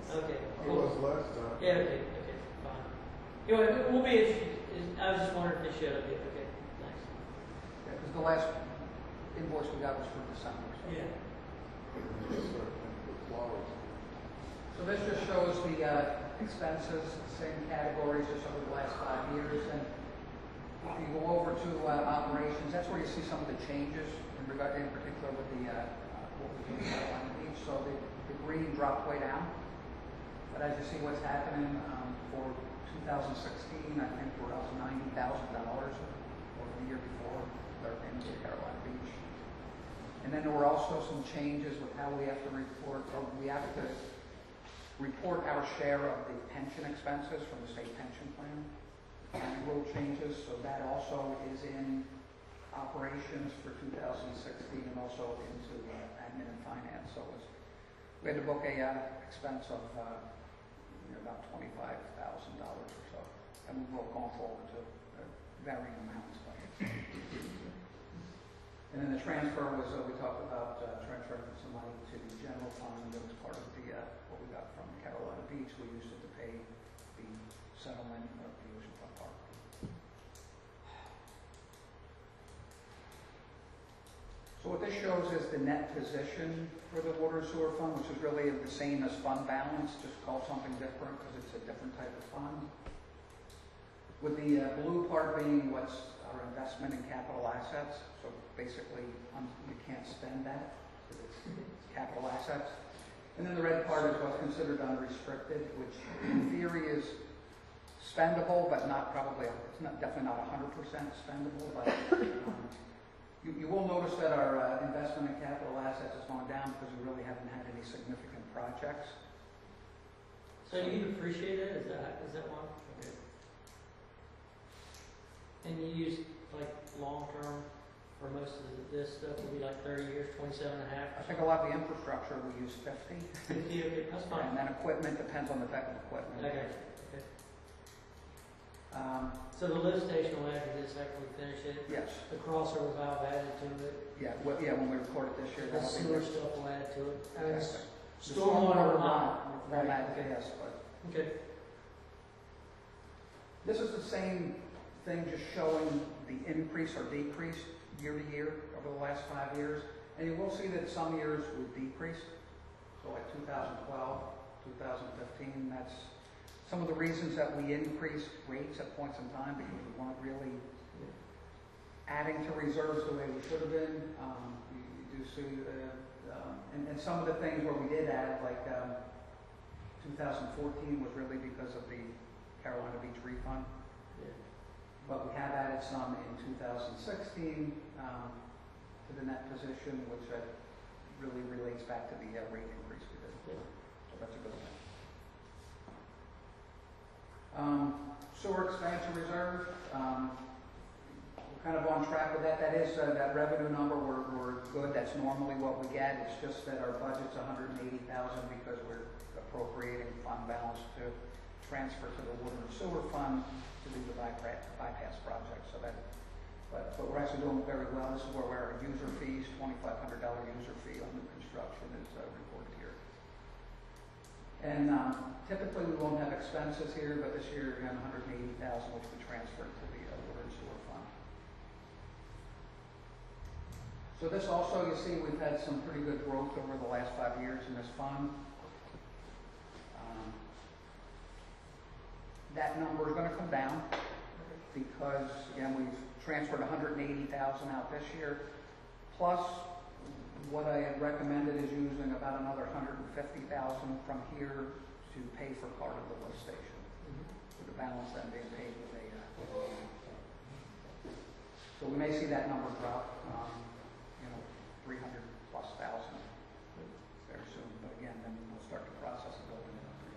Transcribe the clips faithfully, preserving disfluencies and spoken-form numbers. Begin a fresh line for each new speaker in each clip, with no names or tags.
Okay,
It
cool.
was last time.
Yeah, okay, okay, fine. You know, it- we'll be, interested- I was just wondering if they showed up yet, okay, nice.
Yeah, because the last invoice we got was for December. So.
Yeah.
Yes, sir. And the flowers.
So this just shows the uh, expenses, same categories, just over the last five years. And if you go over to uh, operations, that's where you see some of the changes in regard, in particular with the uh, what we do in Carolina Beach. So the, the green dropped way down. But as you see what's happening um, for two thousand sixteen, I think we're up to ninety thousand dollars over the year before they're in Carolina Beach. And then there were also some changes with how we have to report, or we have to report our share of the pension expenses from the state pension plan. And rule changes, so that also is in operations for two thousand sixteen and also into uh, admin and finance. So it was, we had to book a uh, expense of uh, you know, about twenty-five thousand dollars or so. And we'll go forward to uh, varying amounts. But and then the transfer was, uh, we talked about uh, transferring some money to the general fund. That was part of the, uh, what we got from Carolina Beach. We used it to pay the settlement of the Oceanfront Park. So what this shows is the net position for the water and sewer fund, which is really the same as fund balance, just called something different because it's a different type of fund. With the uh, blue part being what's our investment in capital assets. So basically, um, you can't spend that because it's, it's capital assets. And then the red part is what's considered unrestricted, which in theory is spendable, but not probably, it's not, definitely not one hundred percent spendable. But um, you, you will notice that our uh, investment in capital assets has gone down because we really haven't had any significant projects.
So you depreciate it, is that, is that one? Okay. And you use like long-term for most of this stuff, will be like thirty years, twenty-seven and a half?
I think a lot of the infrastructure we use fifty.
fifty, okay, that's fine.
And then equipment depends on the type of equipment.
Okay, okay.
Um,
So the lift station will add to this after we finish it?
yes.
The crossover valve added to it?
Yeah, well, yeah, when we record it this year,
The
that'll be
sewer
there.
stuff will add to it?
Okay.
And
The
stormwater will
not,
not?
will not, yes, but
Okay.
this is the same thing, just showing the increase or decrease year to year over the last five years. And you will see that some years we've decreased. So like two thousand twelve, two thousand fifteen, that's some of the reasons that we increased rates at points in time because we weren't really adding to reserves the way we should have been. Um, you, you do see, uh, um, and, and some of the things where we did add, like um, two thousand fourteen was really because of the Carolina Beach refund.
Yeah.
But we have added some in two thousand sixteen um, to the net position, which uh, really relates back to the uh, rate increase we did.
Yeah.
So that's a good thing. Um, sewer expansion reserve, um, we're kind of on track with that. That is uh, that revenue number. We're, we're good. That's normally what we get. It's just that our budget's one hundred eighty thousand dollars because we're appropriating fund balance to transfer to the water and sewer fund to do the bypass, bypass project. So that, but, but we're actually doing very well. This is where our user fees, twenty-five hundred dollar user fee on new construction is uh, reported here. And um, typically we won't have expenses here, but this year we have one hundred eighty thousand dollars which we transferred to the uh, water and sewer fund. So this also, you see, we've had some pretty good growth over the last five years in this fund. Um, that number is going to come down because, again, we've transferred one hundred eighty thousand dollars out this year. Plus, what I had recommended is using about another one hundred fifty thousand dollars from here to pay for part of the lift station.
Mm-hmm.
With the balance then being paid with a. Uh, so we may see that number drop. Um, three hundred plus thousand very soon, but again, then we'll start the process of building it up.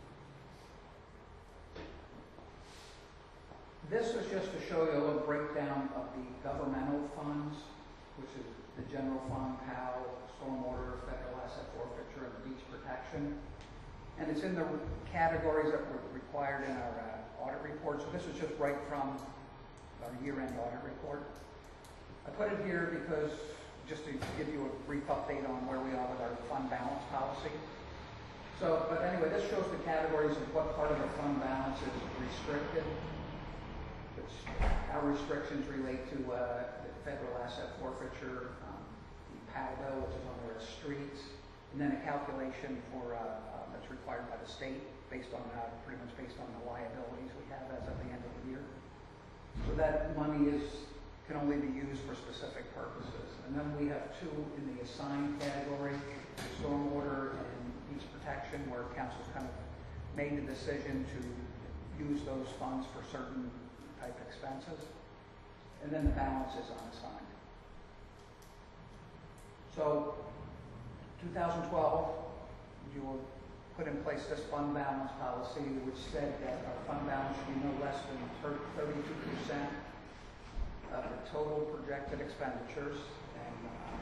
This is just to show you a little breakdown of the governmental funds, which is the general fund, P A L, stormwater, federal asset forfeiture, and the beach protection. And it's in the categories that were required in our uh, audit report. So this is just right from our year-end audit report. I put it here because just to give you a brief update on where we are with our fund balance policy. So So, but anyway, this shows the categories of what part of the fund balance is restricted, which our restrictions relate to uh, the federal asset forfeiture, um, the P A D O, which is under the streets, and then a calculation for uh, uh, that's required by the state based on uh, pretty much based on the liabilities we have as of the end of the year. So that money is can only be used for specific purposes. And then we have two in the assigned category, stormwater and beach protection, where council's kind of made the decision to use those funds for certain type expenses. And then the balance is unassigned. So, two thousand twelve, you will put in place this fund balance policy, which said that our fund balance should be no less than thirty-two percent of the total projected expenditures, and uh,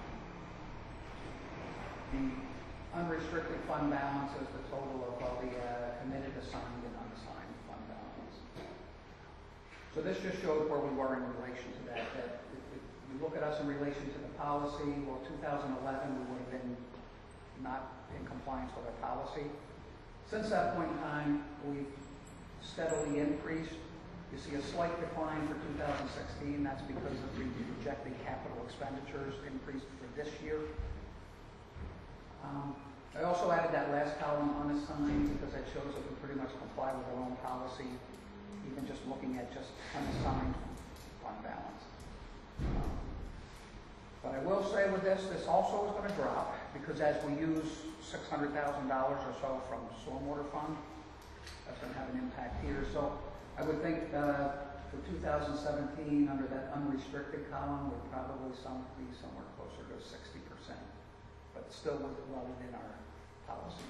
the unrestricted fund balance is the total of all the uh, committed, assigned, and unassigned fund balance. So this just shows where we were in relation to that. That if, if you look at us in relation to the policy, well, two thousand eleven we would have been not in compliance with our policy. Since that point in time, we've steadily increased. You see a slight decline for two thousand sixteen. That's because of the projected capital expenditures increased for this year. Um, I also added that last column unassigned because it shows that we pretty much comply with our own policy, even just looking at just unassigned fund balance. Um, but I will say with this, this also is going to drop because as we use six hundred thousand dollars or so from the stormwater fund, that's going to have an impact here. So I would think uh, for two thousand seventeen, under that unrestricted column, would probably some, be somewhere closer to sixty percent, but still well within our policy.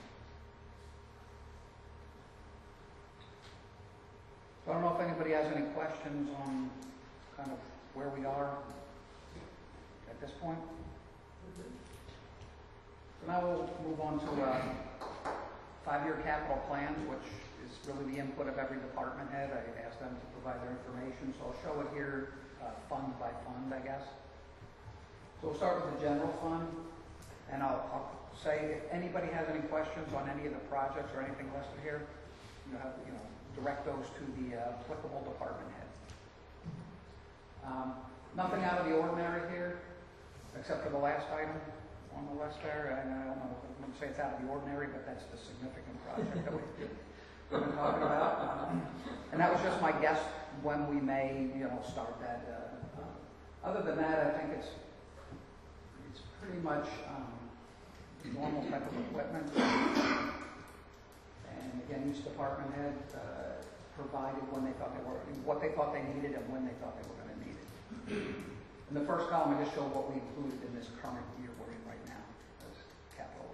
So I don't know if anybody has any questions on kind of where we are at this point. So now we'll move on to uh, five-year capital plans, which is really the input of every department head. I asked them to provide their information, so I'll show it here uh, fund by fund, I guess. So we'll start with the general fund, and I'll, I'll say if anybody has any questions on any of the projects or anything listed here, you have you know direct those to the uh, applicable department head. Um, nothing out of the ordinary here, except for the last item on the list there. And I don't know, I wouldn't say it's out of the ordinary, but that's the significant project that we've been talking about. Um, and that was just my guess when we may, you know, start that. Uh, uh, other than that, I think it's it's pretty much um, normal type of equipment. And again, each department head uh, provided when they thought they were, what they thought they needed, and when they thought they were going to need it. In the first column, I just showed what we included in this current year we're in right now as capital.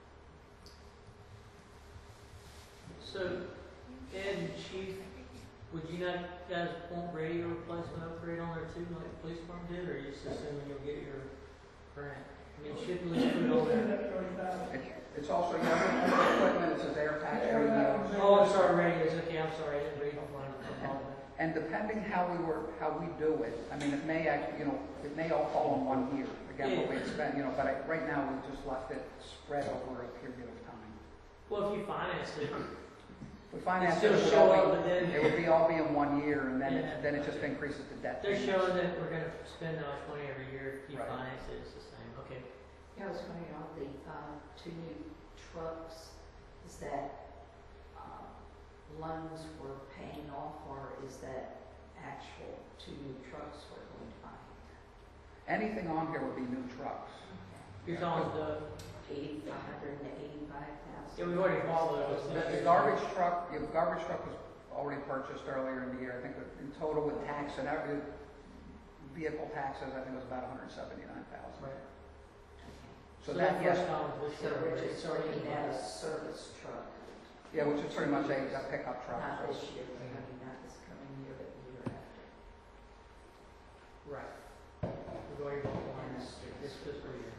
So, Ed and Chief, would you not guys want radio replacement upgrade on there too, like the police department did, or are you just assuming you'll get your grant? I mean, should at least put it on there.
It, it's also, you know, under equipment, it says air patch radios.
Oh, I'm sorry, radios, okay, I'm sorry, I didn't read on mine.
And depending how we were, how we do it, I mean, it may actually, you know, it may all fall in one year. Again, what we expend, you know, but I, right now we just left it spread over a period of time.
Well, if you finance it,
We finance
It
it,
still
would
show
all
up,
be-
but then-
it would be all be in one year, and then
Yeah.
it, then it just increases the debt.
they're
payments.
showing that we're gonna spend that much money every year, if you
Right.
finance it, it's the same, okay.
Yeah, I was wondering on the, uh, two new trucks, is that, uh, loans we're paying off, or is that actual two new trucks we're going to buy?
Anything on here would be new trucks.
You're talking the,
Eighty-five hundred to eighty-five thousand?
yeah, we've already bought those.
The, the garbage truck, the garbage truck was already purchased earlier in the year. I think that in total with tax and every, vehicle taxes, I think it was about one hundred seventy-nine thousand.
Right.
So
So
that,
that
yes,
first column this
So
year,
we're
it's
just
already
looking at a
bought.
service truck,
yeah, which is pretty much a, a pickup truck.
not
so-
this year, I mean, not this coming year, but the year after.
Right. We've already bought one this, this fiscal year.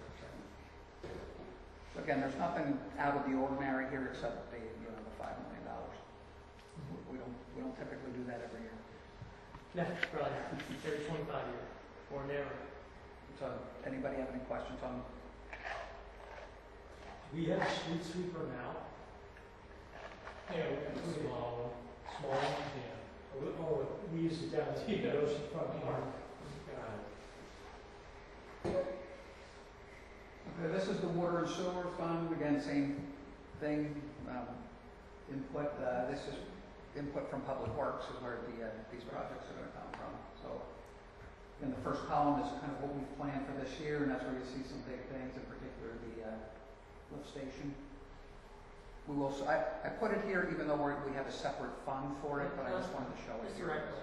So again, there's nothing out of the ordinary here except the, you know, the five million dollars. We don't, we don't typically do that every year.
No, probably not, every twenty-five year, or never.
So, anybody have any questions on?
Do we have a street sweeper now? Yeah, we small, small, yeah. We- Or we use it down to the oceanfront park.
Okay, this is the water and sewer fund, again, same thing, um, input, uh, this is input from Public Works is where the, uh, these projects are gonna come from, so. In the first column is kind of what we've planned for this year, and that's where you see some big things, in particular the, uh, lift station. We will, s- I, I put it here even though we're, we have a separate fund for it, but I just wanted to show it
It's the
here.
right way.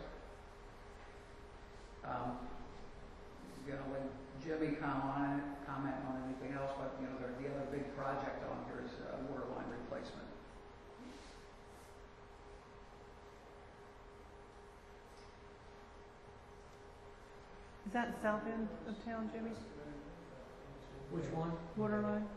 Um, you know, when Jimmy comment on it, comment on anything else, but, you know, the, the other big project on here is uh, water line replacement.
Is that the south end of town, Jimmy?
Which one?
Water line?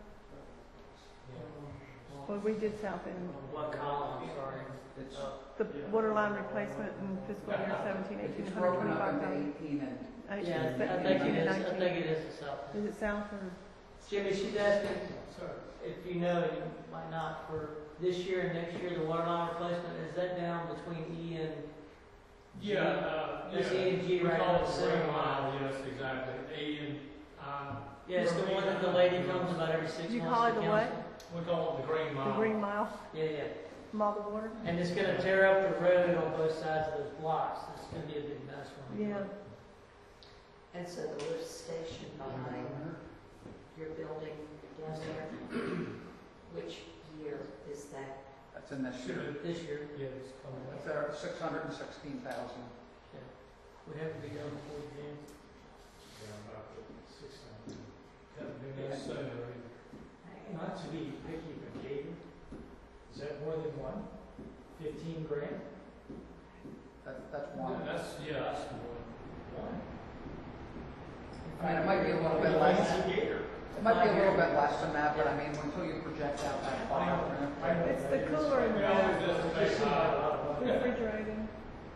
Well, we did south end.
What column, I'm sorry.
It's,
Uh,
The water line replacement in fiscal year seventeen, eighteen,
it's
one hundred
broken up
twenty-five
into
thousand.
eighteen and,
Yeah, I thi- I think it is, I think it is the south.
Is it south or?
Jimmy, she's asking, if you know, you might not, for this year and next year, the water line replacement, is that down between E and G?
Yeah, uh,
That's
yeah.
E and G
We
right
call
now.
it the green mile, yes, exactly. A and, uh,
Yeah, it's the one that the lady comes about every six months.
You call it
to
the what?
council.
we call it the green mile.
The green mile
Yeah, yeah.
from all the water?
And it's gonna tear up the road on both sides of those blocks. It's gonna be a big mess when we do
Yeah.
it.
And so the lift station behind your building down there, which year is that?
that's in this year.
This year,
Yeah, it's coming
That's
up.
there, six hundred and sixteen thousand.
we have to be done before June.
Yeah, about six hundred. Haven't been that soon already.
Not to be picky, but Katie, is that more than one? Fifteen grand?
That, that's one.
That's, yeah, that's more.
One?
I mean, it might be a little bit less. It might be a little bit less than that, but I mean, until you project out that far.
I know
It's
that
the
is.
cooler in the
We always
back,
just
Just
take,
seems like a
uh,
lot of money.
refrigerating.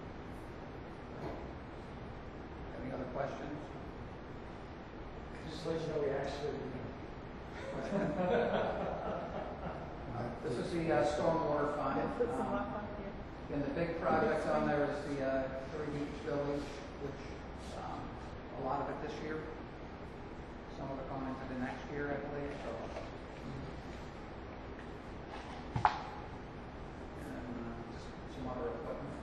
Any other questions?
Just let you know we actually,
This is the uh, stormwater fund.
Yeah, put some
Um,
rock on here.
And the big project on there is the uh, Three Beach Village, which, um, a lot of it this year. Some of it going into the next year, I believe, so. And uh, just some other equipment.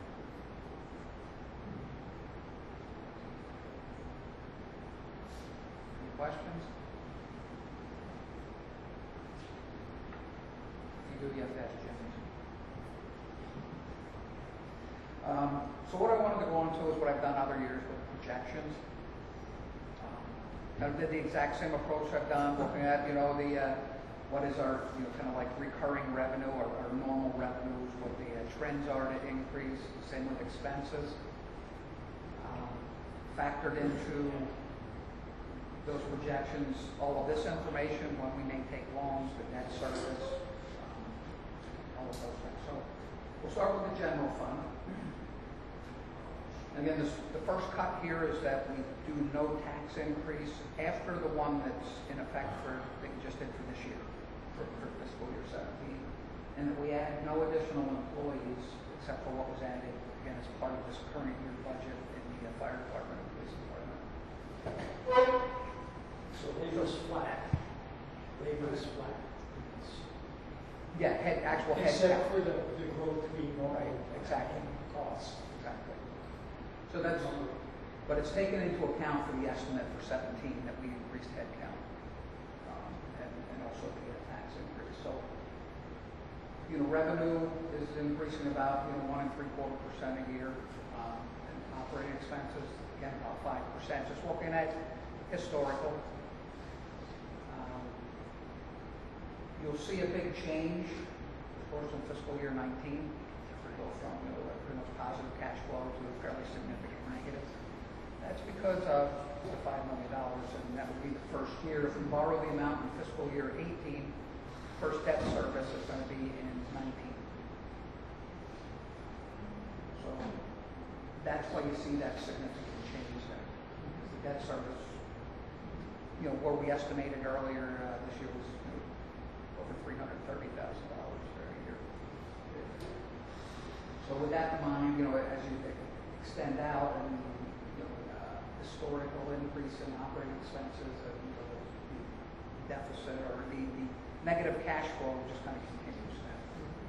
Any questions? If you do, you have to ask Jimmy. Um, so what I wanted to go into is what I've done other years with projections. Um, I did the exact same approach I've done, looking at, you know, the, uh, what is our, you know, kind of like recurring revenue or our normal revenues, what the uh, trends are to increase, same with expenses. Um, factored into those projections, all of this information, when we may take loans, the debt service, um, all of those things. So we'll start with the general fund. Again, this, the first cut here is that we do no tax increase after the one that's in effect for, that you just did for this year, for, for fiscal year seventeen. And that we add no additional employees except for what was added, again, as part of this current year budget in the uh, fire department and police department.
so labor's flat. Labor is flat.
Yeah, head, actual head
Except
count.
for the, the growth being normal.
Right, exactly.
Costs.
Exactly. So that's, but it's taken into account for the estimate for seventeen that we increased headcount, um, and, and also the uh, tax increase. So, you know, revenue is increasing about, you know, one and three quarter percent a year, um, and operating expenses, again, about five percent. Just looking at historical. Um, you'll see a big change, of course, in fiscal year nineteen. Go from, you know, a pretty much positive cash flow to a fairly significant negative. That's because of the five million dollars, and that would be the first year. If we borrow the amount in fiscal year eighteen, first debt service is going to be in nineteen. So that's why you see that significant change there. Because the debt service, you know, where we estimated earlier uh, this year was, you know, over three hundred thirty thousand dollars for a year. So with that in mind, you know, as you extend out and, you know, uh, historical increase in operating expenses and you know, the deficit or the, the negative cash flow just kind of continues now.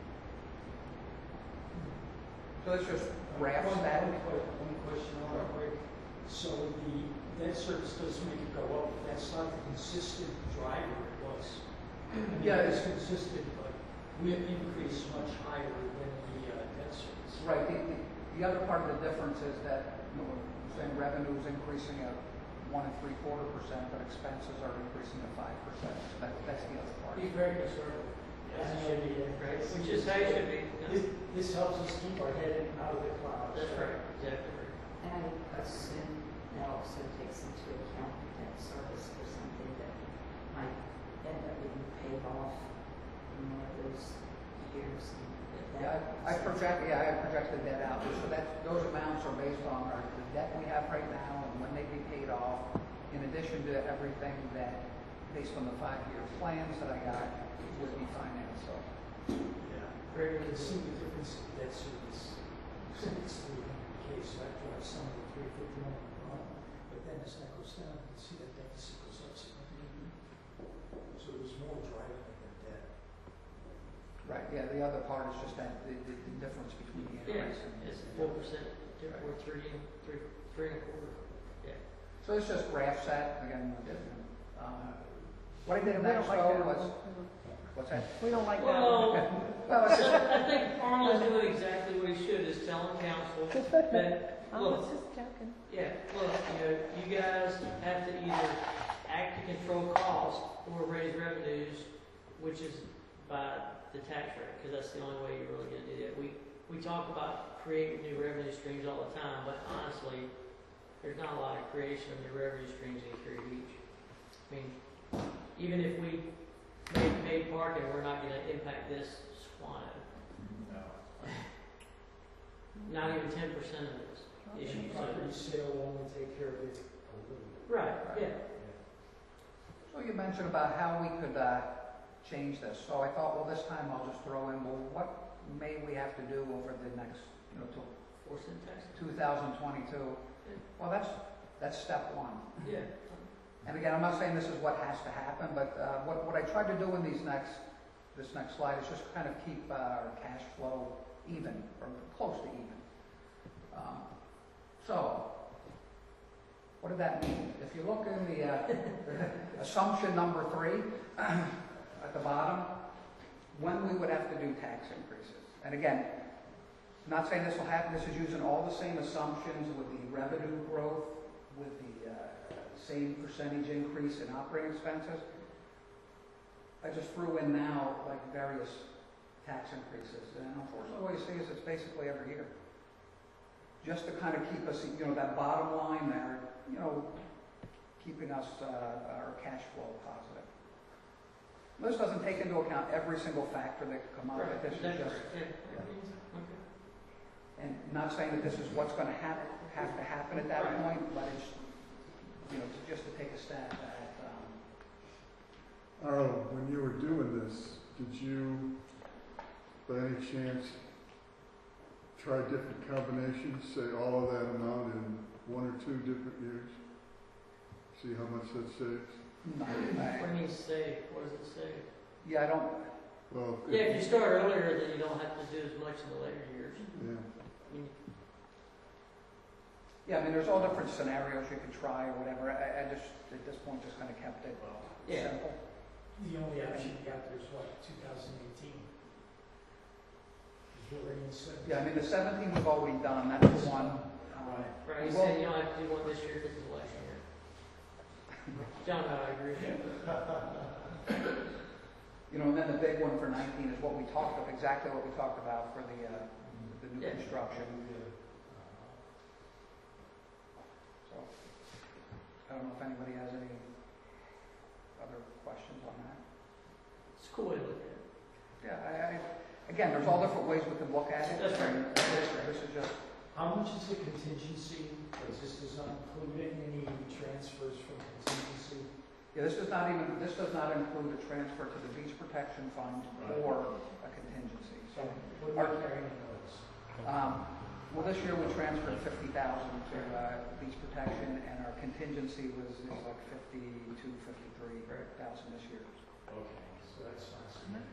So it's just graphs
One-
that.
One que- one question on that, Rick. So the debt service does make it go up, but that's not the consistent driver it was. I mean,
Yeah,
it's consistent, but we have increased much higher than the uh, debt service.
Right, the, the, the other part of the difference is that, you know, we're saying revenue is increasing at one and three quarter percent, but expenses are increasing at five percent. So that, that's the other part.
Be very conservative.
Yeah,
As
it
it
should be,
should be.
right, which is how it should be.
This, this helps us keep our head out of the clouds.
That's right, exactly right.
And I assume that also takes into account the debt service for something that might end up being paid off in one of those years. and that-
Yeah, I, I project, yeah, I project the debt out, so that, those amounts are based on our, the debt we have right now and when they be paid off, in addition to everything that, based on the five-year plans that I got, would be financed, so.
Yeah.
Very
You can
good.
see the difference in debt service. It's three hundred K, so that drives some of the three fifty-one up. But then as that goes down, you can see that deficit goes up significantly. So there's more driving it than debt.
Right, yeah, the other part is just that, the, the, the difference between the
Yeah,
increase and.
it's four percent, or three, and three, three and a quarter. Yeah.
So it's just graph set, again, um, what I did
We don't
next
like
though
that.
was, what's that?
We don't like that.
Well,
Well, it's just,
I think Arnold's doing exactly what he should, is telling council that,
I
look,
was just joking.
yeah, look, you know, you guys have to either act to control costs or raise revenues, which is by the tax rate, because that's the only way you're really gonna do that. We, we talk about creating new revenue streams all the time, but honestly, there's not a lot of creation of new revenue streams in Cary Beach. I mean, even if we made paid parking, we're not gonna impact this Squano.
No.
Not even ten percent of this issue. So,
Property sale will only take care of it a little.
right, yeah.
so you mentioned about how we could, uh, change this, so I thought, well, this time I'll just throw in, well, what may we have to do over the next, you know, till
Four cent tax.
two thousand twenty-two? Well, that's, that's step one.
Yeah.
And again, I'm not saying this is what has to happen, but uh, what, what I tried to do in these next, this next slide is just kind of keep uh, our cash flow even, or close to even. Um, so, what did that mean? If you look in the uh, assumption number three, at the bottom, when we would have to do tax increases. And again, I'm not saying this will happen, this is using all the same assumptions with the revenue growth, with the uh, same percentage increase in operating expenses. I just threw in now like various tax increases, and unfortunately what you see is it's basically every year. Just to kind of keep us, you know, that bottom line there, you know, keeping us, uh, our cash flow positive. This doesn't take into account every single factor that could come up,
Right,
this is
that's
just,
right, yeah. Okay.
and not saying that this is what's gonna hap, have to happen at that
Right.
point, but it's, you know, to, just to take a stab at, um,
Arlo, when you were doing this, did you, by any chance, try different combinations, say all of that amount in one or two different years? See how much that saves?
no,
What do
I-
you mean save? What does it save?
yeah, I don't,
Well, if-
Yeah, if you start earlier, then you don't have to do as much in the later years.
yeah.
I mean,
yeah, I mean, there's all different scenarios you could try or whatever, I, I just, at this point, just kind of kept it
Yeah.
simple.
The only option you got there is what, two thousand eighteen? Is already in seventeen.
Yeah, I mean, the seventeen we've already done, that's the one. um,
Right.
right, you
Well-
said you don't have to do one this year because it's last year. John, I agree with you.
You know, and then the big one for nineteen is what we talked about, exactly what we talked about for the, uh, the new
Yeah.
construction. So, I don't know if anybody has any other questions on that.
It's a cool way to look at it.
Yeah, I, I, again, there's all different ways we can look at it.
That's right.
and This, this is just,
How much is the contingency? Does this does not include any transfers from contingency?
yeah, this does not even, this does not include a transfer to the beach protection fund
Right.
or a contingency. So,
What about carrying those?
Um, well, this year we transferred fifty thousand to, uh, beach protection, and our contingency was, is like fifty-two, fifty-three thousand this year.
Okay, so that's not significant.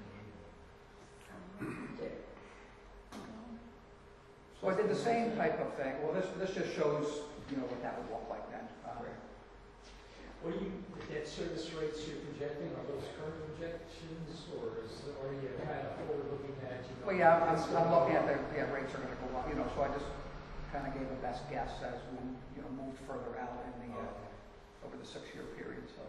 So I did the same type of thing. Well, this, this just shows, you know, what that would look like then. Um,
What do you, the debt service rates you're projecting, are those current projections, or is, or are you kind of forward looking at, you know?
Well, yeah, I'm, I'm looking at the, yeah, rates are gonna go up, you know, so I just kind of gave a best guess as we, you know, moved further out in the, uh, over the six-year period, so.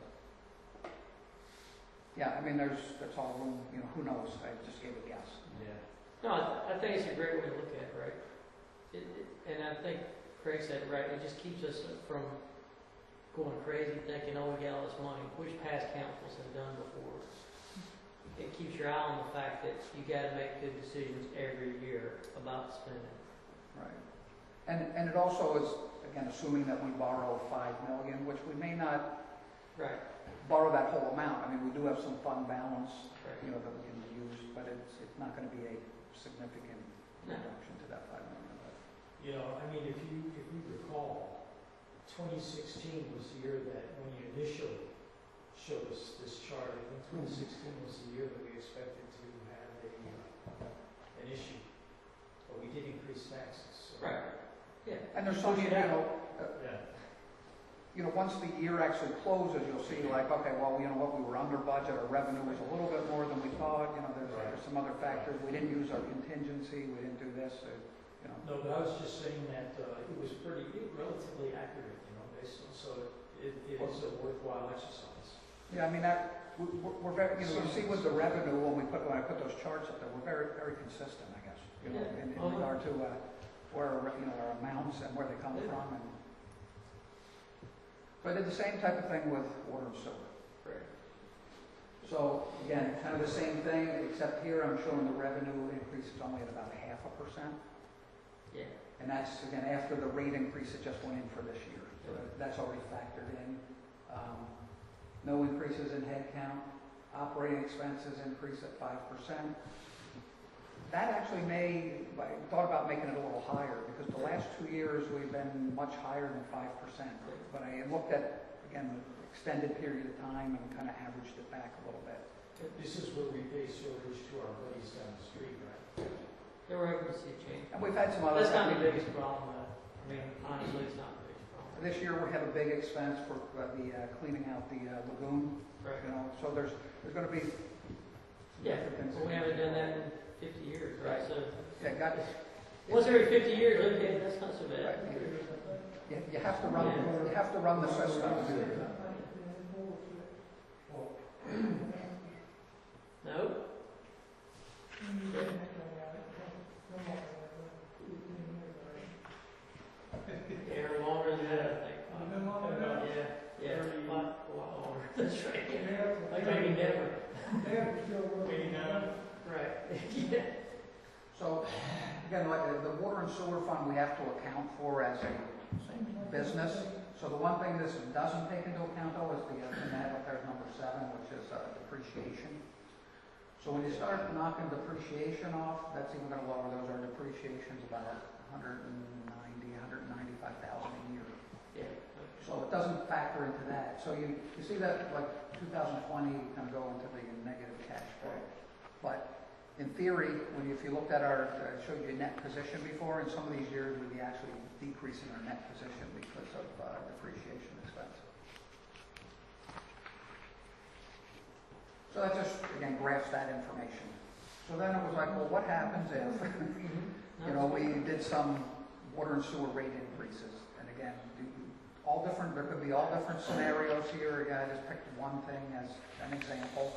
Yeah, I mean, there's, that's all room, you know, who knows, I just gave a guess.
Yeah.
No, I, th- I think it's a great way to look at it, right? It, it, and I think Craig said it right, it just keeps us from going crazy thinking, oh, we got all this money, which past councils have done before. It keeps your eye on the fact that you gotta make good decisions every year about spending.
Right. And, and it also is, again, assuming that we borrow five million, which we may not
Right,
borrow that whole amount. I mean, we do have some fund balance,
right.
you know, that we can use, but it's, it's not gonna be a significant
No.
reduction to that five million. But
You know, I mean, if you, if you recall, twenty sixteen was the year that, when you initially showed us this chart, I think twenty sixteen was the year that we expected to have a, uh, an issue. But we did increase taxes, so.
Right, yeah.
And there's some, you know,
Yeah.
you know, once the year actually closes, you'll see like, okay, well, you know what, we were under budget, our revenue was a little bit more than we thought, you know, there's,
Right.
there's some other factors, we didn't use our contingency, we didn't do this, so, you know.
No, but I was just saying that, uh, it was pretty, it relatively accurate, you know, based on, so it, it is a worthwhile exercise.
Yeah, I mean, that, we- we're, we're very, you know, you see with the revenue, when we put, when I put those charts up there, we're very, very consistent, I guess, you know,
Yeah.
in, in
Uh-huh.
regard to, uh, where, our, you know, our amounts and where they come
Yeah.
from, and. So I did the same type of thing with water and sewer.
Right.
So again, kind of the same thing, except here I'm showing the revenue increase is only at about a half a percent.
Yeah.
And that's, again, after the rate increase that just went in for this year. So that- that's already factored in. Um, no increases in headcount. Operating expenses increase at five percent. That actually may, I thought about making it a little higher, because the last two years we've been much higher than five percent. But I looked at, again, the extended period of time and kind of averaged it back a little bit.
This is where we pay storage to our buddies down the street, right?
They were hoping to see a change.
And we've had some other.
That's not the biggest problem, though. I mean, honestly, it's not the biggest problem.
This year we have a big expense for uh, the uh, cleaning out the uh, lagoon,
Right.
you know, so there's, there's gonna be.
Yeah,
different things.
but we haven't done that in fifty years, right? So,
Yeah, got,
once every fifty years, okay, that's not so
right,
bad.
you, you have to run, you have to run the system.
No? Yeah, or longer than that, I think. Yeah, yeah, a lot, a lot longer. That's right. Like maybe never. Maybe never. Right. Yeah.
So, again, like uh, the water and sewer fund, we have to account for as a business. So the one thing this doesn't take into account though is the, uh, and I have up there is number seven, which is uh, depreciation. So when you start knocking depreciation off, that's even gonna lower those, our depreciation's about one hundred ninety, one hundred ninety-five thousand a year.
Yeah.
So it doesn't factor into that. So you, you see that like two thousand twenty, we kind of go into the negative cash flow. But in theory, when you, if you looked at our, I showed you net position before, in some of these years we'd be actually decreasing our net position because of uh, depreciation expense. So that just, again, graphs that information. So then it was like, well, what happens if, you know, we did some water and sewer rate increases? And again, do, all different, there could be all different scenarios here. Again, I just picked one thing as an example.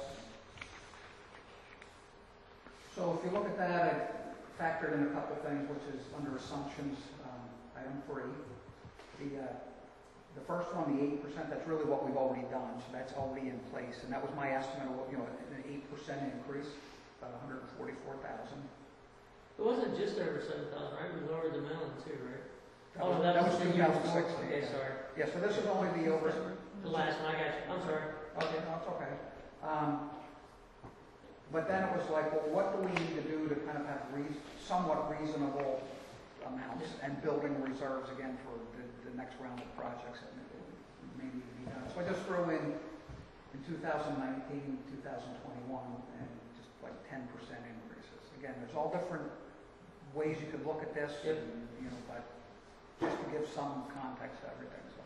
So if you look at that, I factored in a couple things, which is under assumptions, um, item three. The, uh, the first one, the eight percent, that's really what we've already done, so that's already in place. And that was my estimate of, what, you know, an eight percent increase, about one hundred forty-four thousand.
It wasn't just over seven thousand, right? We lowered the minimum too, right?
That
Oh,
was,
that
that
was
was
the
two
year
thousand
before.
sixteen.
Okay, sorry.
Yeah, so this is only the over.
The last one, I got you. I'm sorry.
Okay, no, it's okay. Um, But then it was like, well, what do we need to do to kind of have reas somewhat reasonable amounts and building reserves again for the, the next round of projects that may need to be done. So I just threw in, in two thousand nineteen, two thousand twenty-one, and just like ten percent increases. Again, there's all different ways you could look at this,
Yep.
and, you know, but just to give some context to everything. So,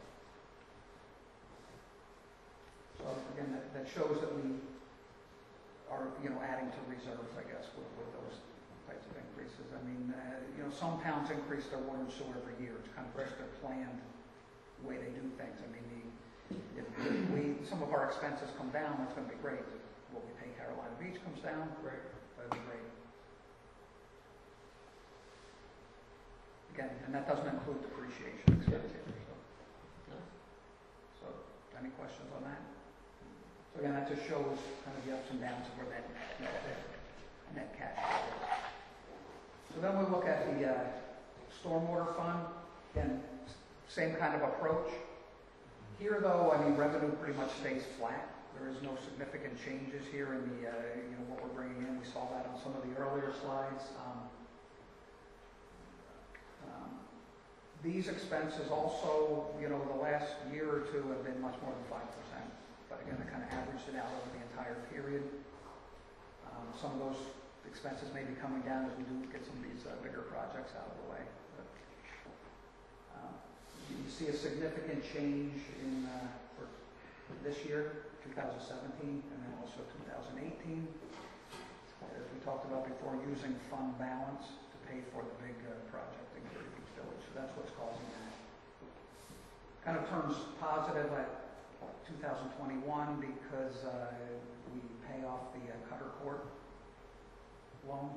so again, that, that shows that we are, you know, adding to reserves, I guess, with, with those types of increases. I mean, uh, you know, some towns increase their water and sewer every year. It's kind of just their planned way they do things. I mean, the, if we, some of our expenses come down, that's going to be great. What we pay Carolina Beach comes down,
Right.
that'd be great. Again, and that doesn't include depreciation expense either. So,
No.
so any questions on that? So again, that just shows kind of the ups and downs of where that net, net cash flow is. So then we look at the uh, stormwater fund. Again, same kind of approach. Here, though, I mean, revenue pretty much stays flat. There is no significant changes here in the, uh, you know, what we're bringing in. We saw that on some of the earlier slides. Um, um, these expenses also, you know, the last year or two have been much more than five percent. But again, I kind of averaged it out over the entire period. Um, some of those expenses may be coming down as we do get some of these uh, bigger projects out of the way. But, um, you see a significant change in uh, for this year, two thousand seventeen, and then also two thousand eighteen. As we talked about before, using fund balance to pay for the big uh, project in Gary Beach Village. So that's what's causing that. Kind of turns positive at two thousand twenty-one because uh, we pay off the uh, Cutter Court loan,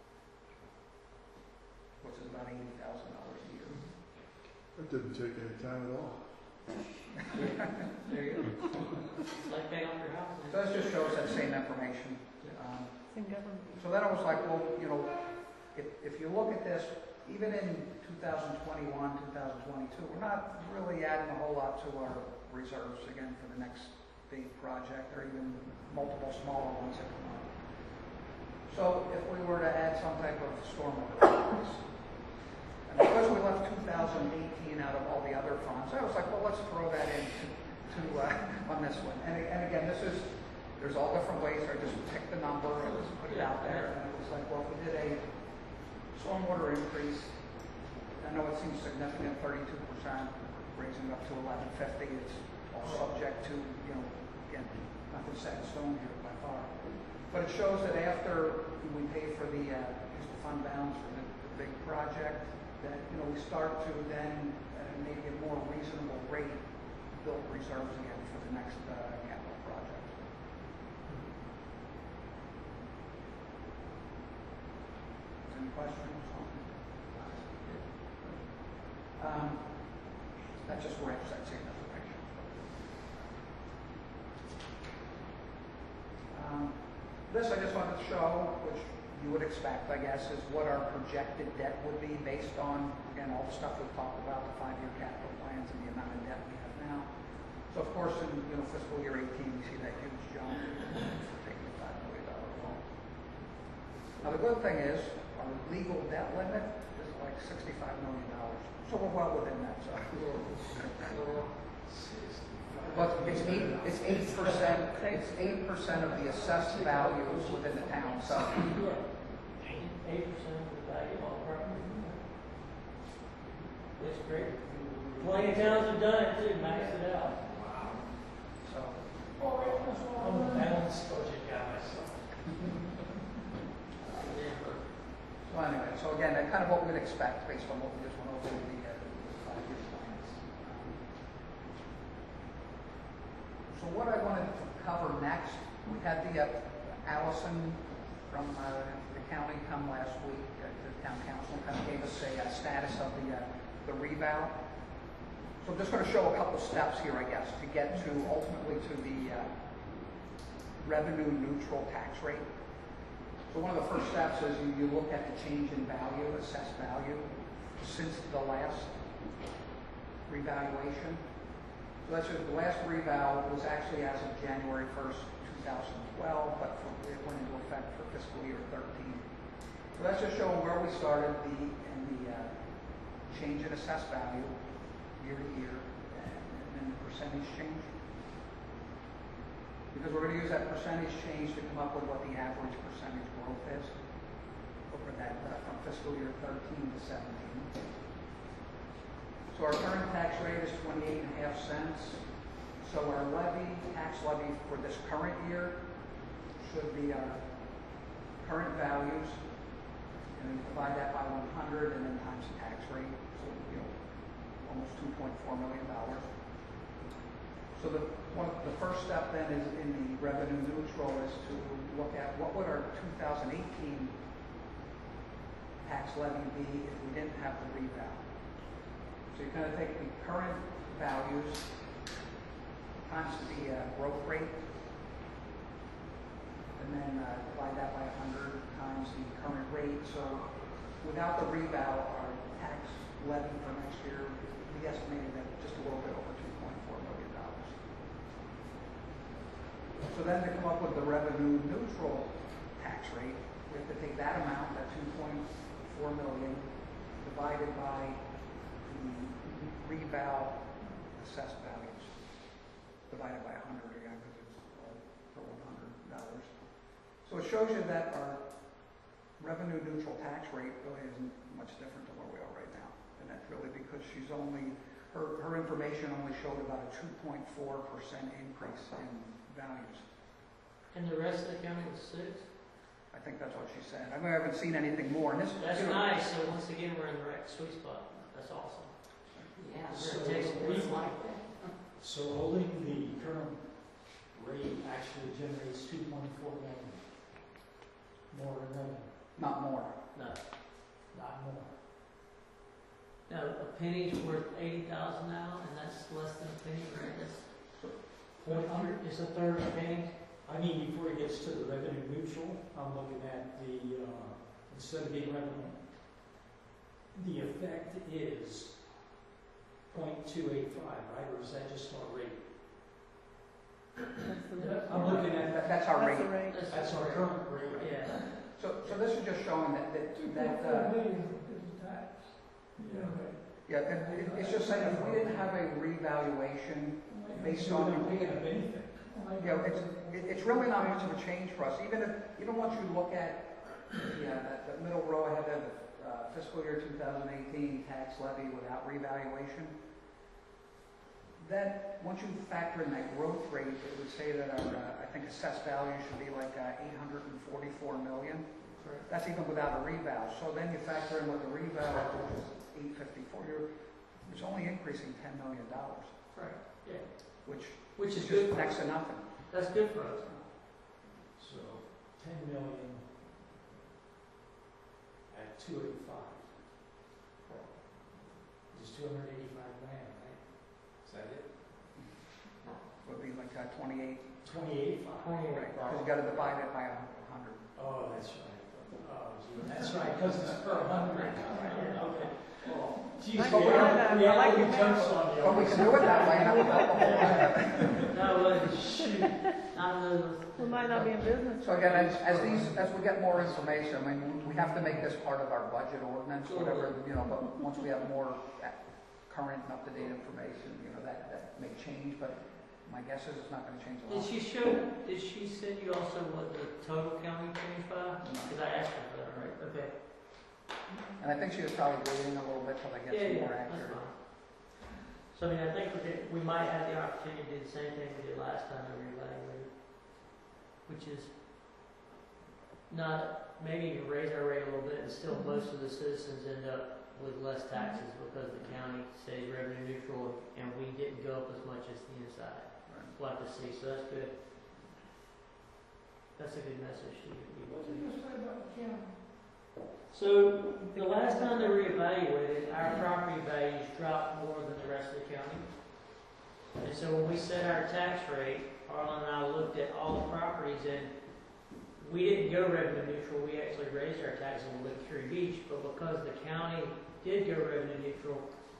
which is about eighty thousand dollars a year.
That didn't take any time at all.
There you go. It's like paying off your house.
So that just shows that same information. Um,
In government.
so then I was like, well, you know, if, if you look at this, even in two thousand twenty-one, two thousand twenty-two, we're not really adding a whole lot to our reserves again for the next big project or even multiple smaller ones that come up. So if we were to add some type of stormwater increase, and because we left two thousand eighteen out of all the other funds, I was like, well, let's throw that in to, to uh, on this one. And, and again, this is, there's all different ways. I just picked the number and just put it out there. And it was like, well, if we did a stormwater increase, I know it seems significant, thirty-two percent, raising up to eleven fifty. It's all subject to, you know, again, nothing set in stone here by far. But it shows that after we pay for the, uh, use the fund balance for the, the big project, that, you know, we start to then, uh, maybe a more reasonable rate, build reserves again for the next uh, capital project. Any questions? Um, that just wraps that same information. Um, this I just wanted to show, which you would expect, I guess, is what our projected debt would be based on, again, all the stuff we've talked about, the five-year capital plans and the amount of debt we have now. So of course, in, you know, fiscal year eighteen, we see that huge jump for taking a five million dollar loan. Now the good thing is, our legal debt limit is like sixty-five million dollars. So we're well within that, so. But it's eight, it's eight percent, it's eight percent of the assessed values within the town, so.
Eight percent of the value of all property. That's great. Twenty towns have done it too, maxed it out.
So,
I'm a balanced budget guy myself.
so anyway, so again, that's kind of what we'd expect based on what we just went over in the, uh, the five-year plans. So what I wanted to cover next, we had the, uh, Allison from, uh, the county come last week, uh, the town council, kind of gave us a, uh, status of the, uh, the revow. So I'm just going to show a couple steps here, I guess, to get to ultimately to the, uh, revenue neutral tax rate. So one of the first steps is you, you look at the change in value, assessed value, since the last revaluation. So that's just, the last reval was actually as of January first, two thousand twelve, but for, it went into effect for fiscal year thirteen. So that's just showing where we started the, and the, uh, change in assessed value year to year, and, and then the percentage change. Because we're gonna use that percentage change to come up with what the average percentage growth is over that, uh, from fiscal year thirteen to seventeen. So our current tax rate is twenty-eight and a half cents. So our levy, tax levy for this current year should be our current values, and we divide that by one hundred and then times the tax rate, so, you know, almost two point four million dollars. So the, one, the first step then is in the revenue neutral is to look at what would our two thousand eighteen tax levy be if we didn't have the reval. So you kind of take the current values times the uh, growth rate, and then uh, divide that by one hundred times the current rate. So without the reval, our tax levy for next year, we estimated at just a little bit over two point four million dollars. So then to come up with the revenue neutral tax rate, we have to take that amount, that two point four million, divided by the reval assessed values, divided by one hundred again, because it's all for one hundred dollars. So it shows you that our revenue neutral tax rate really isn't much different than where we are right now. And that's really because she's only, her, her information only showed about a two point four percent increase in values.
And the rest of the county was six?
I think that's what she said. I mean, I haven't seen anything more. And this,
That's
you know,
nice, so once again, we're in the right sweet spot. That's awesome.
Yeah.
So
We're gonna take some
we-
reason like that.
So holding the current rate actually generates two point four million more in revenue,
not more.
No,
not more.
no, a penny's worth eighty thousand now, and that's less than a penny, right? That's
But I'm,
it's a third of a penny.
I mean, before it gets to the revenue neutral, I'm looking at the, uh, instead of being revenue, the effect is point two eight five, right, or is that just our rate?
That's the rate.
I'm looking at,
That, that's our
That's
rate.
the rate.
that's our current rate.
Yeah.
So, so this is just showing that, that, that, uh,
Yeah.
yeah, and it, it's just saying if we didn't have a revaluation, based
So
on-
we're not picking up anything.
you know, it's, it, it's really not much of a change for us. Even if, even once you look at, yeah, that, that middle row, I have the uh, fiscal year two thousand eighteen tax levy without revaluation. Then, once you factor in that growth rate, it would say that our, uh, I think assessed value should be like uh, eight hundred forty-four million.
Correct.
That's even without a reval. So then you factor in what the reval is, eight fifty-four. You're, it's only increasing ten million dollars,
Right. Yeah.
which
Which
is
is good.
just
For
next
us.
to nothing.
That's good for us.
So ten million at two eighty-five. Is two hundred eighty-five grand, right? Is that it?
Would be like uh, twenty-eight,
Twenty eighty-five.
right? Because you got to divide it by a hundred.
Oh, that's right. Oh, gee, that's right, because it's per hundred. Okay. Oh, geez,
Like
we
that.
have, we
I like
have,
your
we jumps on you.
But we can do it that way, and that would help a whole lot.
No, uh, shoot. I don't know.
We might not be in business.
So again, as, as these, as we get more information, I mean, we have to make this part of our budget ordinance, whatever, you know, but once we have more uh, current and up-to-date information, you know, that, that may change, but my guess is it's not gonna change a
Did
lot.
she show, did she send you also what the total county changed by? Because I asked her for that, right? Okay.
And I think she was probably waiting a little bit till they get
Yeah,
some
yeah,
more
that's
accurate.
fine. So, I mean, I think we could, we might have the opportunity to do the same thing we did last time we reevaluated, which is not, maybe even raise our rate a little bit, and still most of the citizens end up with less taxes because the county stays revenue neutral and we didn't go up as much as the inside. We'll have to see, so that's good. That's a good message to you.
What did you say about the county?
So, the last time they reevaluated, our property values dropped more than the rest of the county. And so when we set our tax rate, Arlen and I looked at all the properties and we didn't go revenue neutral, we actually raised our taxes a little bit at Curie Beach, but because the county did go revenue neutral,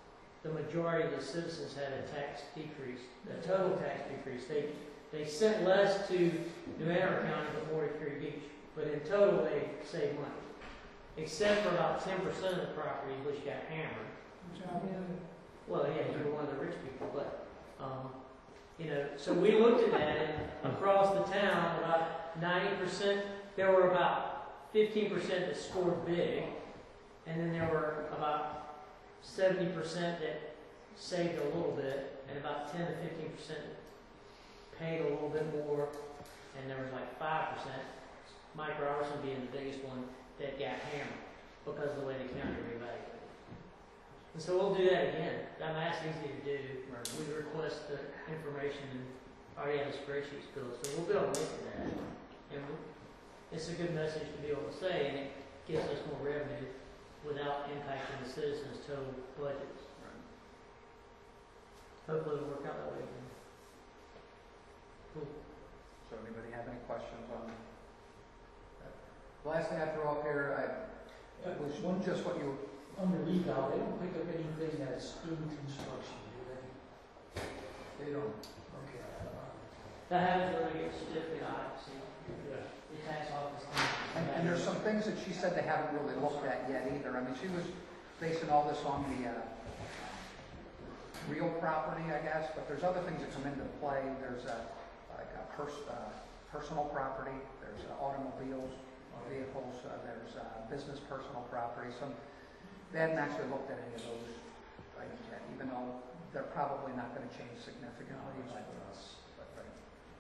the majority of the citizens had a tax decrease, a total tax decrease. They, they sent less to New Hanover County but more to Erie Beach. But in total, they saved money. Except for about ten percent of the properties which got hammered. Well, yeah, you're one of the rich people, but, um, you know, so we looked at that, and across the town, about ninety percent, there were about fifteen percent that scored big, and then there were about seventy percent that saved a little bit, and about ten to fifteen percent paid a little bit more, and there was like five percent, Mike Robertson being the biggest one, that got hammered because of the way the county reevaluated. And so we'll do that again. I mean, that's easy to do. We request the information and already have the spreadsheets built, so we'll be able to look at that. And we, it's a good message to be able to say, and it gives us more revenue without impacting the citizens' total budgets. Hopefully it'll work out that way again. Cool.
So anybody have any questions on that? The last thing I threw up here, I,
Uh,
was
one,
just what you,
under legal, they don't pick up anything that's in construction, do they?
they don't,
Okay. uh,
That happens when I get a certificate of occupancy.
Yeah.
The tax office.
and, and there's some things that she said they haven't really looked at yet either. I mean, she was basing all this on the, uh, real property, I guess, but there's other things that come into play. There's a, like a pers- uh, personal property, there's uh, automobiles, vehicles, uh, there's uh, business personal property. Some, they hadn't actually looked at any of those items yet, even though they're probably not going to change significantly. But, but, right.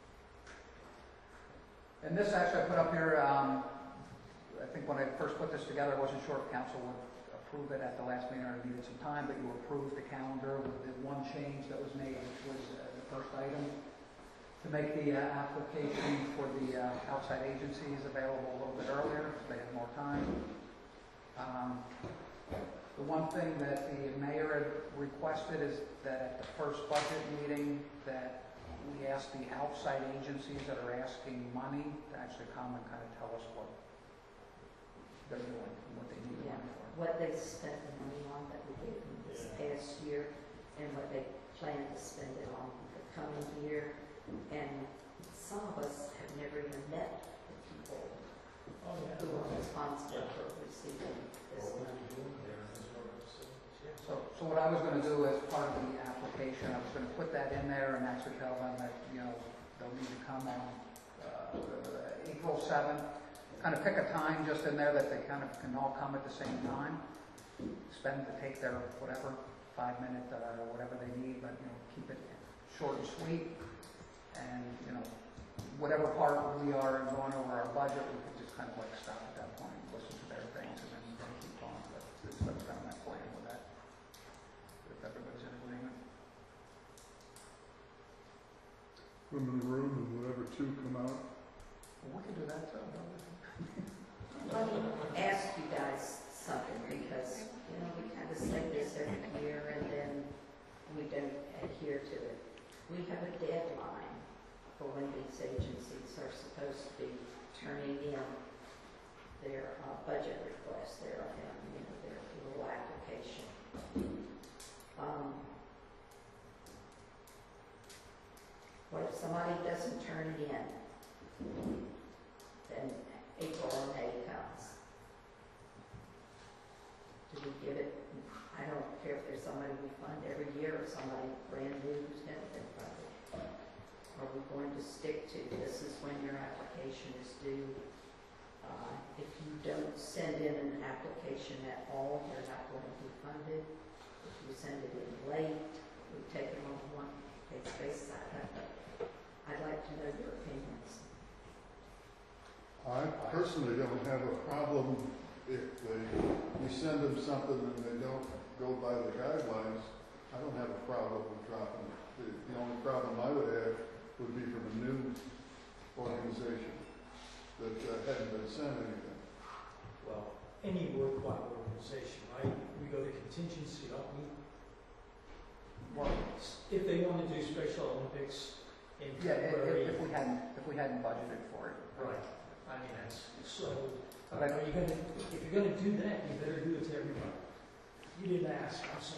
And this actually I put up here, um, I think when I first put this together, I wasn't sure if council would approve it at the last meeting or needed some time, but you approved the calendar with the one change that was made, which was uh, the first item, to make the uh, application for the uh, outside agencies available a little bit earlier, so they have more time. Um, the one thing that the mayor had requested is that at the first budget meeting that we ask the outside agencies that are asking money to actually come and kind of tell us what they're doing and what they need
Yeah.
money for.
What they spent the money on that we gave them this past year, and what they plan to spend it on the coming year. And some of us have never even met the people
Oh, yeah.
who are responsible for receiving this money.
So, so what I was going to do as part of the application, I was going to put that in there and actually tell them that, you know, they'll need to come on uh, April seventh. Kind of pick a time just in there that they kind of can all come at the same time. Spend to take their whatever five minute uh, or whatever they need, but you know, keep it short and sweet. And you know, whatever part we are in going over our budget, we could just kind of like stop at that point, listen to their things, and then, then keep on. But it's that's kind of my plan with that. If everybody's in agreement.
Put them in the room and whatever two come out.
Well, we can do that too. don't we?
Let me ask you guys something, because, you know, we kind of say this every year and then we don't adhere to it. We have a deadline for when these agencies are supposed to be turning in their uh, budget request, their, um, you know, their little application. Um, what if somebody doesn't turn it in? Then April or May comes. Do we give it, I don't care if there's somebody we fund every year or somebody brand new who's never been funded. Are we going to stick to this is when your application is due? Uh, if you don't send in an application at all, you're not going to be funded. If you send it in late, we take it on one case basis. I'd like to know your opinions.
I personally don't have a problem if they, you send them something and they don't go by the guidelines. I don't have a problem with dropping it. The, the only problem I would have would be from a new organization that uh, hadn't been sent anything.
Well, any worthwhile organization, right? We go to contingency, don't we?
Well,
If they want to do Special Olympics in
yeah, if,
February.
if we hadn't if we hadn't budgeted for it.
Right. I mean, that's, so,
But I-
are you gonna, if you're gonna do that, you better do it to everybody. You didn't ask, I'm sorry.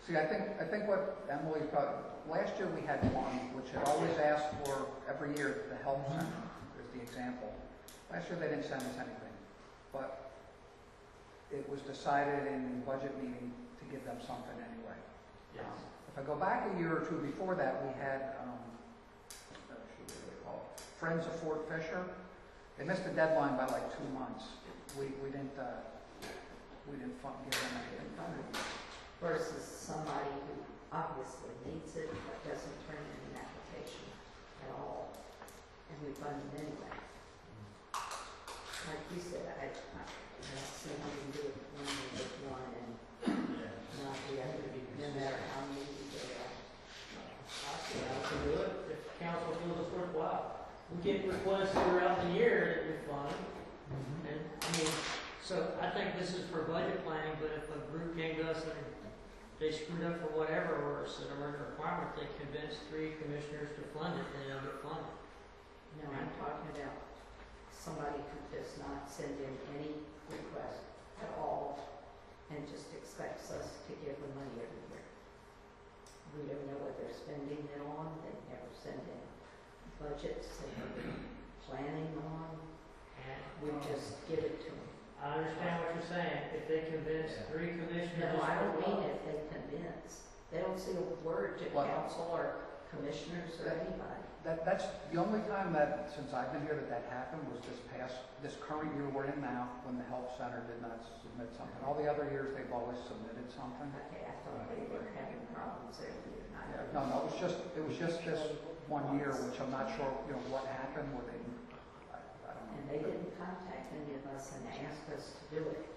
See, I think, I think what Emily probably, last year we had one, which had always asked for every year, the help center is the example. Last year they didn't send us anything, but it was decided in the budget meeting to give them something anyway.
Yes.
Um, If I go back a year or two before that, we had, um, oh, shoot, what do they call it? Friends of Fort Fisher. They missed the deadline by like two months. We, we didn't, uh, we didn't fund, give them anything funded.
Versus somebody who obviously needs it but doesn't turn in an application at all, and we fund them anyway. Like you said, I, I, I've seen them do it when we did one and not the other, no matter how many we do it.
I see how to do it, if council feels it's worthwhile. We get requests throughout the year that we fund, and, I mean, so I think this is for budget planning, but if a group came to us and they screwed up for whatever, or it's an emergent requirement, they convinced three commissioners to fund it, then they'll get funded.
No, I'm talking about somebody who does not send in any request at all and just expects us to give them money every year. We don't know what they're spending it on, they never send in budgets, they never planning on,
And
we just give it to them.
I understand what you're saying, if they convince three commissioners.
No, I don't
to
mean
fund-
if they convince, they don't say a word to
Well-
council or commissioners or anybody.
That, that's the only time that, since I've been here, that that happened was this past, this current year we're in now, when the Health Center did not submit something. All the other years, they've always submitted something.
Okay, I thought they were having problems every year. and I
Yeah,
don't
no, no, it was just, it was just this one year, which I'm not sure, you know, what happened, where they, I, I don't know.
And they didn't contact any of us and ask us to do it.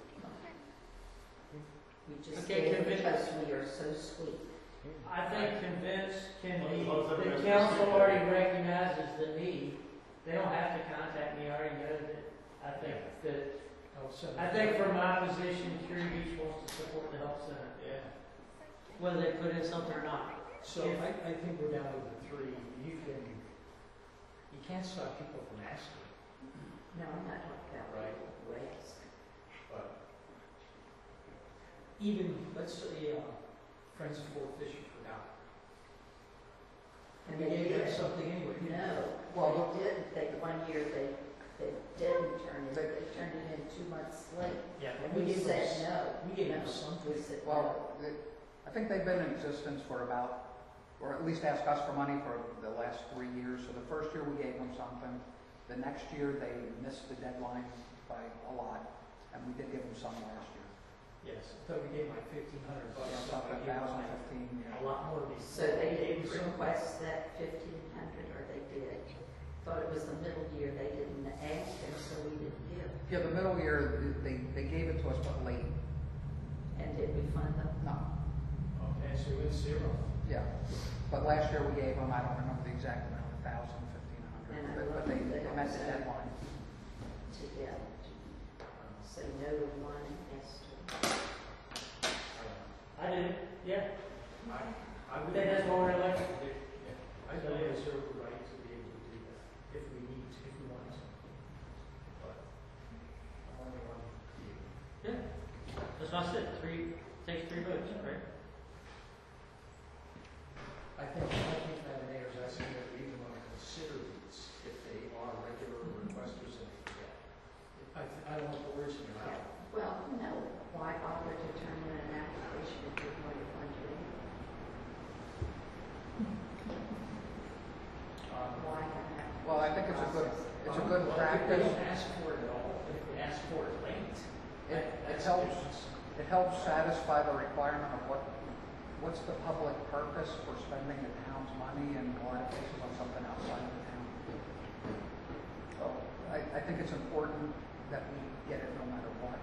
We just
Okay,
did it
convince-
because we are so sweet.
I think convince can be, the council already recognizes the need. They don't have to contact me, I already know that. I think that,
Oh, so-
I think from my position, Curie Beach wants to support the health center,
Yeah.
whether they put in something or not.
So I, I think we're down to the three. You can, you can't stop people from asking,
No, I'm not talking about
Right.
ways.
but even, let's say, uh, Friends of Fort Fisher forgot.
And
We
they
gave them
did.
something anyway.
No,
Well,
they didn't. They, one year they, they didn't turn it, they turned it in two months late.
Yeah,
And
but
we
gave
said
them-
no.
We gave them
No.
something.
We said no.
Well, it- I think they've been in existence for about, or at least asked us for money for the last three years. So the first year we gave them something. The next year they missed the deadline by a lot, and we did give them some last year.
Yes, I thought we gave like fifteen hundred bucks.
Yeah,
so
something,
we gave them
thousand,
like
fifteen,
A
yeah.
lot more. than-
So they didn't
gave them
request that fifteen hundred, or they did. Thought it was the middle year, they didn't ask, and so we didn't give.
Yeah, the middle year, they, they gave it to us, but late.
And did we fund them?
No,
Okay, so we went zero.
yeah. But last year we gave them, I don't remember the exact amount, a thousand, fifteen hundred,
And I
but, but
love
they
that
they met the
also.
deadline.
To get, say no to one and yes to.
I did, yeah,
I, I
I
would.
think that's what we're elected to do.
I know we reserve the right to be able to do that if we need to, if we want to. But I only want to be able.
Yeah, that's what I said, three, takes three votes, right?
I think, I think that mayor's asking that we even want to consider these if they are regular requesters and they forget. I, th- I don't want the words in your mouth.
Well, no, why bother to turn in an application if you're going to fund it?
Um,
Why have?
Well, I think it's a good, it's a good
well, If they
practice.
don't ask for it at all, if they ask for it late,
It,
that-
it
that's
helps,
different.
it helps satisfy the requirement of what, what's the public purpose for spending the town's money in a lot of cases on something outside of the town. So I, I think it's important that we get it no matter what.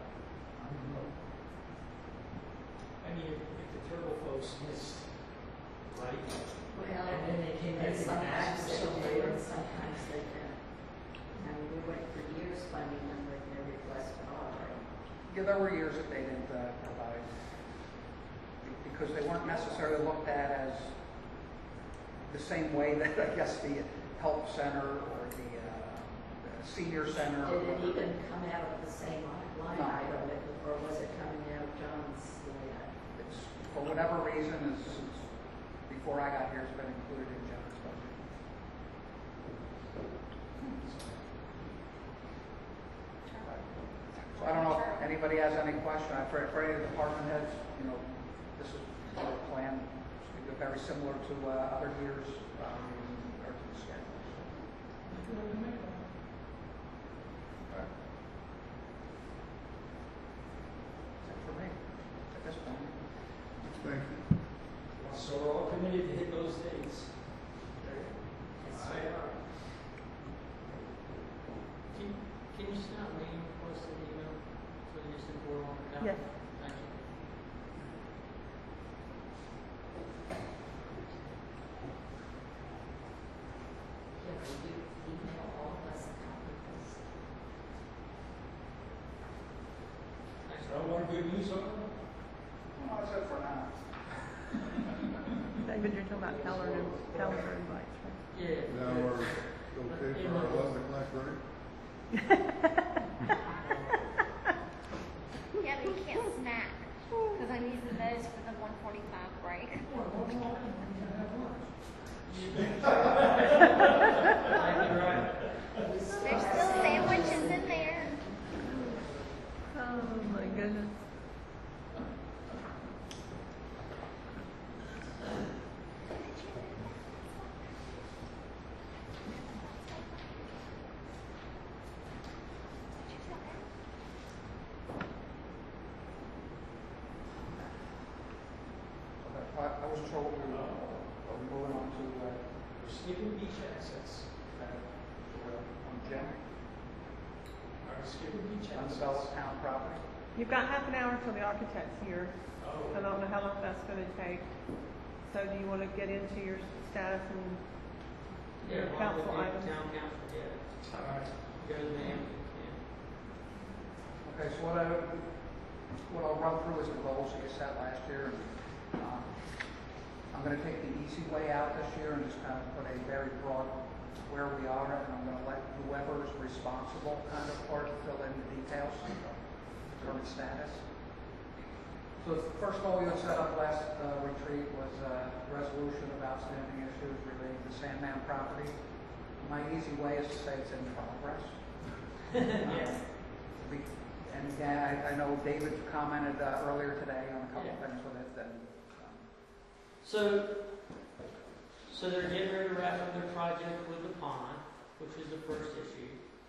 I mean, if, if the turtle folks missed, right?
Well,
And then they came
and
back and asked
sometimes
for
they do,
something.
and sometimes they don't. I mean, we went for years funding them with no request at all, right?
Yeah, there were years that they didn't uh, provide, because they weren't necessarily looked at as the same way that, I guess, the help center or the, uh, the senior center.
Did it even come out of the same line
No.
item, or was it coming out of John's line item?
It's for whatever reason, is, is- before I got here, it's been included in Jennifer's budget. So I don't know if anybody has any question, for, for any of the department heads, you know, this is our plan, it's very similar to, uh, other years, um, or to the schedule. Right. That's it for me, at this point.
Thank you.
So we're all committed to hit those dates.
Can, can you send out me request an email so you just inform on the
Yes.
Thank you.
Yeah, will you email all of us a copy of this?
Thanks.
So more good news on it?
Well, that's it for now.
David, you're talking about calendar, calendar invites, right?
Yeah.
Now we're okay for our eleven o'clock break?
Yeah, but you can't snack, because I'm using those for the one forty-five break.
Thank you, right.
There's still sandwiches in there.
Oh, my goodness.
Okay, I I wasn't sure what we were, are we moving on to, uh,
We're skipping beach access.
uh, on Jim,
Are we skipping beach access?
undeveloped town property?
You've got half an hour till the architect's here.
Oh.
I don't know how long that's gonna take. So do you wanna get into your status and
Yeah,
your
why would
council
you-
items?
Town council, yeah.
All right.
Go to them, yeah.
Okay, so what I, what I'll run through is the goals that you set last year. Um, I'm gonna take the easy way out this year and just kind of put a very broad where we are, and I'm gonna let whoever is responsible kind of part fill in the details, current status. So the first goal we had set up last uh, retreat was a resolution of outstanding issues relating to Sandman property. My easy way is to say it's in progress.
Yes.
We- And again, I, I know David commented uh, earlier today on a couple of
Yeah.
things with it, and, um,
So, so they're getting ready to wrap up their project with the pond, which is the first issue.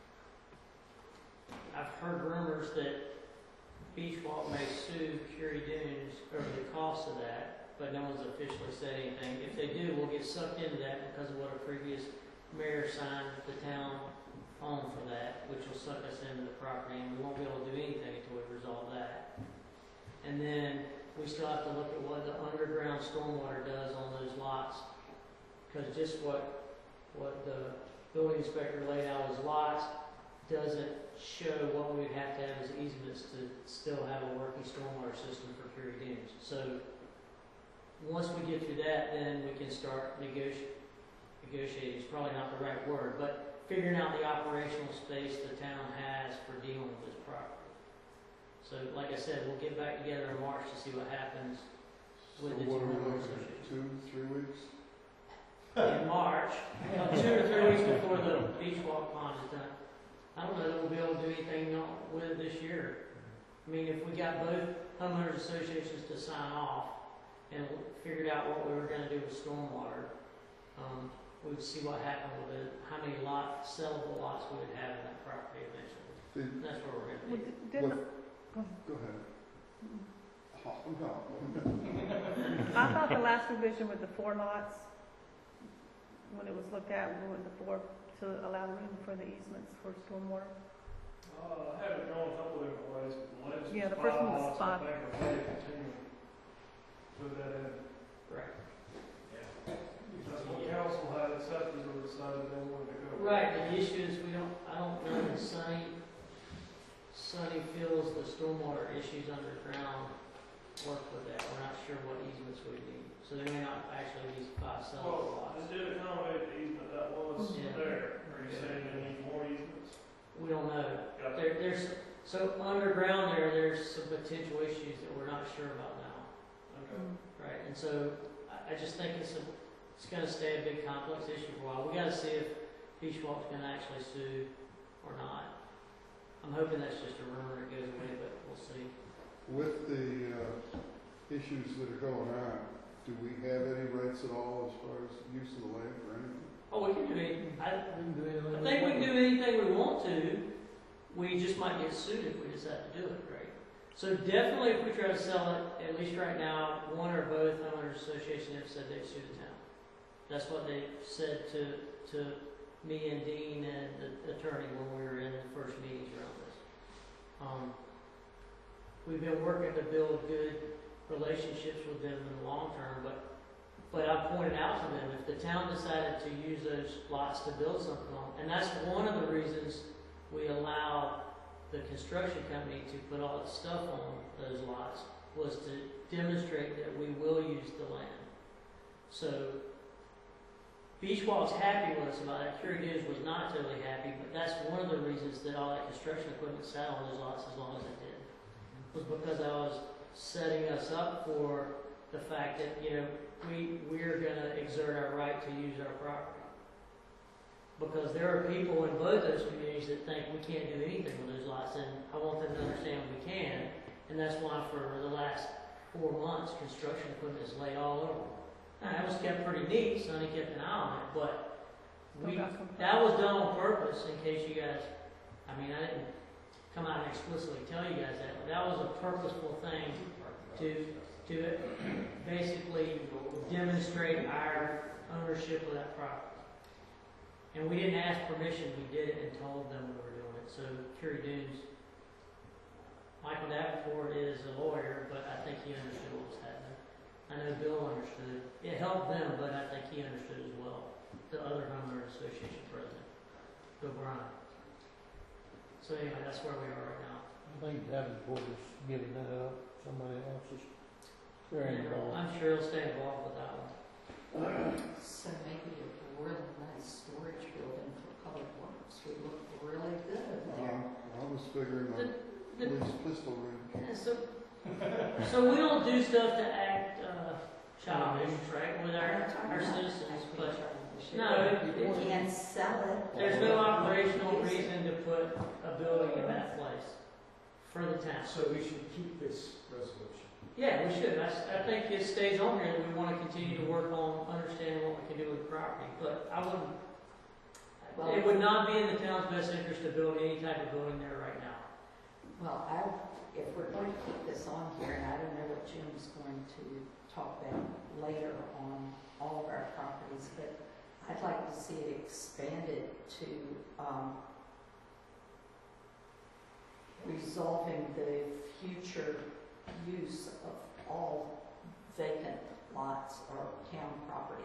I've heard rumors that Beach Walk may sue Curie Dunes over the cost of that, but no one's officially said anything. If they do, we'll get sucked into that because of what a previous mayor signed the town on for that, which will suck us into the property, and we won't be able to do anything until we resolve that. And then we still have to look at what the underground stormwater does on those lots, because just what, what the building inspector laid out as lots doesn't show what we'd have to have as easements to still have a working stormwater system for Curie Dunes. So, once we get through that, then we can start negoti- negotiating, is probably not the right word, but figuring out the operational space the town has for dealing with this property. So, like I said, we'll get back together in March to see what happens
So
with the
what are we
two
looking at, two, three weeks?
in March, uh, two or three weeks before the beach walk pond is done. I don't know that we'll be able to do anything on- with it this year. I mean, if we got both homeowners associations to sign off and w- figured out what we were gonna do with stormwater, um, we would see what happened with it, how many lot, sellable lots we would have in that property eventually.
Did,
That's where we're
Well,
gonna be.
d- didn't,
what, go ahead. Oh, no.
I thought the last revision with the four lots, when it was looked at, we went to four to allow room for the easements for stormwater.
Uh, I have it drawn a couple different ways, but the latest
Yeah,
was
the first
five
one was
lots, I
five.
think, are ready to continue. Put that in.
Right.
That's what council had accepted or decided they wanted to go.
Right, but the issue is we don't, I don't know that Sunny, Sunny feels the stormwater issues underground work with that. We're not sure what easements we need. So there may not actually be five sellable
Well,
lots.
it did accommodate the easement that was
Yeah.
there. Are you saying you need more easements?
We don't know.
Gotcha.
There, there's, so underground there, there's some potential issues that we're not sure about now.
Okay.
right? And so I, I just think it's a, it's gonna stay a big complex issue for a while. We gotta see if Beach Walk's gonna actually sue or not. I'm hoping that's just a rumor that goes away, but we'll see.
With the, uh, issues that are going on, do we have any rights at all as far as use of the land or anything?
Oh, we can do anything. I,
We can do anything
I
we
think we
want.
can do anything we want to. We just might get sued if we decide to do it, right? So definitely, if we try to sell it, at least right now, one or both homeowners association have said they'd sue the town. That's what they said to to me and Dean and the attorney when we were in the first meetings around this. Um, we've been working to build good relationships with them in the long term, but but I pointed out to them, if the town decided to use those lots to build something on, and that's one of the reasons we allow the construction company to put all its stuff on those lots, was to demonstrate that we will use the land. So Beach Walk's happy with us about it. Curie Dunes was not totally happy, but that's one of the reasons that all that construction equipment sat on those lots as long as it did, was because I was setting us up for the fact that, you know, we, we're gonna exert our right to use our property. Because there are people in both those communities that think we can't do anything with those lots, and I want them to understand we can, and that's why for the last four months, construction equipment is laid all over. Now, that was kept pretty neat, Sonny kept an eye on it, but we, that was done on purpose, in case you guys, I mean, I didn't come out and explicitly tell you guys that, but that was a purposeful thing to, to basically demonstrate our ownership of that property. And we didn't ask permission, we did it and told them we were doing it. So Curie Dunes, Michael Davenport is a lawyer, but I think he understood what was happening. I know Bill understood. It helped them, but I think he understood as well. The other homeowner association president, Bill Bryan. So anyway, that's where we are right now.
I think Davenport is giving that up. Somebody else is very
And
involved.
I'm sure he'll stay involved with that one.
So maybe a really nice storage building for public works would look really good over there.
Um, I was figuring on
The-
police pistol range.
Yeah, so, so we don't do stuff to act uh, childish, right, with our, our citizens, but no, it-
You can't sell it.
there's no operational reason to put a building in that place for the town.
So we should keep this resolution.
Yeah, we should. I, s- I think it stays on here that we want to continue to work on understanding what we can do with the property, but I wouldn't,
Well-
it would not be in the town's best interest to build any type of building there right now.
Well, I, if we're going to keep this on here, and I don't know what Jim's going to talk about later on all of our properties, but I'd like to see it expanded to, um, resolving the future use of all vacant lots or town property.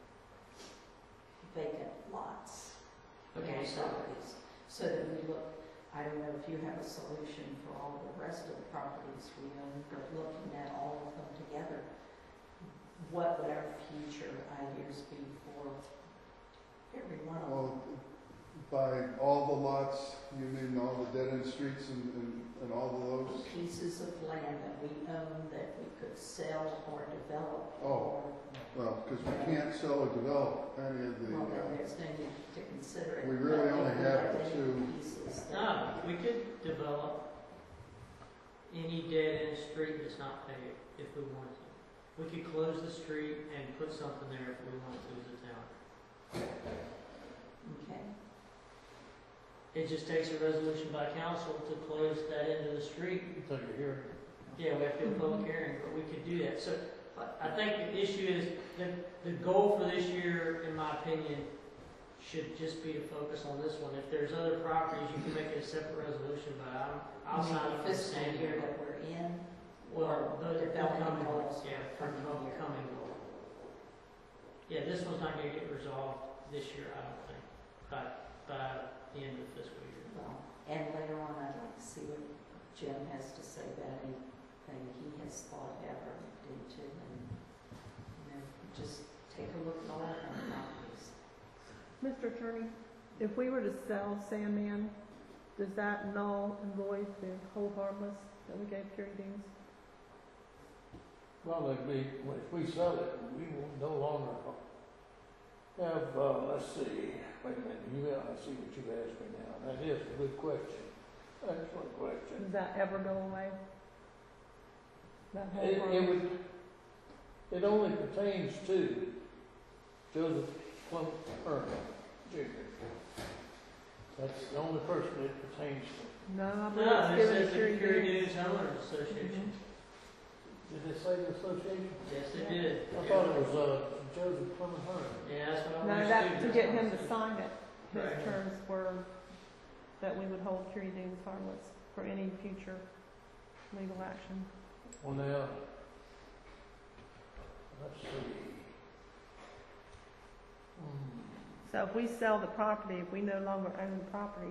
Vacant lots.
Okay,
town
so,
properties. So that we look, I don't know if you have a solution for all the rest of the properties we own, but looking at all of them together, what would our future ideas be for every one of them?
Well, by all the lots, you mean all the dead end streets and, and, and all of those?
Pieces of land that we own that we could sell or develop.
Oh.
or-
Well, because we can't sell or develop any of the,
Well, then
uh,
there's no need to consider it.
we really
But
only
if we
have
any
two.
pieces that-
no, we could develop any dead end street that's not paved if we wanted to. We could close the street and put something there if we wanted to as a town.
Okay.
It just takes a resolution by council to close that end of the street.
Take it here.
Yeah, we have to do a public hearing, but we could do that. So I- I think the issue is, the, the goal for this year, in my opinion, should just be to focus on this one. If there's other properties, you can make it a separate resolution, but I'm, I'll
You mean
sign up
the
for the
fiscal
same
year
year.
that we're in,
Well, the, the
development
coming
goals
goals, yeah,
for
for
coming year.
coming goal. Yeah, this one's not gonna get resolved this year, I don't think, by, by the end of the fiscal year.
well, and later on, I'd like to see what Jim has to say about anything he has thought about or looked into, and, you know, just take a look at all of our properties.
Mister Attorney, if we were to sell Sandman, does that null and void the hold harmless that we gave Curie Dunes?
probably be, if we sell it, we will no longer have, uh, let's see, wait a minute, you, I see what you've asked me now. That is a good question. Excellent question.
Does that ever go away? That whole
It, it
road?
would, it only pertains to Joseph Plum Ernst Junior That's the only person it pertains to.
No, I believe
No, it
it's
says
given
the
to
Curie
Curie
Dunes Homeowners Association.
Did they say the association?
Yes, it did.
I thought it was, uh, Joseph Plum Ernst.
Yeah, that's what I
No,
understood.
that, to
That's
get
what I
him to
said.
sign it, his
Right.
terms were that we would hold Curie Dunes harmless for any future legal action.
Well, now, let's see. Hmm.
So if we sell the property, if we no longer own the property,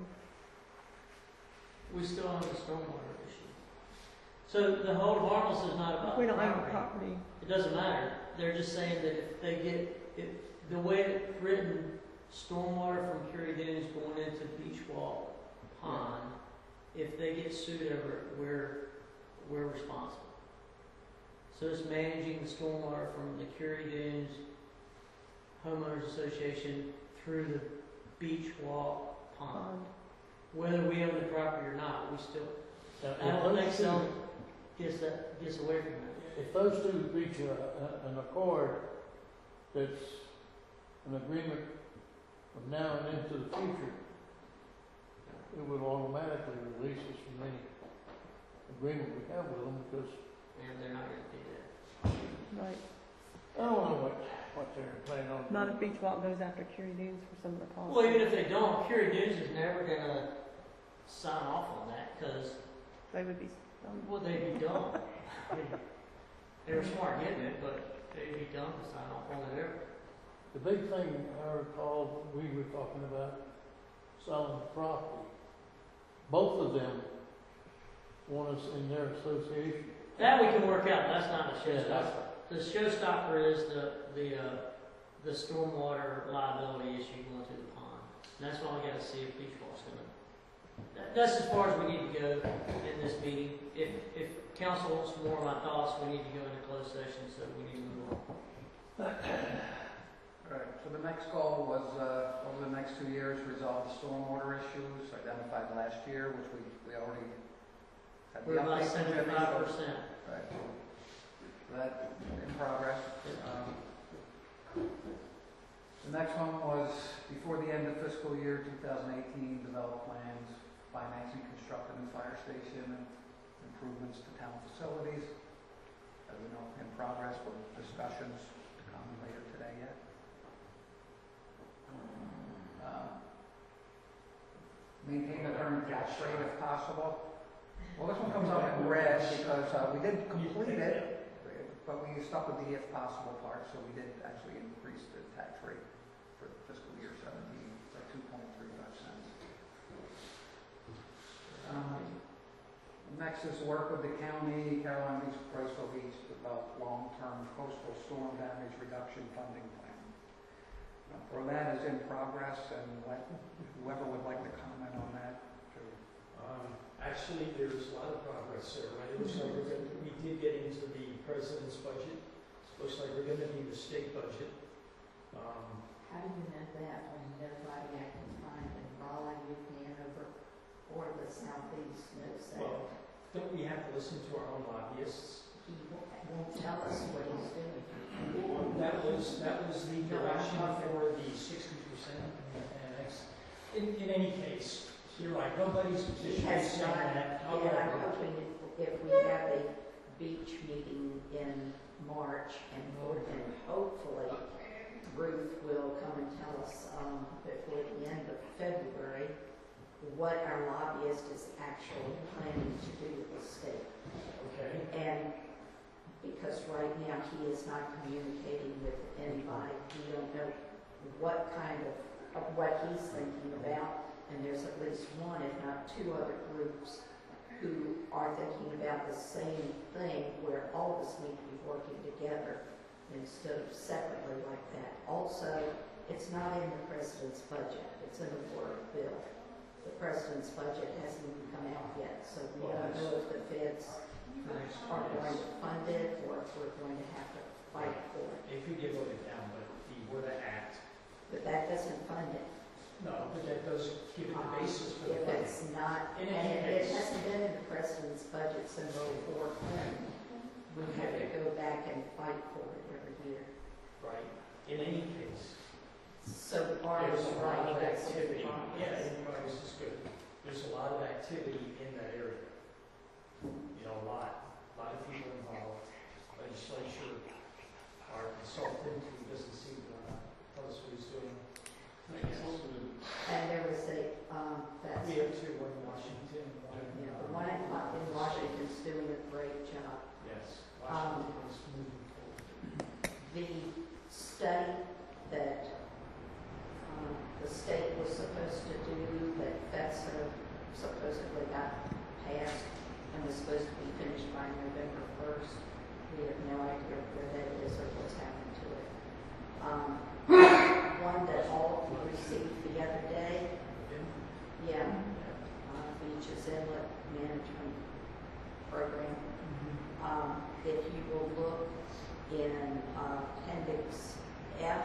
We still have the stormwater issue. So the whole of harmless is not
if
about
we
the
don't own the
property.
property,
It doesn't matter. They're just saying that if they get, if, the way it's written, stormwater from Curie Dunes going into Beach Walk Pond, if they get sued over it, we're, we're responsible. So it's managing the stormwater from the Curie Dunes Homeowners Association through the Beach Walk Pond.
pond.
Whether we own the property or not, we still,
Now,
I
if
don't
those
think
two-
so, gets that, gets away from that.
If those two reach a, a, an accord that's an agreement from now and into the future, it would automatically release us from any agreement we have with them because
And they're not gonna do that.
Right.
I don't know what, what they're planning on.
Not
doing.
if Beach Walk goes after Curie Dunes for some of the costs.
Well, even if they don't, Curie Dunes is never gonna sign off on that, cause
They would be, um,
well, they'd be dumb. I mean, they were smart getting it, but they'd be dumb to sign off on it ever.
The big thing I recall, we were talking about selling the property. Both of them want us in their association.
That we can work out, that's not a
Yeah,
showstopper.
that's-
The showstopper is the, the, uh, the stormwater liability issue going to the pond. And that's why we gotta see if Beach Walk's gonna, that, that's as far as we need to go in this meeting. If, if council wants more of my thoughts, we need to go into closed session, so we need to move on.
Right, so the next goal was, uh, over the next two years, resolve the stormwater issues identified last year, which we, we already had the
We're about
update from Jimmy,
seventy-five
so-
percent.
Right. That in progress. Um, The next one was before the end of fiscal year two thousand eighteen, develop plans, financing, construct a new fire station, and improvements to town facilities. As we know, in progress with discussions to come later today yet. Um, Maintain the current tax rate if possible. Well, this one comes out in red because uh, we did complete it, but we stuck with the if possible part, so we did actually increase the tax rate for fiscal year seventeen by two point three five cents. Um, Next is work with the county, Caroline Beach, Braceville Beach, to develop long-term coastal storm damage reduction funding plan. Now, For that is in progress, and let whoever would like to comment on that. to-
Um, actually, there's a lot of progress there, right? It looks like we're gonna, we did get into the president's budget. It looks like we're gonna need the state budget. Um,
How do you know that when nobody I can find in Raleigh, New Hanover, or the Southeast knows that?
well, don't we have to listen to our own lobbyists?
He won't won't tell us what he's doing.
That was, that was the direction for the sixty percent annex. In, in any case, you're right, nobody's
He
petition is
has
saying
not,
that.
and I'm
However,
hoping if, if we have a beach meeting in March, and, and hopefully Ruth will come and tell us, um, before the end of February, what our lobbyist is actually planning to do with the state.
okay,
And because right now he is not communicating with anybody, we don't know what kind of, of what he's thinking about. And there's at least one, if not two other groups who are thinking about the same thing, where all of us need to be working together instead of separately like that. Also, it's not in the president's budget, it's in the board bill. The president's budget hasn't even come out yet, so we don't know if the feds
the next
are going
year.
to fund it, or if we're going to have to fight for it.
It could get voted down, but if you were to act,
But that doesn't fund it.
no, but that does give it the basis for the
If
funding.
it's not,
In
and
any
it it
case-
hasn't been in the president's budget since before Clinton. We have to go back and fight for it every year.
Right, in any case,
So part of
there's
the
a lot of
right, that's the
activity,
process.
yeah, you know, this is good. There's a lot of activity in that area. You know, a lot, a lot of people involved, legislature, our consultant who doesn't seem to uh, tell us what he's doing.
And there was a, um, that's,
We
you
have two, one in Washington, one in.
know, the one in Wa- in Washington's doing a great job.
Yes,
Um,
Washington is moving forward.
The study that, um, the state was supposed to do, that FETSA supposedly got passed and was supposed to be finished by November first. We have no idea where that is or what's happened to it. Um, one that all of you received the other day, yeah, uh, Beaches Inlet Management Program. Um, if you will look in uh, Appendix F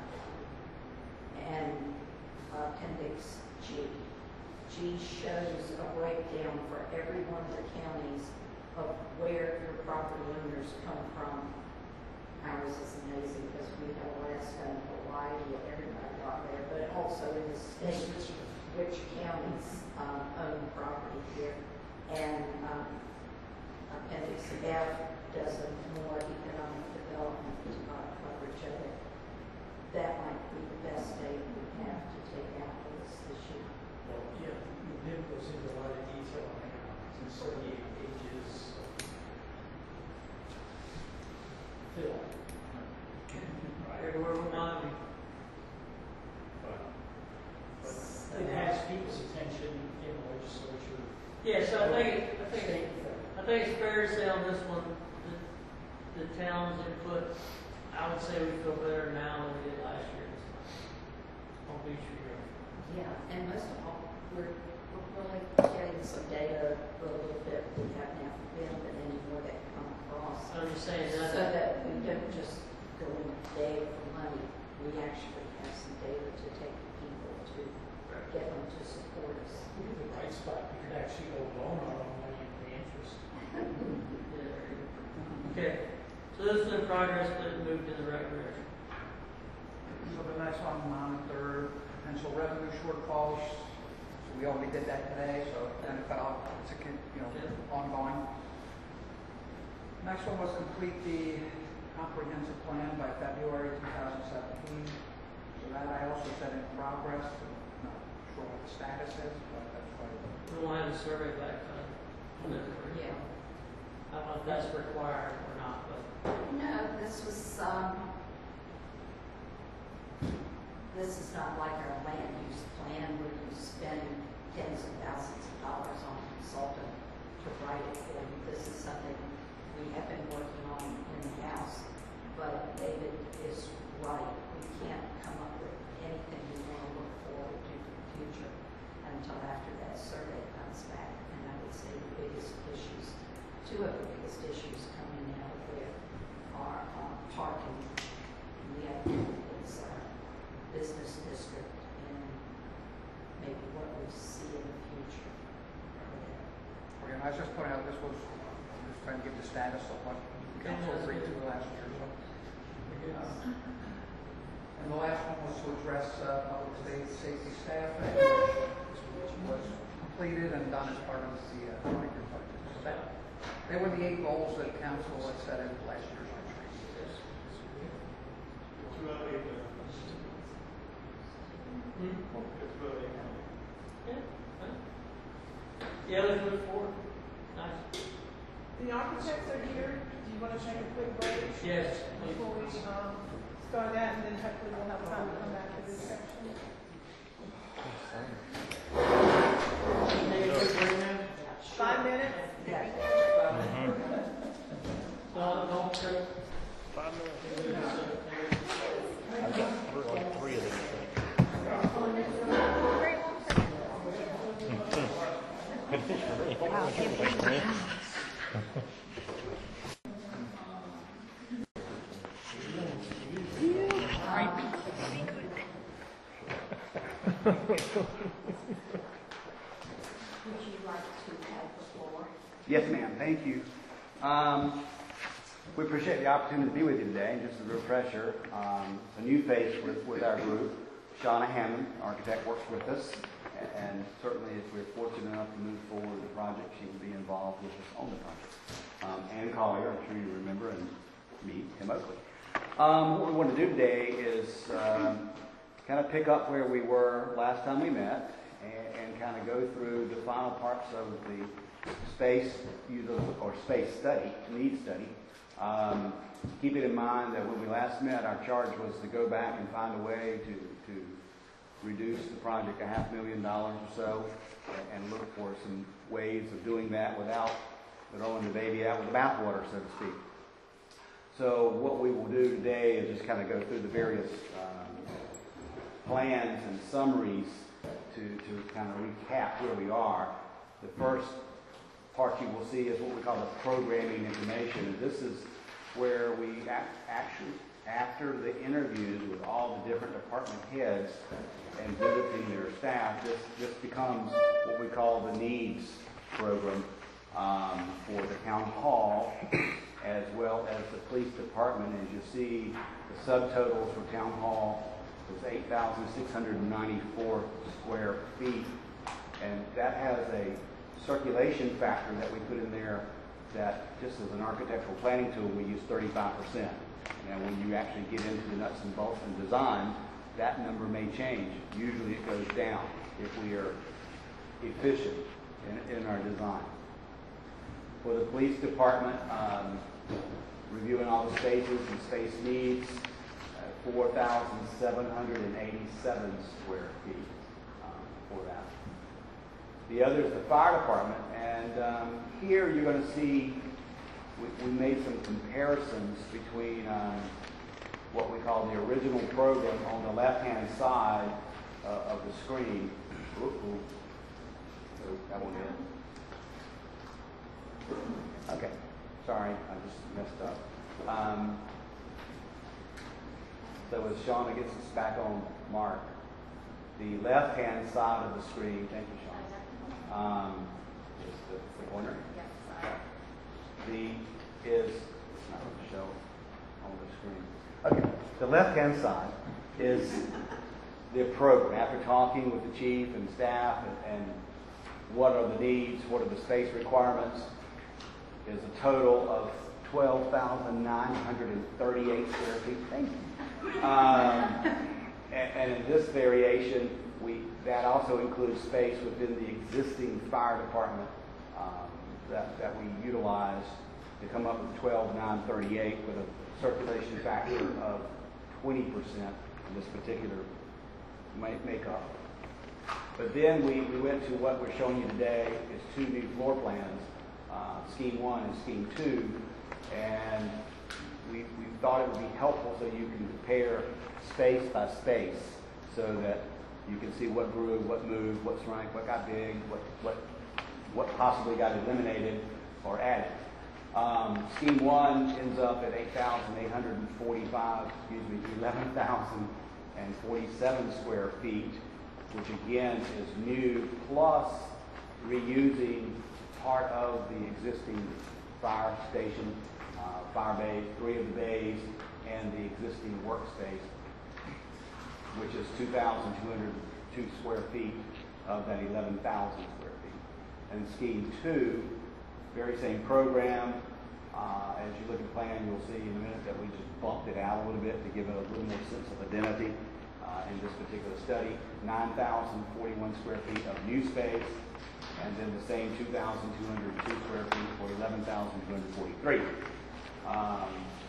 and Appendix G. G shows a breakdown for every one of the counties of where your property owners come from. Ours is amazing because we have Alaska and Hawaii and everybody got there, but also in the state, which counties um, own property here. And um, Appendix F does a more economic development uh, coverage of it. That might be the best date we have to take out of this this year.
Well, yeah, the N I M goes into a lot of detail on it, it's thirty-eight pages of film.
Everywhere we want to be.
But, but it has people's attention in the legislature.
Yeah, so I think, it- I think,
State
it-
and federal.
I think it's fair to say on this one, the, the town's input, I would say we feel better now than we did last year. On Beach Street.
Yeah, and most of all, we're, we're really getting some data a little bit we have now from them, but any more that come across.
I'm just saying
So
that,
that we don't just go and beg for money, we actually have some data to take to people to get them to support us.
We're in the right spot, we could actually go loan our own money and pay interest.
okay, so this is in progress, but it moved in the right direction.
So the next one, monitor potential revenue shortfalls. So we already did that today, so then it fell, it's a, con- you know, ongoing. Next one was complete the comprehensive plan by February two thousand seventeen. So that I also said in progress, I'm not sure what the status is, but that's what.
We won't have a survey back done.
Yeah.
I don't know if that's required or not, but.
No, this was, um, this is not like our land use plan where you spend tens of thousands of dollars on a consultant to write it for you. This is something we have been working on in the house, but David is right. We can't come up with anything we want to look forward to for the future until after that survey comes back. And I would say the biggest issues, two of the biggest issues coming out of there are um, parking. We have it's our business district and maybe what we see in the future.
Okay, and I was just pointing out, this was, I'm just trying to give the status of what council agreed to last year, so. Uh, And the last one was to address uh, public safety, safety staffing, which was completed and done as part of the uh, twenty-year budget. So that, they were the eight goals that council had set in last year's retreat.
It's about eight there.
Hmm?
It's about eight.
Yeah. fine. Yeah, let's move forward. Nice.
The architects are here. Do you want to take a quick break
Yes. please.
before we, um, start that, and then hopefully we'll have time to come back to this section?
Take a quick break now.
Five minutes?
Yeah.
No, no, sir.
Very long time.
Wow, can't believe it. Yes, ma'am. Thank you. Um, we appreciate the opportunity to be with you today. Just as a refresher, um, a new face with, with our group. Shauna Hammond, architect, works with us. And certainly, if we're fortunate enough to move forward with the project, she will be involved with us on the project. Um, Ann Collier, I'm sure you remember, and me, Tim Oakley. Um, what we want to do today is um, kind of pick up where we were last time we met and, and kind of go through the final parts of the space or space study, need study. Um, keep it in mind that when we last met, our charge was to go back and find a way to, to reduce the project a half million dollars or so and look for some ways of doing that without throwing the baby out with the bathwater, so to speak. So what we will do today is just kind of go through the various um, plans and summaries to, to kind of recap where we are. The first part you will see is what we call the programming information. And this is where we actually, after the interviews with all the different department heads and visiting their staff, this, this becomes what we call the needs program um, for the town hall, as well as the police department. As you see, the subtotals for town hall was eight thousand six hundred ninety-four square feet, and that has a circulation factor that we put in there that, just as an architectural planning tool, we use thirty-five percent. Now, when you actually get into the nuts and bolts and design, that number may change. Usually it goes down if we are efficient in, in our design. For the police department, um, reviewing all the spaces and space needs, uh, four thousand seven hundred eighty-seven square feet um, for that. The other is the fire department, and um, here you're going to see we, we made some comparisons between um, what we call the original program on the left-hand side uh, of the screen. Ooh, ooh. Oh, that one did. Okay, sorry, I just messed up. Um, so as Shauna gets us back on mark, the left-hand side of the screen, thank you, Shauna, um, is the, the corner.
Yes, sorry.
The is, it's not going to show on the screen. Okay, the left-hand side is the program. After talking with the chief and staff and, and what are the needs, what are the space requirements, is a total of twelve thousand nine hundred thirty-eight square feet. Thank you. Um, and, and in this variation, we that also includes space within the existing fire department um, that, that we utilize to come up with twelve thousand nine hundred thirty-eight with a circulation factor of twenty percent in this particular make, makeup. But then we, we went to what we're showing you today is two new floor plans. Uh, scheme one and scheme two, and we, we thought it would be helpful so you can compare space by space so that you can see what grew, what moved, what's ranked, what got big, what what what possibly got eliminated or added. Um, scheme one ends up at eight thousand eight hundred forty-five, excuse me, eleven thousand forty-seven square feet, which again is new plus reusing part of the existing fire station, uh, fire bays, three of the bays, and the existing workspace, which is two thousand two hundred two square feet of that eleven thousand square feet. And scheme two, very same program. Uh, as you look at the plan, you'll see in a minute that we just bumped it out a little bit to give it a little more sense of identity uh, in this particular study. nine thousand forty-one square feet of new space, and then the same two thousand two hundred two square feet for eleven thousand two hundred forty-three. Um,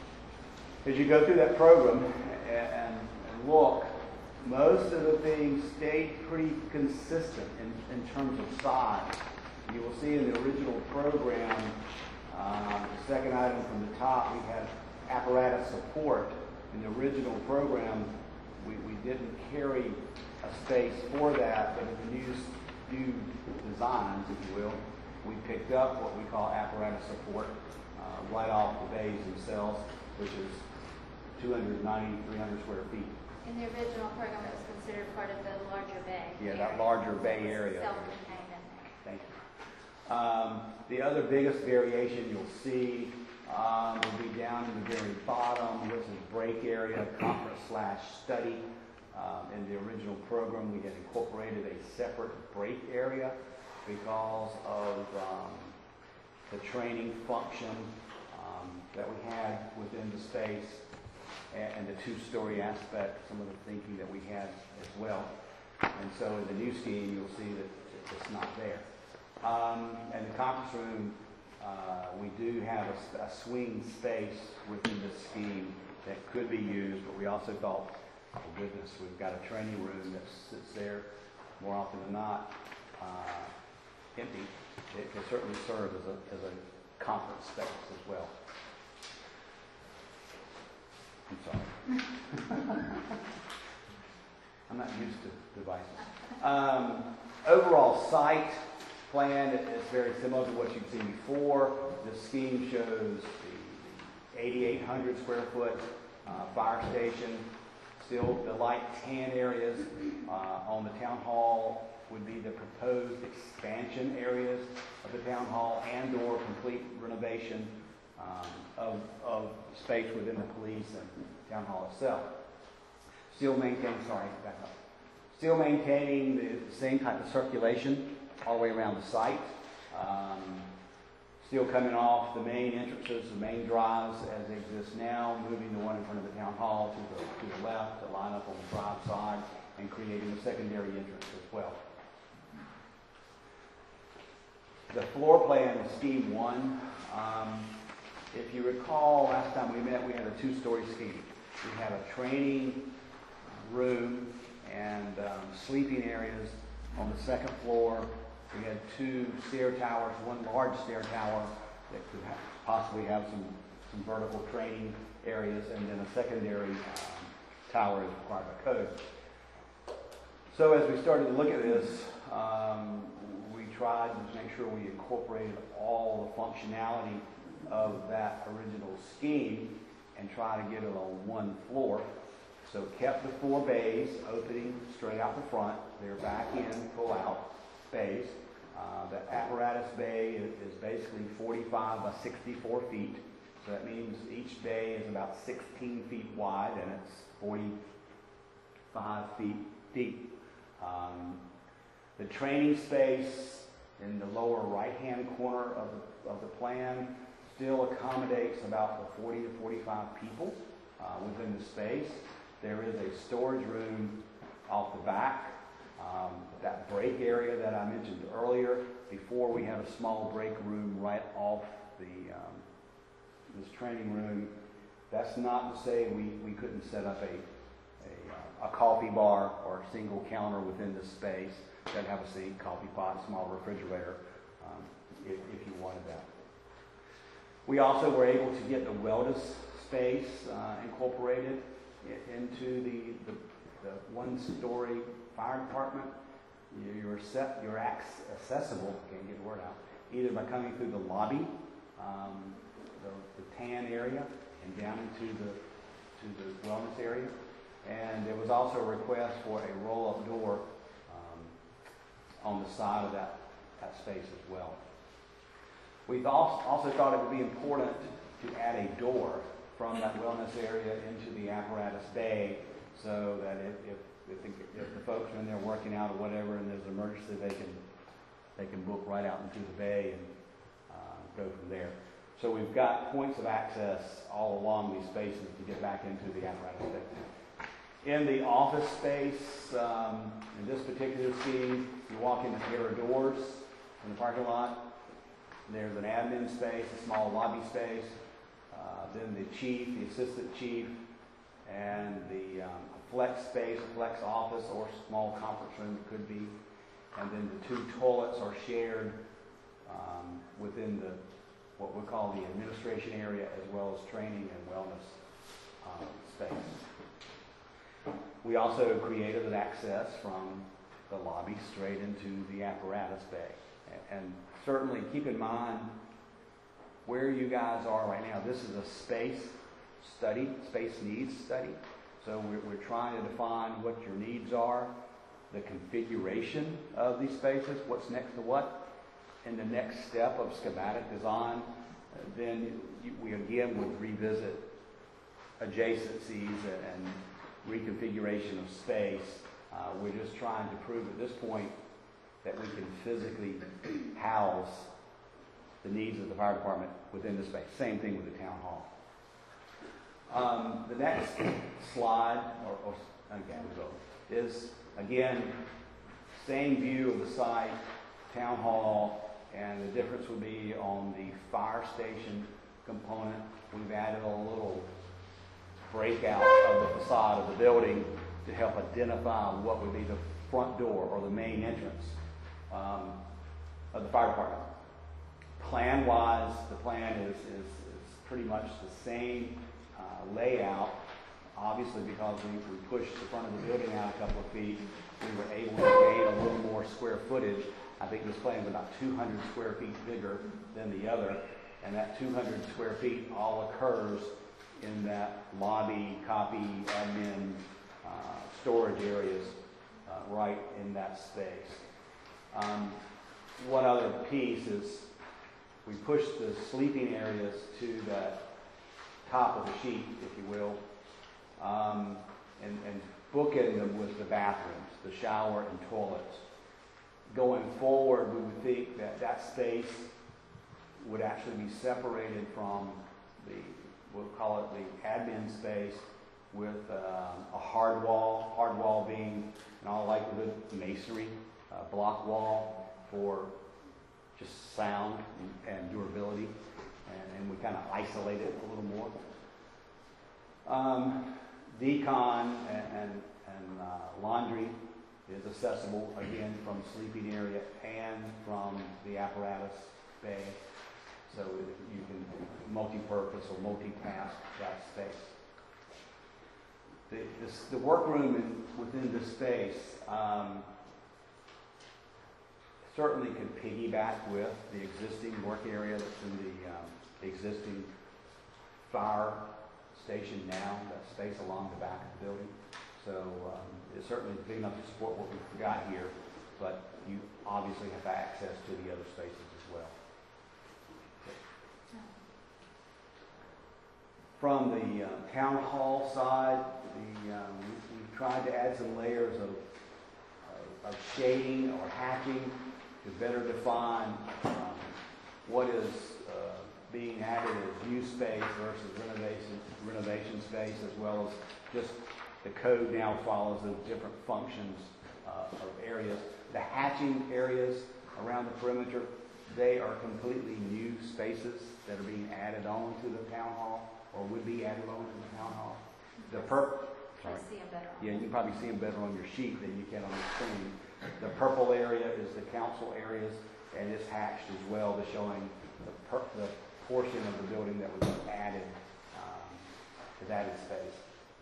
as you go through that program and, and, and look, most of the things stayed pretty consistent in, in terms of size. You will see in the original program, uh, the second item from the top, we had apparatus support. In the original program, we, we didn't carry a space for that, but in the new new designs, if you will, we picked up what we call apparatus support uh, right off the bays themselves, which is two hundred ninety, three hundred square feet.
In the original program, it was considered part of the larger bay.
Yeah,
area.
that larger bay
It was
area.
Self-contained in there.
Thank you. Um, the other biggest variation you'll see um, will be down in the very bottom, which is break area, conference slash study. Um, in the original program, we had incorporated a separate break area because of um, the training function um, that we had within the space and, and the two-story aspect, some of the thinking that we had as well. And so in the new scheme, you'll see that it's not there. Um, and the conference room, uh, we do have a, a swing space within the scheme that could be used, but we also thought, oh goodness, we've got a training room that sits there more often than not uh, empty. It can certainly serve as a, as a conference space as well. I'm sorry. I'm not used to devices. Um, overall site plan is very similar to what you've seen before. The scheme shows the eighty-eight hundred square foot uh, fire station. Still, the light tan areas uh, on the town hall would be the proposed expansion areas of the town hall and or complete renovation um, of, of space within the police and town hall itself. Still maintaining, sorry, back up. Still maintaining the same type of circulation all the way around the site. Um, still coming off the main entrances, the main drives as they exist now, moving the one in front of the town hall to the, to the left to line up on the drive side and creating a secondary entrance as well. The floor plan of scheme one, um, if you recall last time we met, we had a two-story scheme. We had a training room and um, sleeping areas on the second floor. We had two stair towers, one large stair tower that could ha possibly have some, some vertical training areas, and then a secondary um, tower as required by code. So as we started to look at this, um, we tried to make sure we incorporated all the functionality of that original scheme and try to get it on one floor. So kept the four bays opening straight out the front. They're back in, pull out bays. Uh, the apparatus bay is, is basically forty-five by sixty-four feet. So that means each bay is about sixteen feet wide and it's forty-five feet deep. Um, the training space in the lower right-hand corner of the, of the plan still accommodates about the forty to forty-five people uh, within the space. There is a storage room off the back. Um, that break area that I mentioned earlier, before we had a small break room right off the um, this training room. That's not to say we, we couldn't set up a, a, a coffee bar or a single counter within this space that have a sink, coffee pot, small refrigerator, um, if, if you wanted that. We also were able to get the wellness space uh, incorporated into the, the, the one-story fire department. You're, set, you're accessible, can't get the word out, either by coming through the lobby, um, the, the tan area, and down into the, to the wellness area. And there was also a request for a roll-up door um, on the side of that, that space as well. We've also thought it would be important to add a door from that wellness area into the apparatus bay, so that if, if, if, the, if the folks are in there working out or whatever and there's an emergency, they can, they can book right out into the bay and uh, go from there. So we've got points of access all along these spaces to get back into the apparatus bay. In the office space, um, in this particular scheme, you walk in a pair of doors in the parking lot. There's an admin space, a small lobby space, uh, then the chief, the assistant chief, and the um, flex space, a flex office or small conference room could be, and then the two toilets are shared um, within the what we call the administration area, as well as training and wellness um, space. We also created an access from the lobby straight into the apparatus bay. And certainly keep in mind where you guys are right now. This is a space study, space needs study. So we're, we're trying to define what your needs are, the configuration of these spaces, what's next to what, in the next step of schematic design, uh, then you, we again would revisit adjacencies and, and reconfiguration of space. Uh, we're just trying to prove at this point that we can physically house the needs of the fire department within the space. Same thing with the town hall. Um, the next slide, or, or again, we go, is again, same view of the site, town hall, and the difference would be on the fire station component. We've added a little breakout of the facade of the building to help identify what would be the front door or the main entrance um, of the fire department. Plan-wise, the plan is, is, is pretty much the same uh, layout. Obviously, because we, we pushed the front of the building out a couple of feet, we were able to gain a little more square footage. I think this plan is about two hundred square feet bigger than the other, and that two hundred square feet all occurs in that lobby, copy, admin, uh, storage areas uh, right in that space. Um, one other piece is we pushed the sleeping areas to the top of the sheet, if you will, um, and, and bookend them with the bathrooms, the shower and toilets. Going forward, we would think that that space would actually be separated from the, we'll call it the admin space, with um, a hard wall, hard wall being in all likelihood masonry, uh, block wall for just sound and, and durability, and, and we kind of isolate it a little more. Um, decon and, and, and uh, laundry is accessible again from sleeping area and from the apparatus bay, so you can multi-purpose or multi-task that space. The, this, the workroom in, within this space um, certainly can piggyback with the existing work area that's in the um, existing fire station now, that space along the back of the building. So um, it's certainly big enough to support what we've got here, but you obviously have access to the other spaces as well. From the uh, town hall side, the, um, we, we've tried to add some layers of, of, of shading or hatching to better define um, what is uh, being added as use space versus renovation, renovation space, as well as just the code now follows the different functions uh, of areas. The hatching areas around the perimeter, they are completely new spaces that are being added on to the town hall, or would be added on to the town hall. The perp, sorry.
I see 'em better on.
Yeah, you can probably see them better on your sheet than you can on the screen. The purple area is the council areas, and it's hatched as well to showing the, per the portion of the building that was added um, to that space.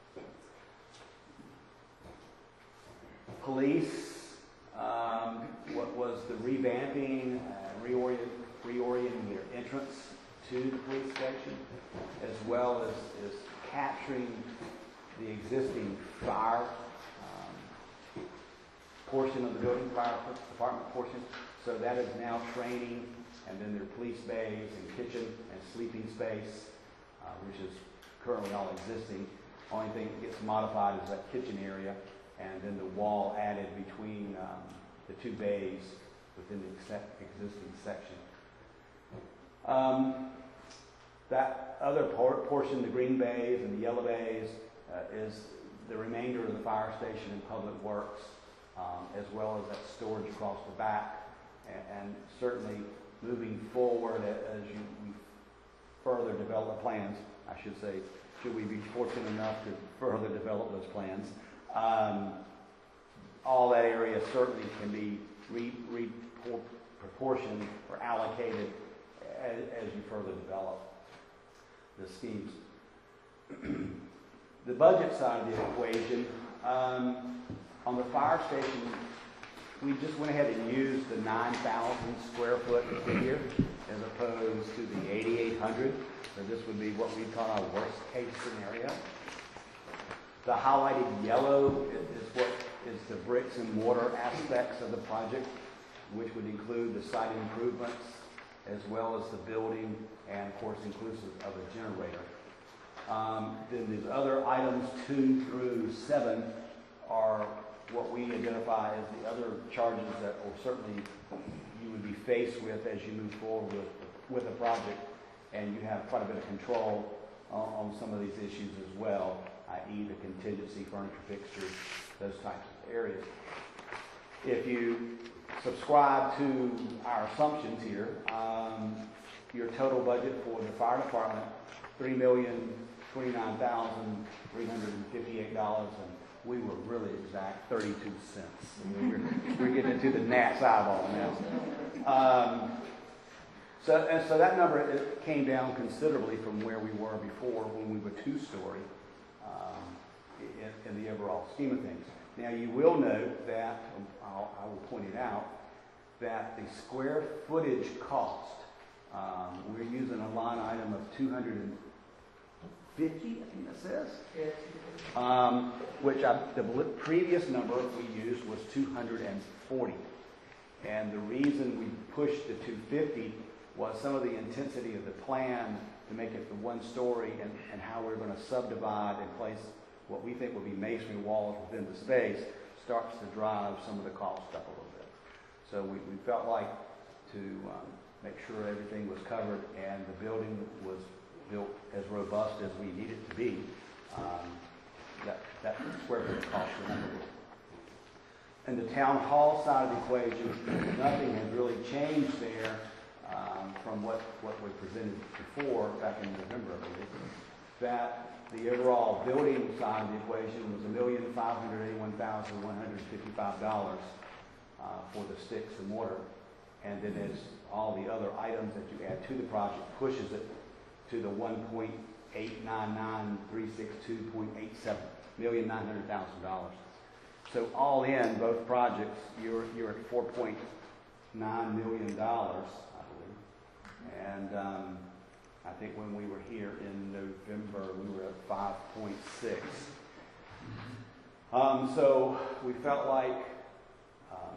Police, um, what was the revamping, uh, reorient, reorienting their entrance to the police station, as well as, as capturing the existing fire um, portion of the building, fire department portion. So that is now training, and then their police bays and kitchen and sleeping space, uh, which is currently all existing. Only thing that gets modified is that kitchen area, and then the wall added between um, the two bays within the existing section. Um, that other por portion, the green bays and the yellow bays, uh, is the remainder of the fire station and public works, um, as well as that storage across the back. And, and certainly moving forward as you we further develop the plans, I should say, should we be fortunate enough to further develop those plans, um, all that area certainly can be re, re proportioned or allocated as, as you further develop the schemes. The budget side of the equation, um, on the fire station, we just went ahead and used the nine thousand square foot figure as opposed to the eighty-eight hundred. So this would be what we call our worst case scenario. The highlighted yellow is what is the bricks and mortar aspects of the project. which would include the site improvements as well as the building and, of course, inclusive of a generator. Um, then these other items, two through seven, are what we identify as the other charges that will certainly you would be faced with as you move forward with, with a project, and you have quite a bit of control on, on some of these issues as well, that is the contingency, furniture, fixtures, those types of areas. If you subscribe to our assumptions here, um, your total budget for the fire department, three million twenty-nine thousand three hundred fifty-eight dollars, and we were really exact, thirty-two cents. We're, we're getting into the gnat's eyeball now. Um, so, and so that number it came down considerably from where we were before when we were two-story um, in, in the overall scheme of things. Now, you will note that, I'll, I will point it out, that the square footage cost, um, we're using a line item of two hundred fifty, I think it says, um, which I, the previous number we used was two hundred forty. And the reason we pushed the two hundred fifty was some of the intensity of the plan to make it the one story and, and how we're going to subdivide and place what we think will be masonry walls within the space starts to drive some of the cost up a little bit. So we, we felt like to um, make sure everything was covered and the building was built as robust as we need it to be. Um, that, that square foot cost was number one. And the town hall side of the equation, nothing has really changed there um, from what, what we presented before back in November, I believe. That the overall building side of the equation was one million five hundred eighty-one thousand one hundred fifty-five dollars uh, for the sticks and mortar. And then as all the other items that you add to the project pushes it to the one point eight nine nine three six two point eight seven million nine hundred thousand dollars. So all in both projects, you're you're at four point nine million dollars, I believe. And um, I think when we were here in November, we were at five point six. Um, so we felt like um,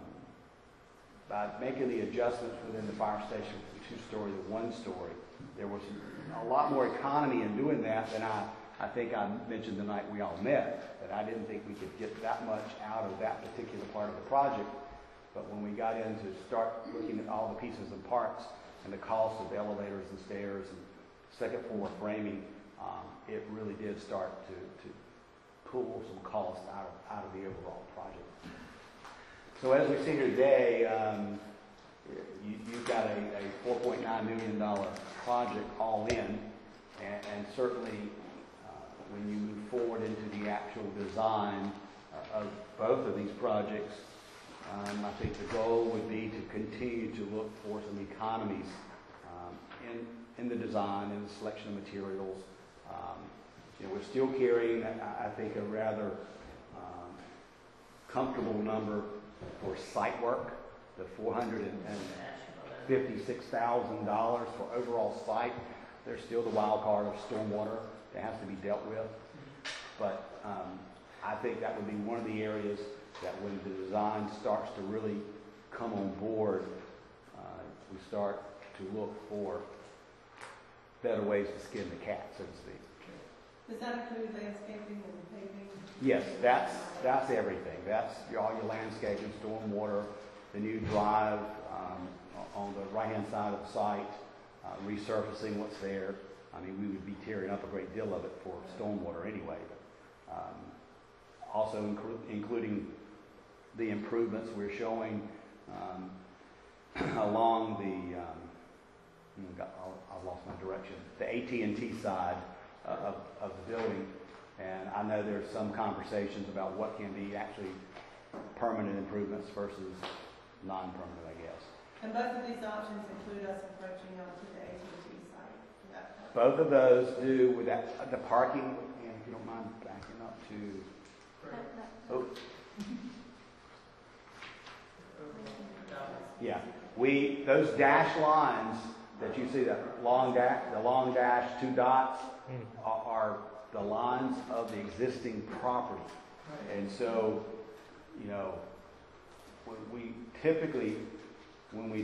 by making the adjustments within the fire station from two-story to one-story, there was a lot more economy in doing that than I, I think I mentioned the night we all met, that I didn't think we could get that much out of that particular part of the project. But when we got in to start looking at all the pieces and parts and the cost of the elevators and stairs and second floor framing, um, it really did start to, to pull some cost out of, out of the overall project. So as we see here today, um, you, you've got a, a four point nine million dollars project all in, and, and certainly uh, when you move forward into the actual design uh, of both of these projects, um, I think the goal would be to continue to look for some economies um, in in the design and the selection of materials. Um, you know, we're still carrying, I, I think, a rather um, comfortable number for site work, the four hundred fifty-six thousand dollars for overall site. There's still the wild card of stormwater that has to be dealt with. But um, I think that would be one of the areas that when the design starts to really come on board, uh, we start to look for better ways to skin the cat, so to speak.
Does that include landscaping and paving?
Yes, that's that's everything. That's your, all your landscaping, stormwater, the new drive um, on the right-hand side of the site, uh, resurfacing what's there. I mean, we would be tearing up a great deal of it for stormwater anyway. But, um, also inclu including the improvements we're showing um, along the um, I lost my direction. The A T and T side uh, of, of the building, and I know there's some conversations about what can be actually permanent improvements versus non-permanent, I guess.
And both of these options include us approaching out to the A T and T site for that.
Both of those do with that the parking. And if you don't mind backing up to. Oh. Yeah, we those dash lines that you see, that long dash, the long dash, two dots, are, are the lines of the existing property. And so, you know, we typically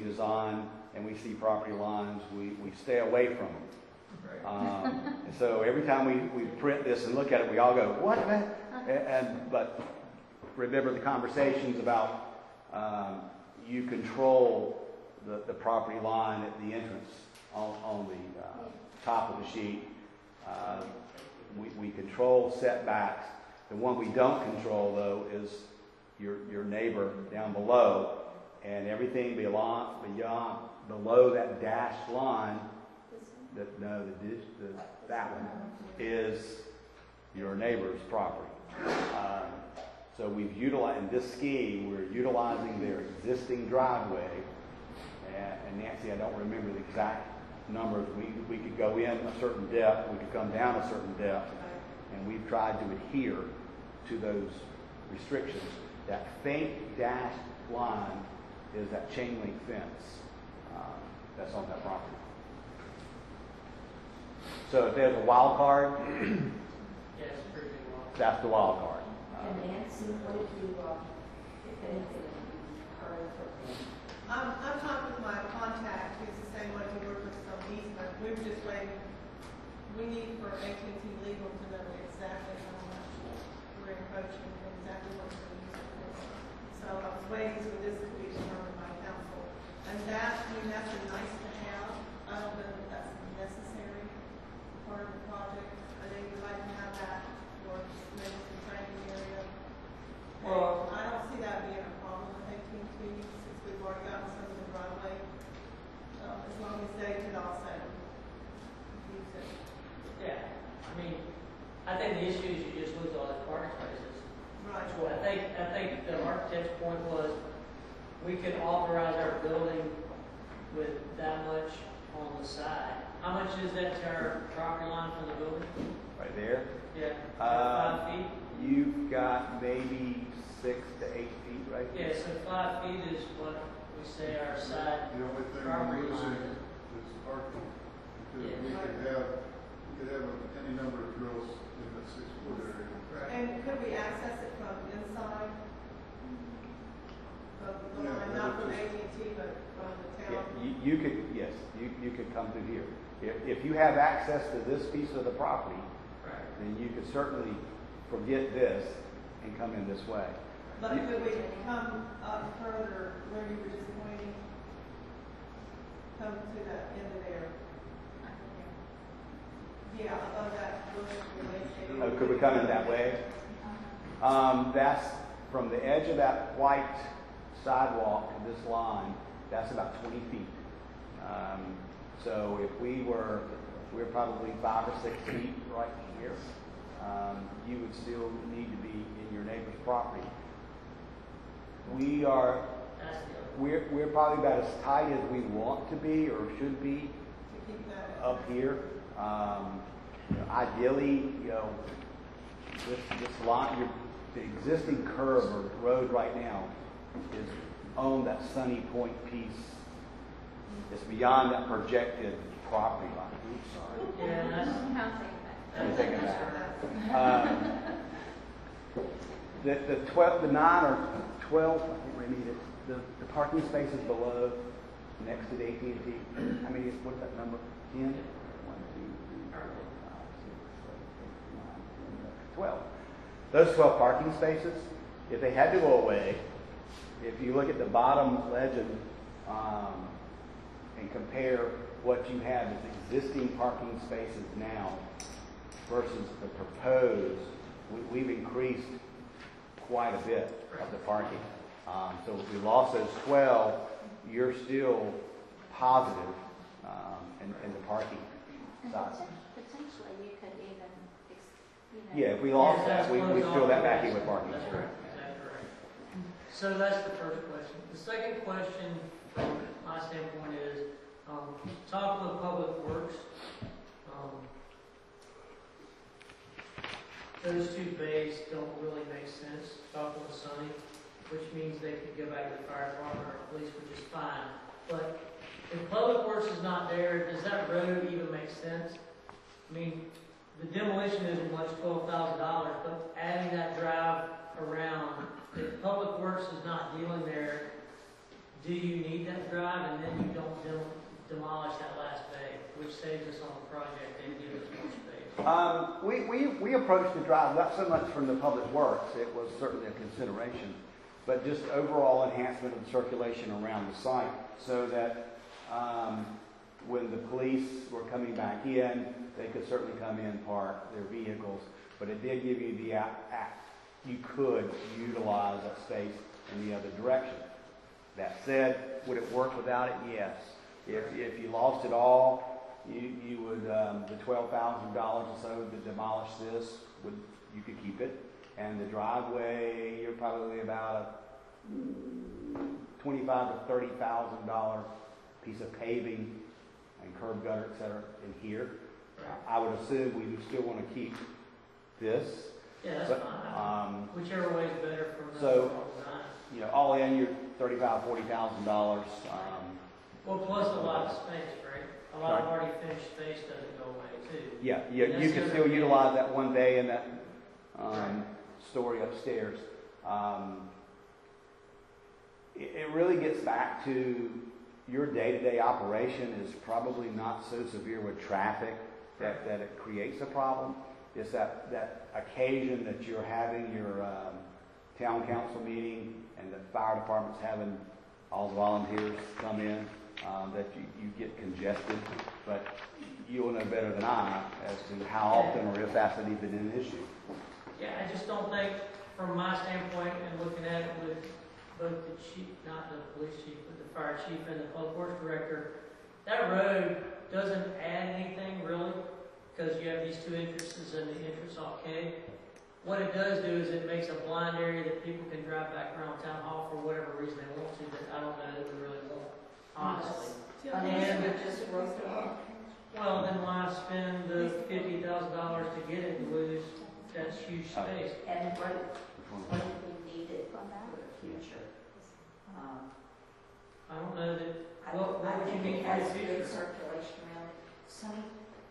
design and we see property lines, we, we stay away from them. Um, and so every time we, we print this and look at it, we all go, what? And, and but remember the conversations about um, you control the, the property line at the entrance on, on the uh, top of the sheet. Uh, we, we control setbacks. The one we don't control, though, is your, your neighbor down below, and everything beyond, beyond below that dashed line. That, no, the, the, that one is your neighbor's property. Um, so we've utilized, in this scheme, we're utilizing their existing driveway. And, and Nancy, I don't remember the exact numbers. We, we could go in a certain depth, we could come down a certain depth, and we've tried to adhere to those restrictions. That faint dashed line is that chain link fence um, that's on that property. So if there's a wild card,
Yes, pretty big one.
that's the wild card.
And Nancy, what did you, uh, if anything, heard from them?
Um, I've talked with my contact, who's the same one who worked with some easement. We were just waiting, we need for A T and T legal to know exactly how much we're encroaching and exactly what we're using for. So I was waiting for this to be determined by council. And that, I mean, that's a nice to have. I don't know that that's necessary part of the project. I think we'd like to have that for maybe some training area.
Well-
I don't see that being a problem with A T and T since we've already gotten some of the driveway. Um, as long as they could also use it.
Yeah, I mean, I think the issue is you just lose all those parking spaces.
Right.
I think, I think the architect's point was, we could authorize our building with that much on the side. How much is that to our property line from the building?
Right there.
Yeah,
Uh,
five feet?
You've got maybe six to eight feet right there.
Yeah, so five feet is what we say our side
The only thing
property
we're losing
line is.
is parking, because
Yeah.
we could have, we could have any number of drills in that six foot area.
And could we access it from inside? Of the
Yeah,
line,
that
not
would
from A
just-
T and T, but from the
Yeah,
town?
you, you could, yes, you, you could come through here. If, if you have access to this piece of the property,
Right.
then you could certainly forget this and come in this way.
But
You-
could we come up further where you were just pointing? Come to that end of there? Yeah, above that building.
Oh, could we come in that way? Um, that's from the edge of that white sidewalk to this line, that's about twenty feet. Um, so if we were, we're probably five or six feet right here, um, you would still need to be in your neighbor's property. We are,
That's the other.
we're, we're probably about as tight as we want to be or should be
To keep that.
up here. Um, you know, ideally, you know, this, this lot, your, the existing curve or road right now is on that Sunny Point piece. It's beyond that projected property line. Oops, sorry.
Yeah, that's,
Let me take it
that's
back.
right.
Um, the, the twelve, the nine or twelve, I think we need it, the, the parking spaces below, next to the A T and T, how many, is- what's that number? Ten? One, two, three, four, five, six, seven, eight, nine, ten, eleven, twelve. Those twelve parking spaces, if they had to go away, if you look at the bottom legend, um, and compare what you have as existing parking spaces now versus the proposed, we, we've increased quite a bit of the parking. Um, so if we lost those twelve, you're still positive um, in, in the parking side.
Potentially, you could even, ex- you know.
Yeah, if we lost
Yeah,
that,
that's
we we
closed
fill
off.
that back in with parking.
That's correct, that's correct. So that's the first question. The second question from my standpoint is, um, talking with Public Works, um, those two bays don't really make sense, talking with Sonny, which means they could go back to the fire department or police, which is fine. But if Public Works is not there, does that road even make sense? I mean, the demolition isn't much, twelve thousand dollars, but adding that drive around, if Public Works is not dealing there, do you need that drive? And saves us on the project and gives us more space?
Um, we, we, we approached the drive, not so much from the public works, it was certainly a consideration, but just overall enhancement of the circulation around the site so that um, when the police were coming back in, they could certainly come in, park their vehicles, but it did give you the act. You could utilize that space in the other direction. That said, would it work without it? Yes. If, if you lost it all, you, you would, um, the twelve thousand dollars or so to demolish this, would you could keep it. And the driveway, you're probably about a twenty-five to thirty thousand dollar piece of paving and curb gutter, et cetera, in here. I would assume we would still want to keep this.
Yeah, that's
but,
fine.
Um,
Whichever way is better for the
so,
overall design.
You know, all in, you're thirty-five, forty thousand dollars. Um,
Well, plus a lot of space, right? A lot of
Sorry?
already finished space doesn't go away too.
yeah, you,
And
you
that's
can
the
still
other-
utilize that one bay in that um,
Right.
story upstairs. Um, it, it really gets back to your day-to-day operation is probably not so severe with traffic that, that it creates a problem. It's that, that occasion that you're having your um, town council meeting and the fire department's having all the volunteers come in, um, that you, you get congested. But you'll know better than I as to how often or if that's even an issue.
Yeah, I just don't think, from my standpoint and looking at it with both the chief, not the police chief, but the fire chief and the public works director, that road doesn't add anything really, because you have these two entrances and the entrance off K. What it does do is it makes a blind area that people can drive back around town hall for whatever reason they want to, that I don't know that we really want, honestly.
Unless we just wrote it off.
Well, then why spend the fifty thousand dollars to get it and lose that huge space?
And what, what do we need it for the future? Um,
I don't know that,
I,
Well, what
I
would you
think
need
it
for
has
the
good
future?
circulation around it. Sonny,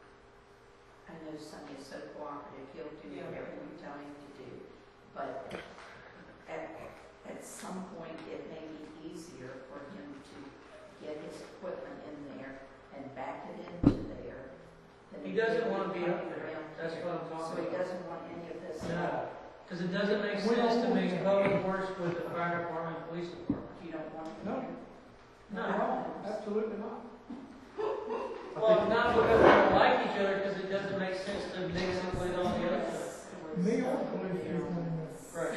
I know Sonny is so cooperative, he'll do
Yeah.
whatever we tell him to do. But at, at some point, it may be easier for him to get his equipment in there and back it into there. than
He doesn't
do
wanna be up
coming
there.
around
That's
here.
what I'm talking
So he
about.
doesn't want any of this.
No. Because it doesn't make
We don't
sense to
want
mix
that.
public works with the fire department and police department.
You don't want it
No.
there?
No.
Absolutely not.
Well, not because they don't like each other, because it doesn't make sense to mix it with all the other stuff.
Me or the police chief wanting this.
Right.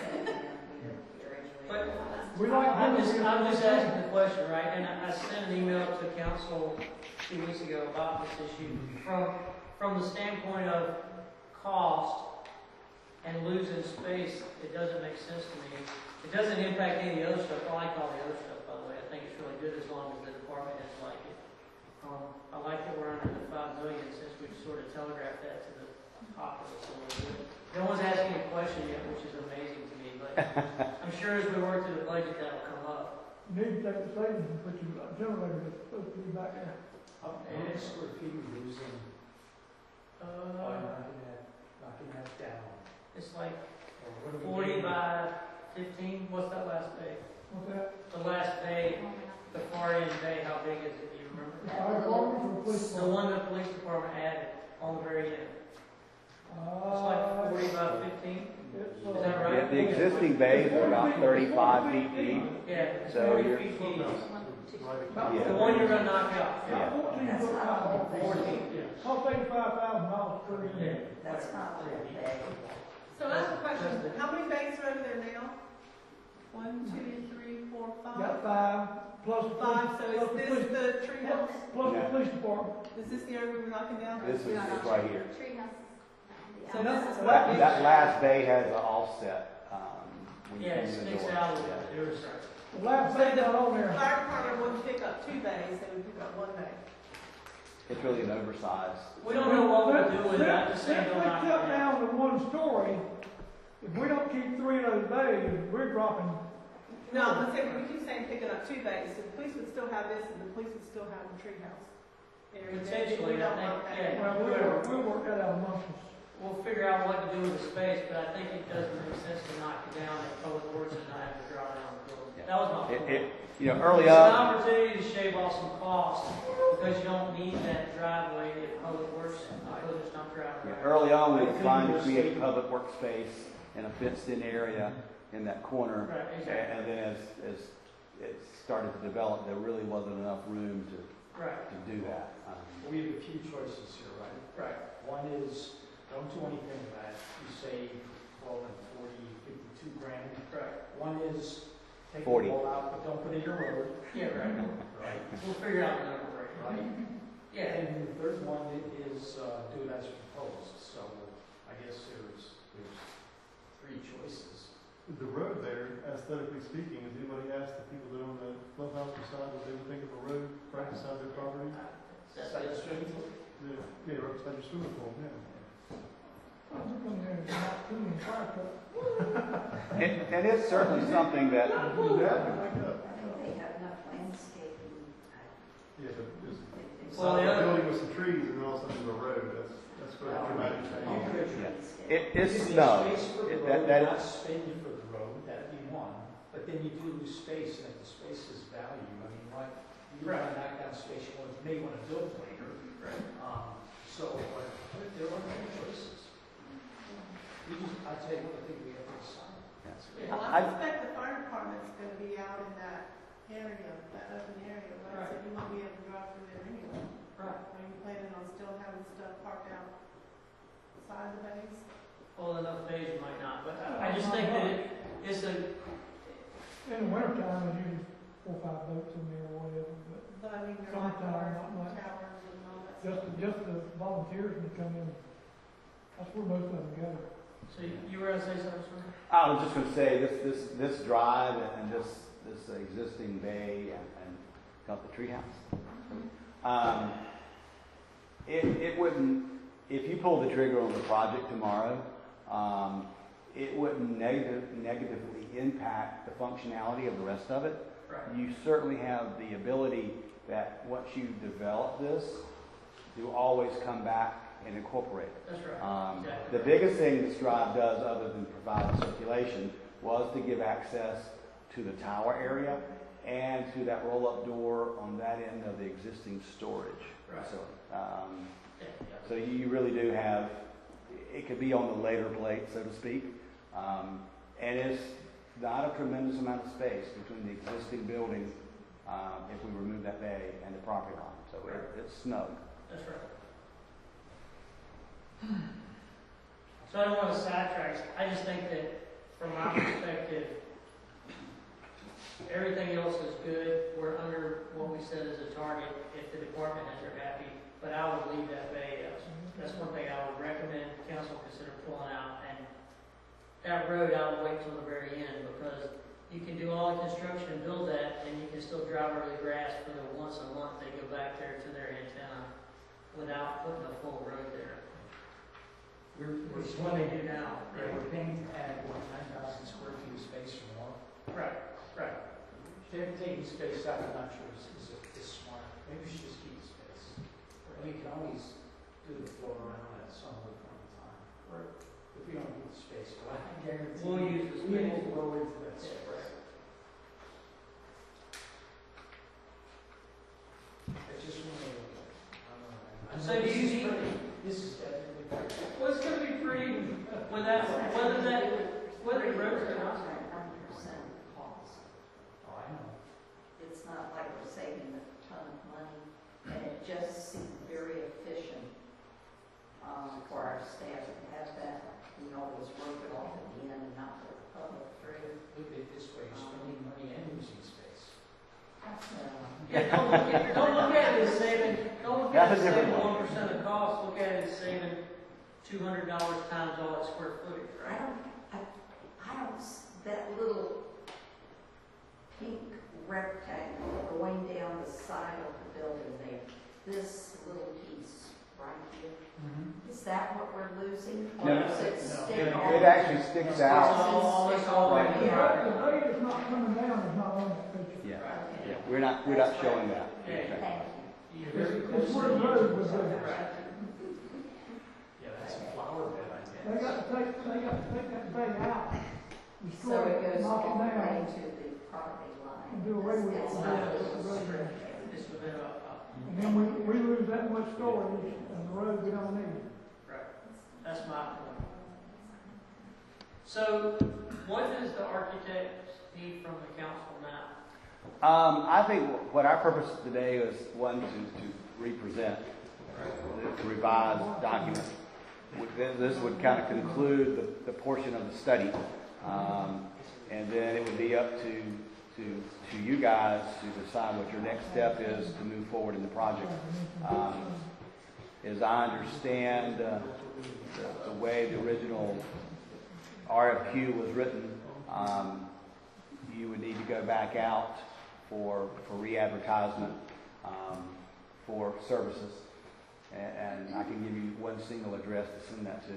But
We like
I'm
doing
just,
it.
I'm just asking the question, right? And I I sent an email to council two weeks ago about this issue. From, from the standpoint of cost and losing space, it doesn't make sense to me. It doesn't impact any of the other stuff. I like all the other stuff, by the way. I think it's really good as long as the department heads like it. Um, I like that we're under the five million since we've sort of telegraphed that to the populace a little bit. No one's asking a question yet, which is amazing to me, but I'm sure as we work through the budget, that'll come up.
You need to take the savings and put your generator that's supposed to be back there.
How many square feet are you using by
Uh,
knocking that, knocking that down?
it's like
Or what are we
forty
getting?
by fifteen. What's that last bay?
What's that?
The last bay, the far end bay, how big is it? Do you remember?
The fire department or the police
The
department?
one the police department added on the very end. It's
Uh,
like forty by fifteen.
it's,
Is that
uh,
right?
Yeah, the existing bays are about thirty-five feet deep.
Yeah, it's
So
forty
you're-
feet deep.
about
Yeah.
The one you're gonna knock out.
Yeah.
fourteen
That's
foot
not
high.
a big
Fourteen,
thing.
yeah.
Cost eighty-five thousand dollars per
Yeah.
unit.
That's not that big.
So I have a question, how many bays are over there now? One, two, three, four,
Got
five?
five, plus the police,
Five, so
plus
is
the
this
police,
the tree house?
plus the
Yeah.
police department.
Is this the area we were knocking down?
This is it's right here.
So this is what
That,
we-
that last bay has an offset. Um, when you
Yeah, it
come in the
sticks
door.
out a
Yeah.
little bit. It was-
The last thing down on there,
Fire department wouldn't pick up two bays, they would pick up one bay.
It's really an oversized.
We don't know what we're doing with it. I'm just saying
Since
don't
we
knock it
cut
down.
down to one story, if we don't keep three of those bays, we're dropping.
No, I'm saying, we keep saying picking up two bays, so the police would still have this, and the police would still have the tree house area.
Potentially,
We don't
I think,
want that.
yeah.
Well, we'll, we'll work that out amongst us.
We'll figure out what to do with the space, but I think it doesn't make sense to knock it down if public works and not have to draw down the building. That was my
It,
point.
it, you know, early
It's an
up,
opportunity to shave off some cost Because you don't need that driveway if public works, because it's not driveway.
Yeah, early on, we were trying to create public workspace in a fenced-in area in that corner.
Right,
A-
exactly.
And then as, as it started to develop, there really wasn't enough room to,
Right,
to do that. Um,
We have a few choices here, right?
right.
One is, don't do anything with that, you save twelve and forty, fifty-two grand.
Right.
One is, take the
forty.
wall out, but don't put it in your road,
Yeah, right.
right?
We'll figure out the number, right?
Right?
Yeah.
And the third one i- is, uh, do it as proposed, so I guess there's, there's three choices.
The road there, aesthetically speaking, has anybody asked the people that own the clubhouse beside what they would think of a road right beside their property?
That's
Like
it.
a swimming pool?
Yeah, yeah, right beside your swimming pool, yeah.
And, and it's certainly something that,
Yeah, back up.
I think they have enough landscaping.
Yeah, but just,
Well, the
a
other-
building with some trees and then all of a sudden there's a road, that's, that's quite a dramatic change.
yeah, it, it's snow.
Space for the
It-
road,
that- that-
not spend for the road, that'd be one, but then you do lose space, and if the space is value, I mean, like, you
Right.
wanna knock down space, you want, may wanna build later.
Right.
Um, so, but there are many choices. We just, I tell you what, I think we have to decide.
Well,
I-
I suspect the fire department's gonna be out in that area, that open area, right? So you won't be able to drive through there anyway.
Right.
Are you planning on still having stuff parked out side of the bays?
Well, enough days might not, but I I just think that it, it's a,
In the wintertime, there's usually four or five boats in there or whatever, but
But I mean, your
Summertime,
lifeguards
not
and
much.
towers and all that
just,
stuff.
just the volunteers when they come in, that's where most of them go.
so you- you were gonna say something, sir?
I was just going to say, this, this, this drive and this, this existing bay and, and got the treehouse. Um, it, it wouldn't, if you pulled the trigger on the project tomorrow, um, it wouldn't negative, negatively impact the functionality of the rest of it.
Right.
You certainly have the ability that once you develop this, you always come back and incorporate it.
That's right.
Um,
Exactly.
the biggest thing this drive does, other than provide circulation, was to give access to the tower area and to that roll-up door on that end of the existing storage
Right.
facility. Um,
Yeah, yeah.
so you really do have, it could be on the later plate, so to speak. Um, and it's not a tremendous amount of space between the existing building, um, if we remove that bay, and the property line. So it, it's snug.
That's right. So I don't want to sidetrack, I just think that from my perspective, everything else is good, we're under what we said as a target, if the department heads are happy, but I would leave that bay out. That's one thing I would recommend council consider pulling out, and that road I would wait till the very end, because you can do all the construction and build that, and you can still drive over the grass for the once a month they go back there to their antenna without putting a full road there.
We're, we're
Which is what they
planning,
do now.
yeah, we're planning to add, what, nine thousand square feet of space or more.
Right, right.
They're taking space out, I'm not sure is, is, is smart, maybe we should just keep the space. We can always do the floor around at some other point in time. Or if we don't need the space, but I guarantee.
We'll use the
We
space.
will go into that
Yeah,
space. It's just one way to look at it. I don't know. I
So
know
do
this
you
is
need-
pretty. This is definitely pretty.
Well, it's gonna be pretty, without, whether that, whether the roads are not.
One percent cost.
Oh, I know.
It's not like we're saving a ton of money, and it just seemed very efficient, um, for our staff to have that, you know, always work it off at the end and not put the public through.
Look at it this way, you're spending money and losing space.
That's, uh,
Yeah, don't look at, don't look at it as saving, don't look at
That's
it
a
as
different
saving
one.
one percent of cost, look at it as saving two hundred dollars times all that square footage,
I
right?
don't, I, I don't, s- that little pink rectangle going down the side of the building there, this little piece right here, is that what we're losing? Or
No,
does it
no,
stick
no,
out?
It actually sticks
It's
out.
all, all, it's all
Right.
right
The
here.
rate, the rate is not coming down, is not on that picture.
Yeah,
Okay.
yeah. We're not, we're not showing that.
Yeah.
Okay.
Thank you.
You're very
It's
close to
where
the
the road
edge.
was at.
Right.
Yeah, that's a flower bed, I
They
guess.
got to take, they got to take that bay out,
So
destroy
it
it,
goes
knock
all
it
the way
down,
to the property line.
and do away with it.
It's
It's
not
not
a
the road.
It's within a, a-
And then we, no storage, and the road we don't need.
Right, that's my point. So, what does the architect need from the council now?
Um, I think wh- what our purpose today is, one, to, to represent the revised document. Would- This this would kind of conclude the, the portion of the study. Um, and then it would be up to, to, to you guys to decide what your next step is to move forward in the project. Um, as I understand uh, the, the way the original R F Q was written, um, you would need to go back out for, for re-advertisement um, for services. And, and I can give you one single address to send that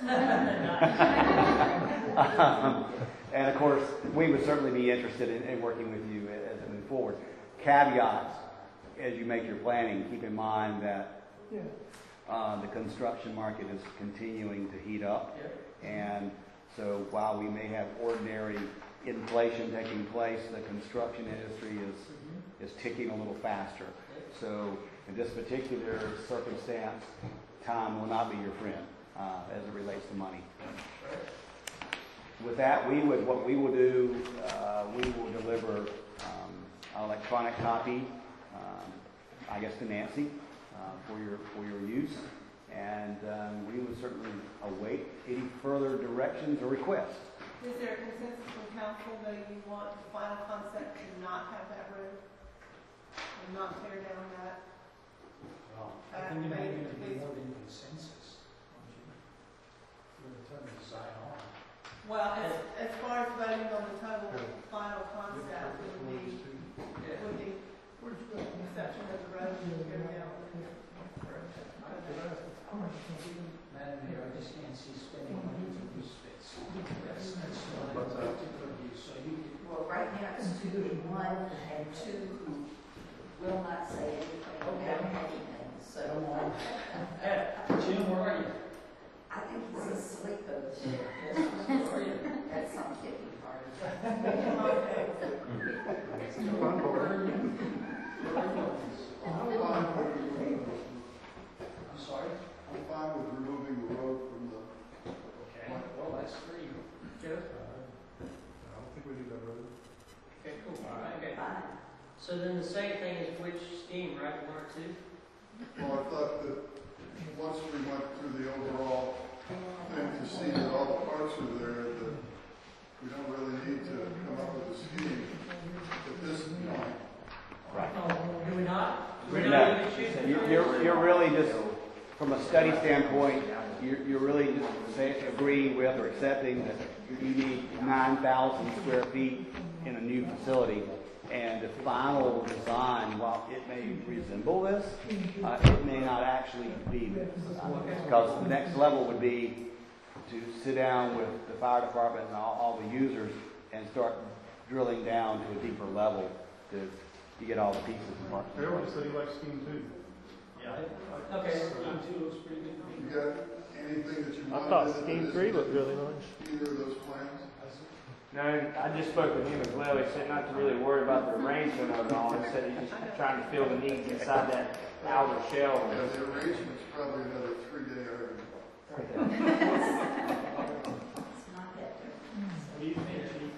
to. um, and of course, we would certainly be interested in, in working with you as we move forward. Caveats, as you make your planning, keep in mind that
Yeah.
uh, the construction market is continuing to heat up. And so while we may have ordinary inflation taking place, the construction industry is, is ticking a little faster. So in this particular circumstance, time will not be your friend uh, as it relates to money. With that, we would what we will do, uh, we will deliver um, an electronic copy, um, I guess, to Nancy uh, for your for your use, and um, we would certainly await any further directions or requests.
Is there a consensus from council that you want the final concept to not have that road? And not tear down that?
Well, I think it may even be more than consensus, don't you? For the term of design on.
Well, as, as far as voting on the total final concept, it would be, it would be exception of the road and tear down.
Madam Mayor, I just can't see spending money to do space. That's, that's not a particular view, so you could.
Well, right now it's two to one, and two who will not say anything about anything, so.
Jim, where are you?
I think he's asleep over there. That's some kicking part.
I'm sorry?
I'm fine with removing the road from the,
Okay, well, that's three.
Joe?
I don't think we need that road.
Okay, cool. All right. Okay.
Fine.
So then the second thing is which scheme, right? One or two?
well, I thought that once we went through the overall thing to see that all the parts are there, that we don't really need to come up with a scheme at this point.
Right.
Do we not? Do we
No.
not even choose?
You- You're, you're really just, from a study standpoint, you're, you're really just say, agreeing with or accepting that you need nine thousand square feet in a new facility. And the final design, while it may resemble this, uh, it may not actually be this. Because the next level would be to sit down with the fire department and all, all the users and start drilling down to a deeper level to, to get all the pieces and parts.
Harold said he likes scheme two.
Yeah. Okay.
Scheme two looks pretty good to me.
You got anything that you
I
wanted?
thought
in it
scheme
that
three
isn't
looked really nice.
Either of those plans?
No, I just spoke with him as well. He said not to really worry about the arrangement of it all. He said he's just trying to fill the needs inside that outer shell.
Yeah, the arrangement's probably another three-day argument.
It's not that different.
What do you think, Chief?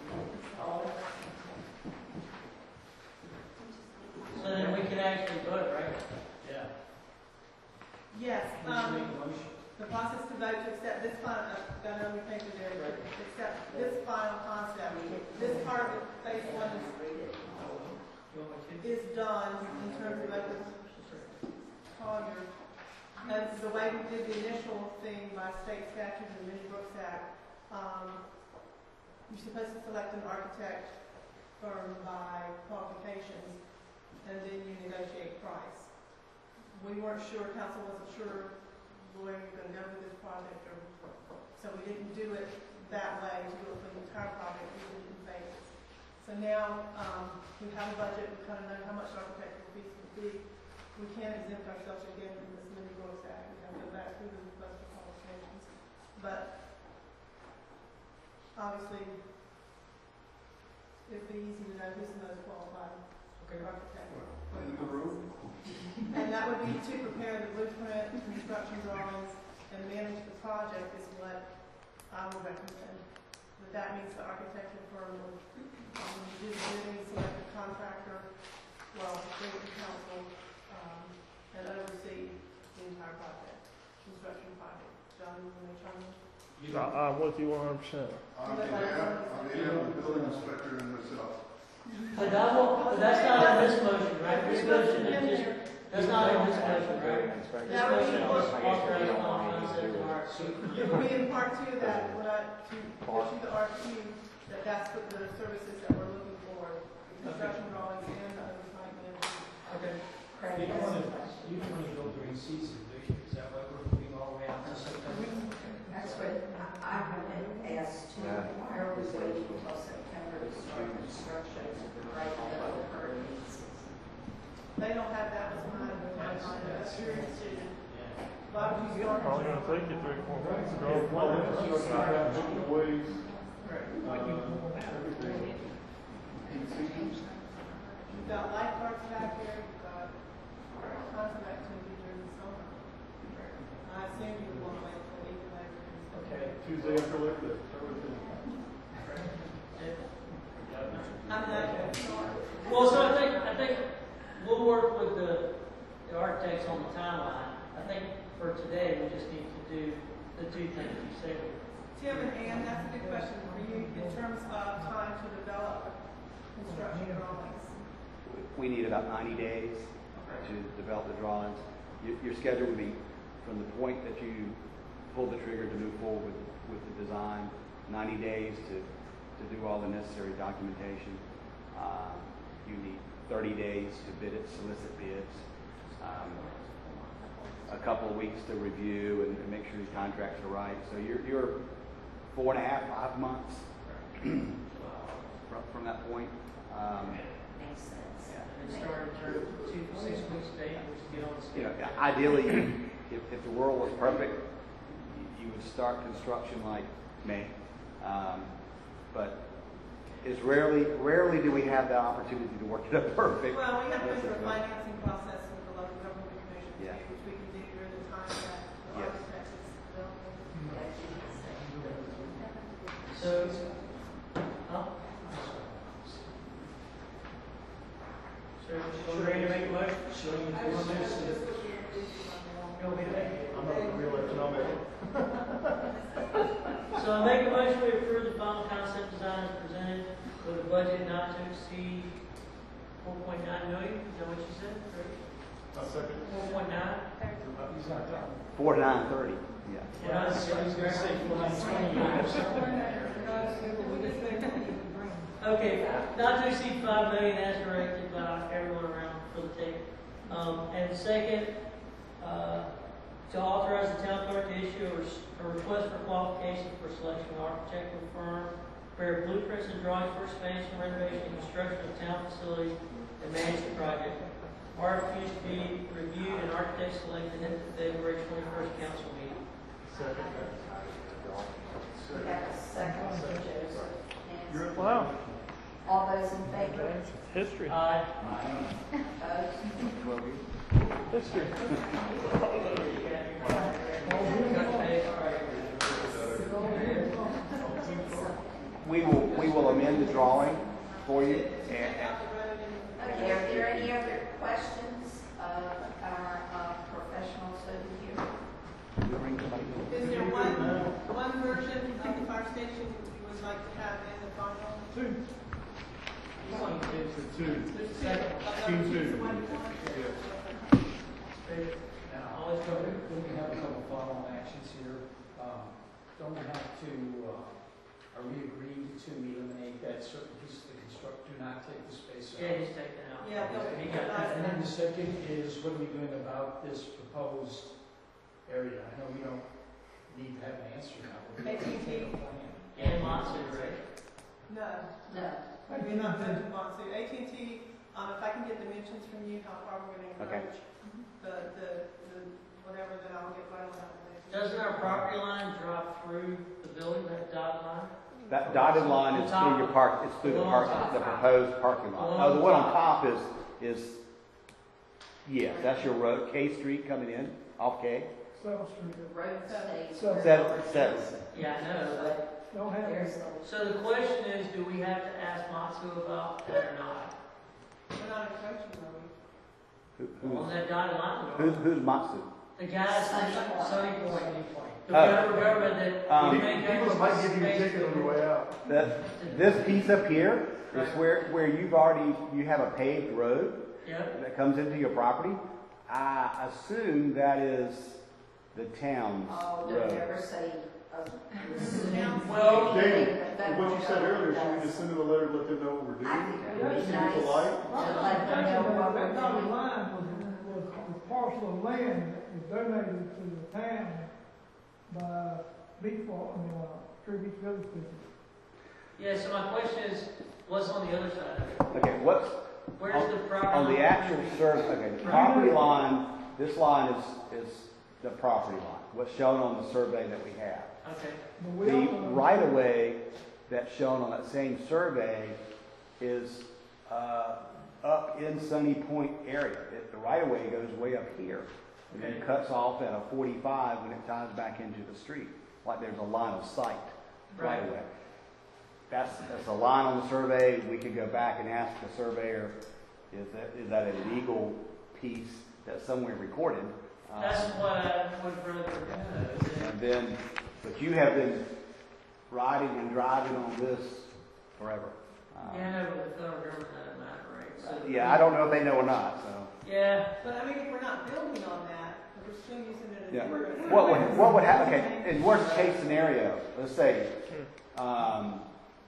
So then we can actually vote, right?
Yeah.
Yes,
Would you
um,
make a motion?
the process to vote to accept this final, uh, got another thing to do, accept this final concept. This part of it, phase one is,
You want me to?
is done in terms of open Collier. And the way we did the initial thing by state statute and the Minnie Brooks Act, um, you're supposed to select an architect firm by qualifications, and then you negotiate price. We weren't sure, council wasn't sure where you're gonna go with this project, or, so we didn't do it that way, to do it for the entire project, we did it in phases. So now, um, we have a budget, we kind of know how much architectural fees will be. We can't exempt ourselves again from this Minnie Brooks Act, we have to go back through the budget qualifications. But, obviously, it'd be easy to know who's the most qualified architect.
In the room?
And that would be to prepare the blueprint, construction drawings, and manage the project is what I would recommend. But that means the architectural firm would um, do the bidding, select a contractor, well, bring it to council, um, and oversee the entire project, construction project. John, you want to chime in?
I, I'm with you one hundred percent.
On behalf, on behalf of the building inspector and myself.
But that won't, but that's not in this motion, right? This motion is just, that's not in this motion, right? This motion is authorized on concept and R F Q.
It would be in part two that when I, to issue the R F Q, that that's what the services that we're looking for, construction drawings and the oversight management.
Okay.
You don't want to, you don't want to go during season, do you? Is that why we're moving all the way out to September?
That's what I I had asked too. Why are we waiting until September to start construction right now of the hurricane season?
They don't have that as my timeline, that's your decision. Why would you start?
Probably gonna take you three, four months to go.
Well, it's your time.
Ways.
You've got lifeguards back there, you've got tons of activity during the summer. I assume you would want to wait until even later.
Okay.
Tuesday after Labor Day.
I'm not going to start.
Well, so I think, I think we'll work with the, the architects on the timeline. I think for today, we just need to do the two things you said.
Tim and Ann, that's a good question for you in terms of time to develop construction drawings.
We need about ninety days to develop the drawings. Your, your schedule would be from the point that you pull the trigger to move forward with, with the design, ninety days to, to do all the necessary documentation. Um, you need thirty days to bid it, solicit bids. Um, a couple of weeks to review and, and make sure the contracts are right. So you're, you're four and a half, five months from, from that point. Um,
Makes sense.
yeah.
And start in terms of two, six weeks date, which get on the
You know,
schedule.
ideally, if, if the world was perfect, you, you would start construction like May. Um, but it's rarely, rarely do we have the opportunity to work it up perfect.
Well, we have to go through a financing process with the local government commission, too,
Yeah.
which we can do during the time that the
Yes.
architect is developing.
So, huh? So, so we're ready to make a motion?
So you
I
can
will
just-
just look at it
You want me to make it?
I'm not a real economic.
So I make a motion to approve the final concept design as presented with a budget not to exceed four point nine million. Is that what you said?
A second.
Four point nine?
He's not done.
Four to nine thirty, yeah.
Yeah, he's gonna say four hundred twenty years.
Okay, not to exceed five million as directed by everyone around for the table. Um, and second, uh, to authorize the town clerk to issue a, res- a request for qualification for selection of architectural firm, prepare blueprints and drawings for expansion, renovation, and construction of town facilities, and manage the project. R F Qs to be reviewed and architects selected at the February twenty-first council meeting.
Second.
We have a second from Joseph. Nancy.
Wow.
All those in favor?
History.
Aye.
Opposed?
History.
We will, we will amend the drawing for you. And,
Okay, are there any other questions of our uh, professionals over here?
Is there one, one version of the fire station you would like to have in the final?
Two.
Two.
Two.
There's two.
Second.
Uh,
Two,
choose
two.
the one you want.
Now, always go, when we have a couple follow-on actions here, um, don't we have to, uh, are we agreed to eliminate that certain piece of the construct, do not take the space out?
Yeah, just take that out.
Yeah, they'll-
He got that.
And then the second is, what are we doing about this proposed area? I know we don't need to have an answer now. but we
A T and T.
have a plan.
And Monson, right?
No.
No.
We're not going to want to. A T and T, um, if I can get dimensions from you, how far we're going to
Okay.
encroach, the, the, the, whatever, then I'll get right on that.
Doesn't our property line drop through the building, that dotted line?
that dotted line is through your park, it's through the park, the proposed parking lot. Oh, the one on top is, is, Yes, that's your road, K Street coming in, off K.
Seventh Street.
The road stays.
So-
Seven, seven.
Yeah, I know, but,
Don't have
There's
it.
the
so the question is, do we have to ask Matsu about that or not?
We're not encroaching, are we?
Who,
On
who's,
that dotted line?
who's, who's Matsu?
The guys,
Sunny Point.
Sunny Point, the
Oh.
federal government that.
Um,
we think
People that might give you a ticket on your way out.
That, this piece up here is where, where you've already, you have a paved road
Yep,
that comes into your property. I assume that is the town's
Oh, don't
road.
ever say, uh, assume.
Well,
Jamie,
That
what you said earlier,
does.
should we just send them a letter to let them know what we're doing?
I think it would
Just
be
be
nice.
polite?
To let them know what we're
That dotted
doing.
line was, was the parcel of land that was donated to the town by Beach Walk, I mean, uh, Tree Beach Village people.
yeah, so my question is, what's on the other side of it?
Okay, what's,
Where's the property?
on the
line?
actual survey, okay, the property line, this line is, is the property line, what's shown on the survey that we have.
Okay,
But we
The
also-
right-of-way that's shown on that same survey is uh, up in Sunny Point area. It- The right-of-way goes way up here, and then
Okay.
cuts off at a forty-five when it ties back into the street, like there's a line of sight
Right.
right-of-way. That's, that's a line on the survey. We could go back and ask the surveyor, is that, is that a legal piece that's somewhere recorded? Um,
that's what I would rather know. is it-
And then, but you have been riding and driving on this forever. Um,
Yeah, I know, but the federal government doesn't matter, right? So-
Yeah, I don't know if they know or not, so.
Yeah,
But I mean, if we're not building on that, we're still using it as.
Yeah.
a-
What would, what would happen, okay, in worst case scenario, let's say, um,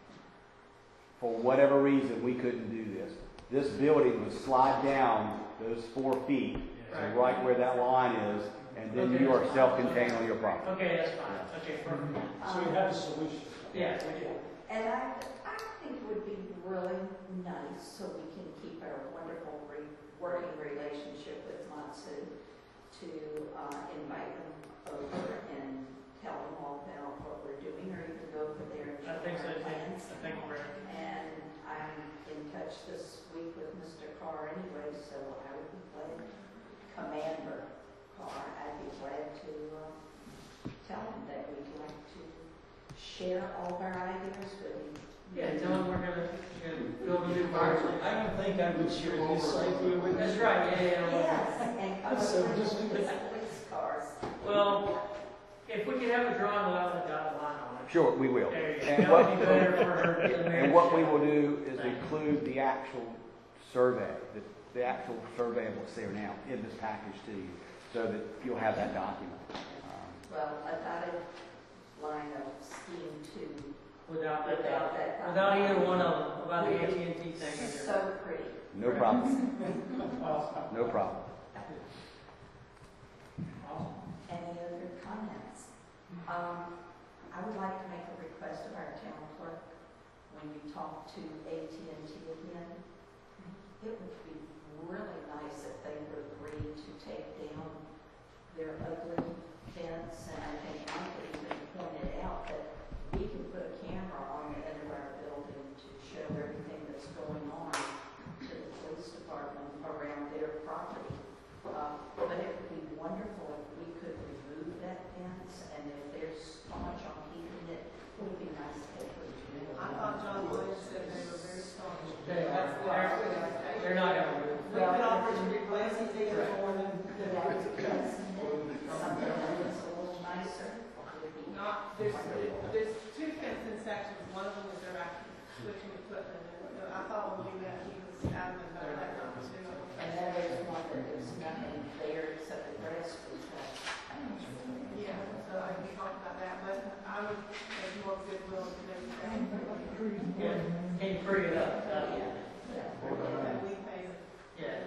for whatever reason, we couldn't do this. This building would slide down those four feet, to right where that line is, and then you are self-contained on your property.
okay, that's fine, okay, perfect.
So we have a solution.
Yeah, we do.
And I, I think it would be really nice, so we can keep our wonderful re- working relationship with Matsu, to uh, invite them over and tell them all about what we're doing, or even go over there and show
I think so,
our
too.
plans.
I think we're,
And I'm in touch this week with Mister Carr anyway, so I would be glad, Commander Carr, I'd be glad to uh, tell him that we'd like to share all of our ideas with him.
yeah, tell them we're gonna, gonna build a new fire station.
I don't think I would share this site here with
That's
you.
right, yeah, yeah, yeah.
Yes, and come
So
up
just-
with police cars.
Well, if we could have a drawing without a dotted line on it.
Sure, we will.
There you go.
And
That
what,
would be better for her. to get the
and what we
marriage.
will do is include the actual survey, the, the actual survey of what's there now in this package to you, so that you'll have that document. Um,
Well, a dotted line of scheme two,
Without that,
without
dot-
that. dotted
without either
line.
one of them, about the A T and T thing. either.
So pretty.
No problem, no problem.
Any other comments? Um, I would like to make a request of our town clerk, when you talk to A T and T again, it would be really nice if they would agree to take down their ugly fence, and I think Michael even pointed out that we can put a camera on the end of our building to show everything that's going on to the police department around their property. Uh, But it would be wonderful if we could remove that fence, and if they're staunch on keeping it, it would be nice if they could do it.
I thought John Williams said they were very staunch.
They-
That's what I was gonna say.
They're not gonna move.
We could offer to replace it, they could go in and
Could I replace it, something that was a little nicer, would be
not, there's, there's two fencing sections, one of them is they're actually switching equipment, and I thought when we met, he was adamant about that not to do it.
And then there's one that there's nothing there except the grass was cut.
Yeah, so I can talk about that, but I would, have more goodwill to maybe say.
Trees and
Yeah,
everything.
can you free it up? Uh,
Yeah.
That we pay.
Yeah.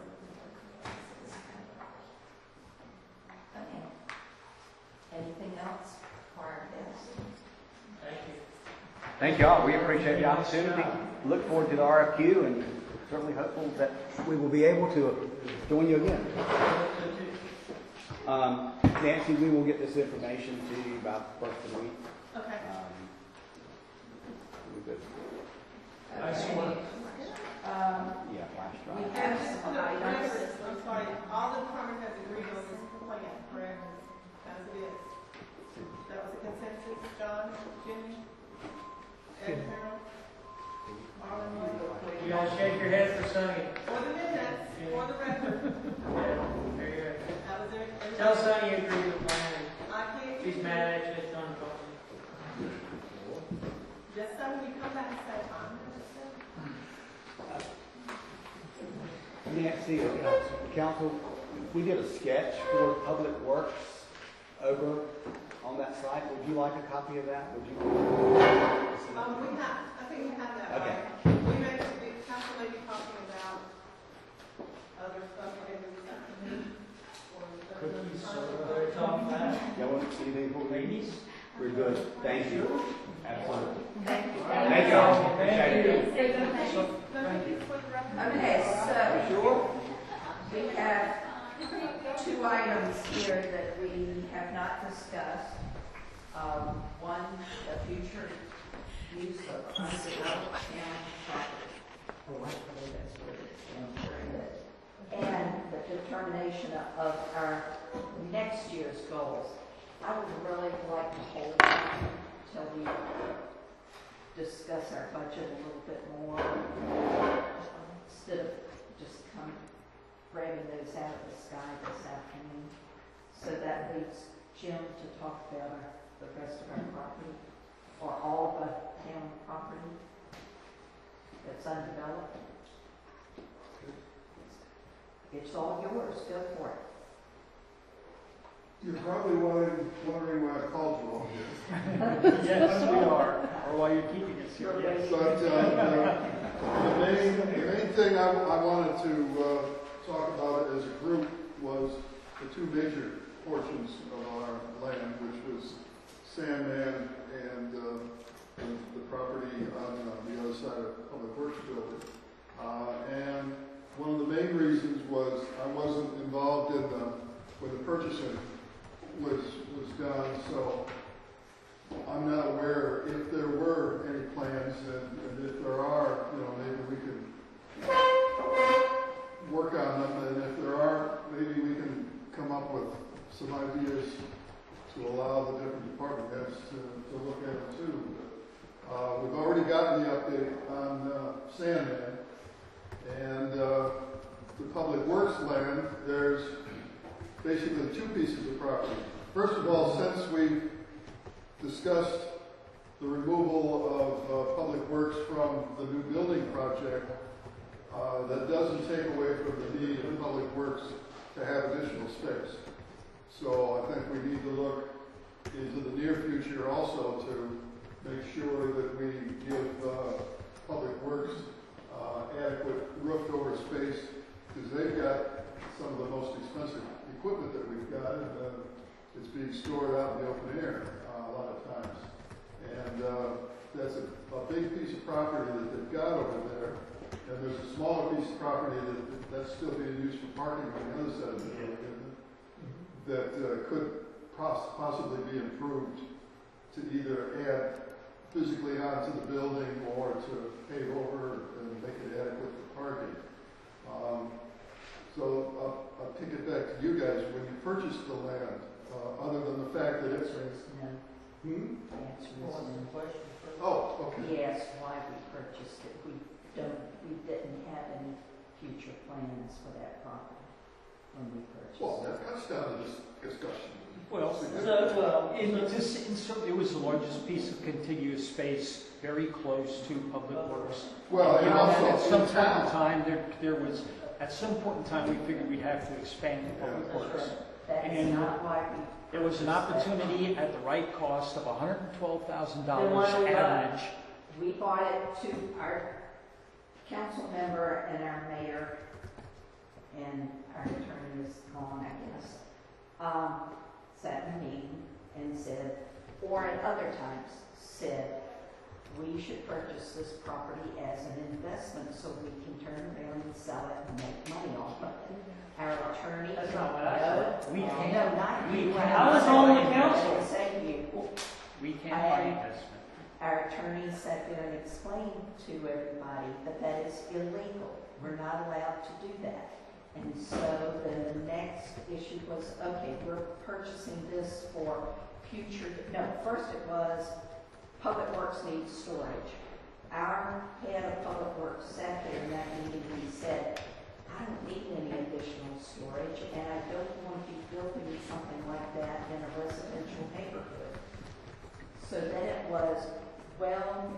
Okay. Anything else for our guests?
Thank you.
Thank y'all, we appreciate the opportunity. Look forward to the R F Q, and certainly hopeful that we will be able to join you again. Um, Nancy, we will get this information to you about the first of the week.
Okay.
Um, we're good.
I just want,
Um,
Yeah, flash
we
drive.
have
Just for
some
the
items.
record, I'm sorry, all the department heads agreed on this plan, correct? As it is. That was a consensus, John, Jimmy, Ed, Harold, Marlon, Lloyd.
You gotta shake your head for Sonny.
For the minutes, for the record,
Yeah, there you go.
that was it.
Tell Sonny you agree with the plan.
I can't.
She's mad at you, it's done for
Just so when you come back and say, I'm
Nancy, uh, council, we did a sketch for Public Works over on that site. Would you like a copy of that? Would you?
Um, we have, I think we have that.
Okay.
Right? We may, we council may be talking about other stuff later this afternoon. or the-
Cookies, soda, top that.
Y'all want to see anything before we leave?
Ladies?
We're good. Thank you. Absolutely.
Thank you.
Thank y'all. Appreciate it.
Thank you for the record.
Okay, so we have two items here that we have not discussed. Um, one, the future use of undeveloped town property. Oh, I believe that's what it is. And the determination of our next year's goals. I would really like to hold on till we discuss our budget a little bit more, instead of just come grabbing those out of the sky this afternoon. So that leaves Jim to talk about our, the rest of our property, or all of the town property that's undeveloped. It's all yours, go for it.
You're probably wondering, wondering why I called you all here.
Yes, we are, or why you're keeping us here, yes.
But uh, the, the main, the main thing I, I wanted to uh, talk about as a group was the two major portions of our land, which was Sandman and uh, the, the property on uh, the other side of Public Works Building. Uh, and one of the main reasons was I wasn't involved in the, when the purchasing was was done, so I'm not aware if there were any plans, and, and if there are, you know, maybe we could work on them, and if there are, maybe we can come up with some ideas to allow the different department heads to, to look at it too. Uh, we've already gotten the update on uh, Sandman, and uh, the Public Works land, there's basically two pieces of property. First of all, since we've discussed the removal of uh, Public Works from the new building project, uh, that doesn't take away from the need of Public Works to have additional space. So I think we need to look into the near future also to make sure that we give uh, Public Works uh, adequate roofed over space, because they've got some of the most expensive equipment that we've got, and uh, it's being stored out in the open air uh, a lot of times. And uh, that's a, a big piece of property that they've got over there. And there's a smaller piece of property that, that's still being used for parking on the other side of the building, isn't it? That uh, could poss possibly be improved to either add physically onto the building or to pave over and make it adequate for parking. Um, So I'll, I'll kick it back to you guys. When you purchased the land, uh, other than the fact that it's...
No.
Hmm?
The answer is no.
Oh, okay.
He asked why we purchased it. We don't, we didn't have any future plans for that property when we purchased
Well,
it.
that cuts down to this discussion.
Well,
So, well,
it, it, just, in some- it was the largest piece of contiguous space, very close to Public Works.
Well, and
You know,
also
at some
in
point in
town.
time, there, there was, at some point in time, we figured we'd have to expand Public Works.
That is
And
not why we.
There was an opportunity at the right cost of one hundred twelve thousand
Then why
dollars
don't we buy it?
average.
We bought it to our council member and our mayor, and our attorney is gone, I guess, um, sat in a meeting and said, or at other times said, we should purchase this property as an investment so we can turn around and sell it and make money off of it. Our attorney.
That's not what I
No,
said.
We
no,
can't-
No, not
we
you.
can't-
I was on the
I
council.
didn't say you.
We can't
I
buy
had-
investment.
Our attorney attorney sat there and explained to everybody that that is illegal. We're not allowed to do that. And so the next issue was, okay, we're purchasing this for future, no, first it was Public Works needs storage. Our head of Public Works sat there in that meeting and he said, I don't need any additional storage and I don't want to be building something like that in a residential neighborhood. So then it was, well,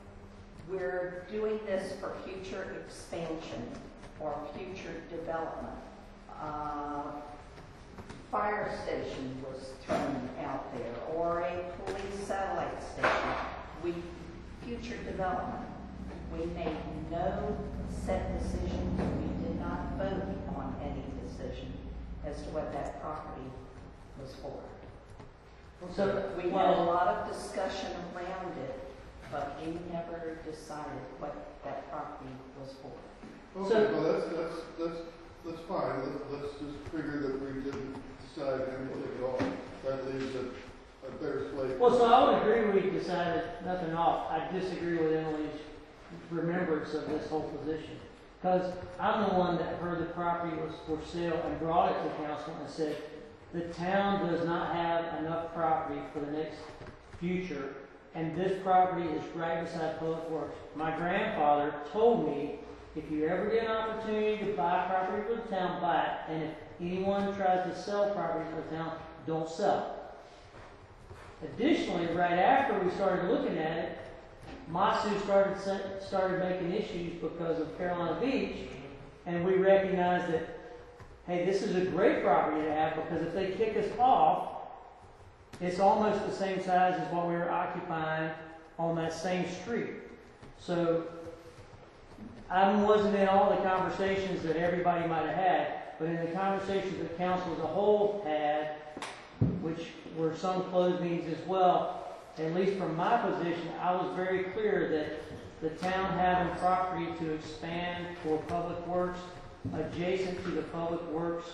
we're doing this for future expansion or future development. Uh, fire station was thrown out there, or a police satellite station. We, future development. We made no set decisions. We did not vote on any decision as to what that property was for.
So,
We had a lot of discussion around it, but we never decided what that property was for.
Okay,
So-
well, that's, that's, that's, that's fine, let's, let's just figure that we didn't decide anything at all. That leaves a, a better slate.
well, so I would agree we decided nothing off. I disagree with Emily's remembrance of this whole position. Because I'm the one that heard the property was for sale and brought it to council and said, the town does not have enough property for the next future, and this property is right beside Public Works. My grandfather told me, if you ever get an opportunity to buy property for the town, buy it. And if anyone tries to sell property for the town, don't sell it. Additionally, right after we started looking at it, Matsu started se- started making issues because of Carolina Beach, and we recognized that, hey, this is a great property to have because if they kick us off, it's almost the same size as what we were occupying on that same street. So I wasn't in all the conversations that everybody might have had, but in the conversations that council as a whole had, which were some closed meetings as well, at least from my position, I was very clear that the town having property to expand for Public Works adjacent to the Public Works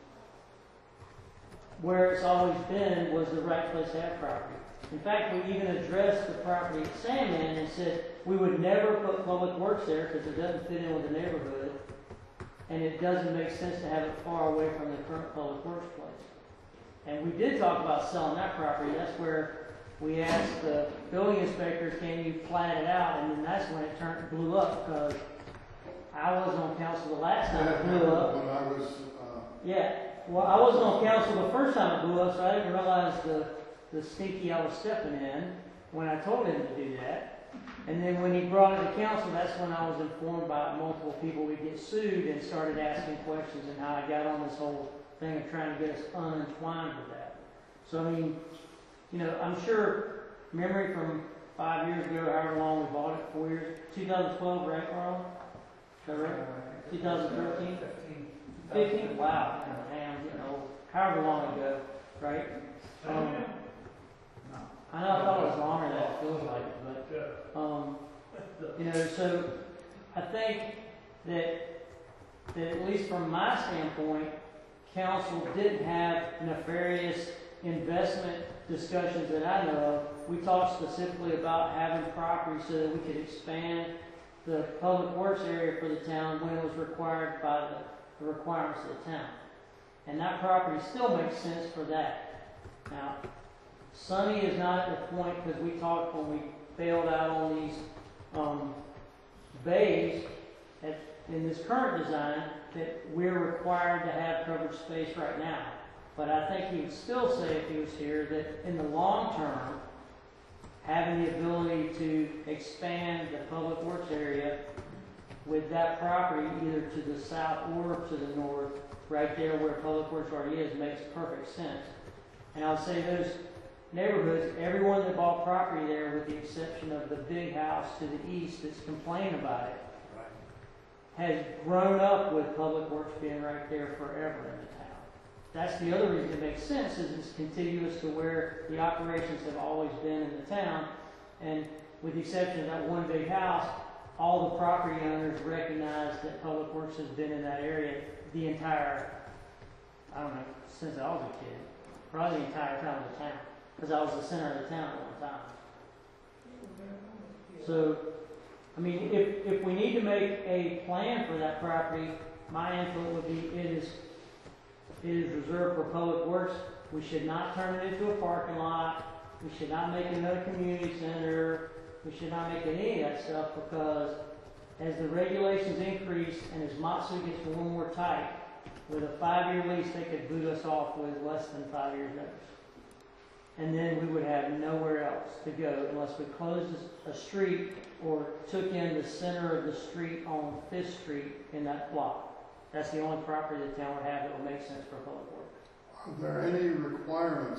where it's always been was the right place to have property. In fact, we even addressed the property at Sandman and said we would never put Public Works there because it doesn't fit in with the neighborhood and it doesn't make sense to have it far away from the current Public Works place. And we did talk about selling that property. That's where we asked the building inspector, can you plat it out? And then that's when it turned blew up because I wasn't on council the last time it blew up.
When I was, uh,
Yeah. Well, I wasn't on council the first time it blew up, so I didn't realize the, the stinky I was stepping in when I told him to do that. And then when he brought it to council, that's when I was informed by multiple people we'd get sued and started asking questions and how I got on this whole thing of trying to get us unentwined with that. So, I mean, you know, I'm sure memory from five years ago, however long we bought it, four years, two thousand twelve, right, Carl? Is that right? two thousand thirteen?
Fifteen.
fifteen? Wow. Man, I'm getting old. However long ago, right? Um, I know I thought it was longer than it feels like, but, um, you know, so I think that, that at least from my standpoint, council didn't have nefarious investment discussions that I know of. We talked specifically about having property so that we could expand the public works area for the town when it was required by the, the requirements of the town. And that property still makes sense for that. Now, Sunny is not at the point, because we talked when we bailed out on these um, bays at, in this current design, that we're required to have covered space right now. But I think he would still say, if he was here, that in the long term, having the ability to expand the public works area with that property either to the south or to the north, right there where public works already is, makes perfect sense. And I'll say those neighborhoods, everyone that bought property there, with the exception of the big house to the east that's complaining about it, has grown up with public works being right there forever in the town. That's the other reason it makes sense, is it's contiguous to where the operations have always been in the town. And with the exception of that one big house, all the property owners recognize that public works has been in that area the entire, I don't know, since I was a kid. Probably the entire time of the town. Because I was the center of the town at one time. So, I mean, if, if we need to make a plan for that property, my input would be it is, it is reserved for public works. We should not turn it into a parking lot. We should not make it another community center. We should not make it any of that stuff because as the regulations increase and as Matsu gets more and more tight, with a five-year lease, they could boot us off with less than five years notice. And then we would have nowhere else to go unless we closed a street or took in the center of the street on Fifth Street in that block. That's the only property the town would have that would make sense for public work.
Are there any requirements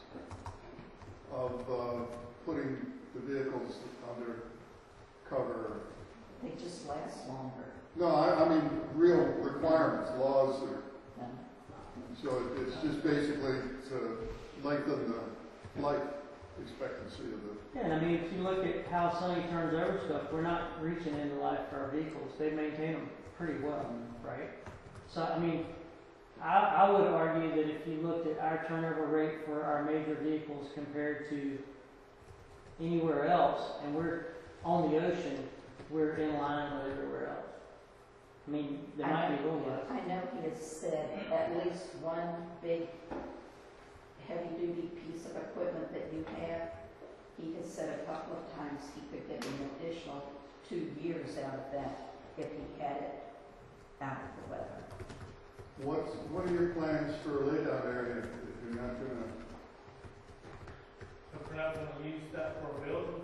of uh, putting the vehicles under cover?
They just last longer.
No, I, I mean real requirements, laws, or,
No.
so it- it's just basically to lengthen the life expectancy of the.
Yeah, and I mean, if you look at how Sunny turns over stuff, we're not reaching into life for our vehicles. They maintain them pretty well, right? So, I mean, I, I would argue that if you looked at our turnover rate for our major vehicles compared to anywhere else, and we're on the ocean, we're in line with everywhere else. I mean, there
I
might be a
know-
little less.
I know he has said at least one big heavy-duty piece of equipment that you have, he has said a couple of times he could get an additional two years out of that if he had it out of the weather.
What's, what are your plans for a laydown area if you're not gonna?
If we're not gonna use that for a building,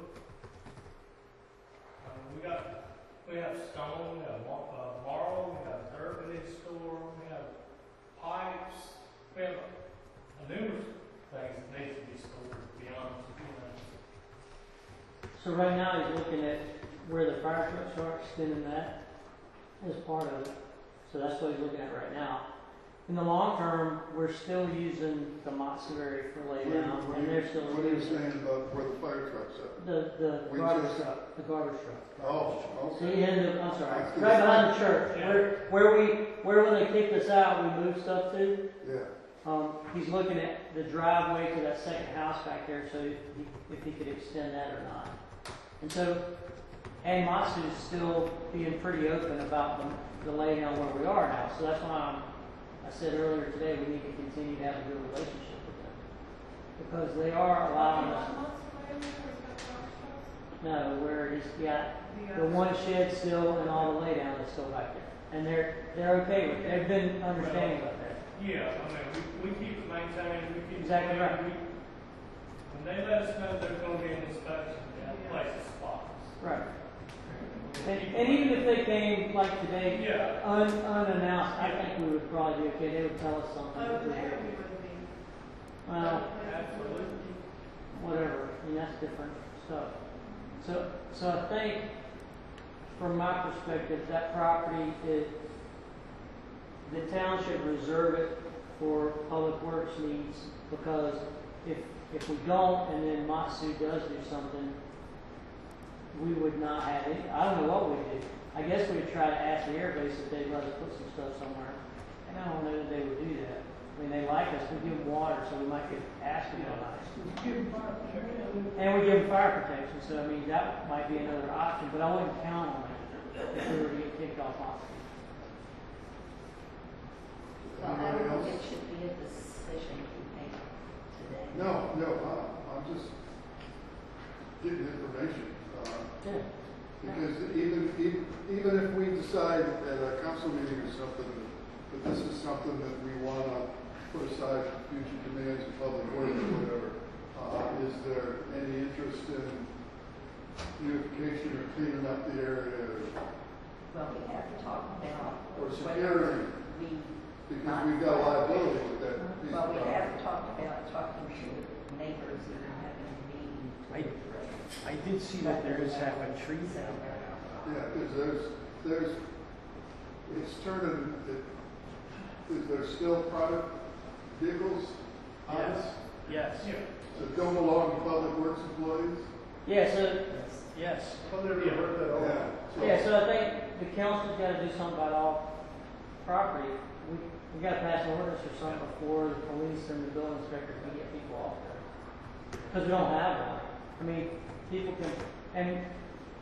um, we got, we have stone, we have mar- uh, marl, we have dirt we need to store, we have pipes, we have a numerous things that need to be stored, to be honest with you.
So right now, he's looking at where the fire trucks are, extending that as part of it. So that's what he's looking at right now. In the long term, we're still using the Matsu area for laydown,
What are
and
you-
they're still
What are you
using
saying about where the fire trucks are?
the, the garbage
Winchester?
truck, the garbage truck.
Oh,
So
okay.
you end up, I'm sorry,
I was gonna
right
say-
behind the church, where, where we, where when they kicked us out, we moved stuff to.
Yeah.
Um, he's looking at the driveway to that second house back there, so if he, if he could extend that or not. And so, and Matsu's still being pretty open about the, the laydown where we are now, so that's why I'm, I said earlier today, we need to continue to have a good relationship with them. Because they are allowing us, no, where he's got the one shed still and all the laydown is still back there. And they're, they're okay with it, they've been understanding about that.
Yeah, I mean, we, we keep it maintained, we keep it
Exactly
clean.
right.
We- When they let us know there's gonna be an inspection, that place is spotless.
Right. And, and even if they came like today,
Yeah.
un, unannounced, I think we would probably be okay. They would tell us something.
Over there, we would be.
Well,
Absolutely.
whatever. I mean, that's different stuff. So, so I think, from my perspective, that property is, the town should reserve it for public works needs because if, if we don't and then Matsu does do something, we would not have it. I don't know what we'd do. I guess we'd try to ask the airbase if they'd let us put some stuff somewhere. And I don't know that they would do that. I mean, they like us. We give them water, so we might get asked to be nice. And we give them fire protection, so I mean, that might be another option, but I wouldn't count on that if we were to get kicked off Matsu.
Well, I
Anybody
don't think
else?
it should be a decision you make today.
No, no, I- I'm just getting information. uh,
Yeah.
Because even, even, even if we decide at a council meeting or something that this is something that we want to put aside for future demands of public works or whatever, uh, is there any interest in beautification or cleaning up the area
Well, we have to talk about
or
whether
security?
we,
Because we've got liability with that piece
well,
of
we
property.
have to talk about talking to neighbors and having a meeting. to-
I did see that there is half a tree down there.
Yeah, because there's, there's, it's turning, it, is there still private vehicles? on
Yes.
it?
Yes.
That don't belong to public works employees?
Yeah, so,
Yes.
I've never heard that all.
Yeah. so-
yeah, so I think the council's gotta do something about all property. We, we gotta pass an ordinance or something before the police and the building inspector can get people off there. Because we don't have one. I mean, people can, and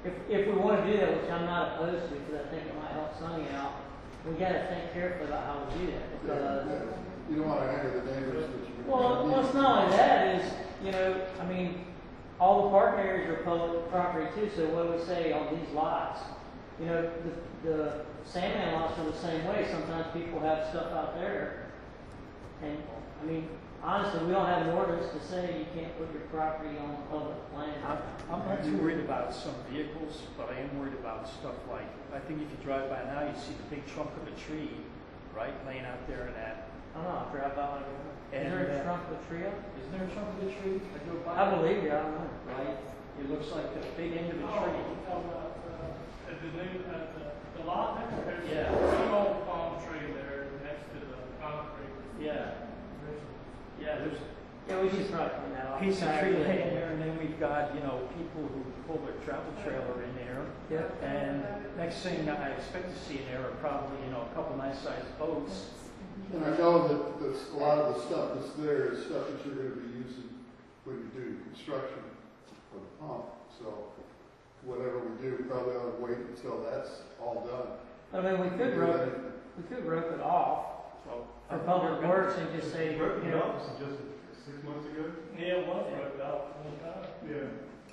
if, if we wanna do that, which I'm not opposed to, because I think it might help Sonny out, we gotta think carefully about how we do that, because,
Yeah, you don't wanna anger the neighbors, but you.
well, well, it's not only that, is, you know, I mean, all the park areas are public property too, so what do we say on these lots? You know, the, the Sandman lots are the same way, sometimes people have stuff out there, and, I mean, honestly, we don't have an ordinance to say you can't put your property on public land.
I'm, I'm not too worried about some vehicles, but I am worried about stuff like, I think if you drive by now, you see the big trunk of a tree, right, laying out there and that.
I don't know, I drive by one. Is
And,
there a
uh,
trunk of a tree up?
Isn't there a trunk of a tree? I drove by.
I believe you, I don't know.
Right? It looks like the big end of a
Oh,
tree.
you talking about, uh, at the new, at the, the lot there? There's
Yeah.
a big old palm tree there next to the concrete.
Yeah. Yeah, there's
Yeah, we should probably point that
a
out.
piece of tree laying there, and then we've got, you know, people who pull their travel trailer in there.
Yep.
And next thing I expect to see in there are probably, you know, a couple nice sized boats.
And I know that that's, a lot of the stuff that's there is stuff that you're gonna be using when you do construction for the pump. So whatever we do, probably ought to wait until that's all done.
I mean, we could
Do
rope,
anything.
we could rope it off
So
for public works and just say, you
Broken
know,
up just six months ago?
Yeah, it was broke out one time.
Yeah.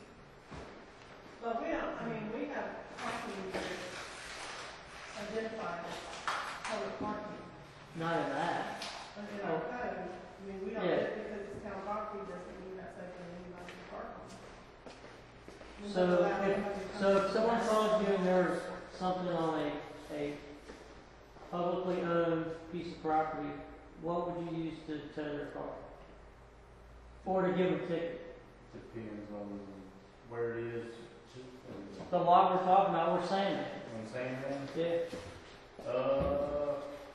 But we don't, I mean, we have parking that's identified as public parking,
not in that.
but in our code, I mean, we don't,
Yeah.
just because it's town property doesn't mean that's open to anybody to park on. We
So
don't allow
if,
anybody to come
so if
to
someone
the
calls
house.
you and there's something on a, a publicly owned piece of property, what would you use to tow their car? Or to give them a ticket?
Depends on where it is.
The lot we're talking about, we're saying that.
I'm saying that.
Yeah.
Uh,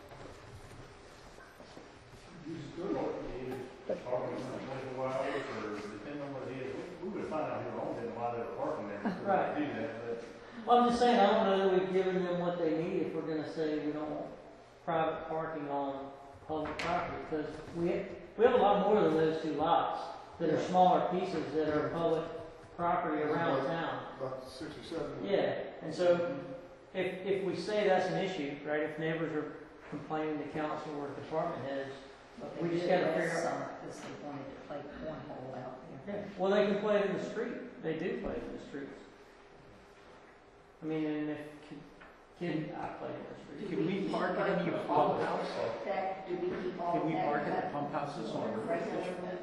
Use a good one.
parking for twenty-four hours, or depending on what it is, we, we would find out who owned it and why they were parking there. We
Right.
would Do that, but
Well, I'm just saying, I don't know that we've given them what they need if we're gonna say we don't want private parking on public property, because we, we have a lot more than those two lots that are
Yeah.
smaller pieces that are public property around
About-
town.
About six or seven.
Yeah, and so if, if we say that's an issue, right, if neighbors are complaining to council or department heads,
But
we
they
just
did
gotta
have
figure out.
some, because they wanted to play cornhole out there.
Yeah, well, they can play it in the street. They do play it in the streets. I mean, and if kid, kid I play in the street.
Can we park at any pump house?
That, do we keep all
Can we
that
park at the
cut
pump houses on
regular?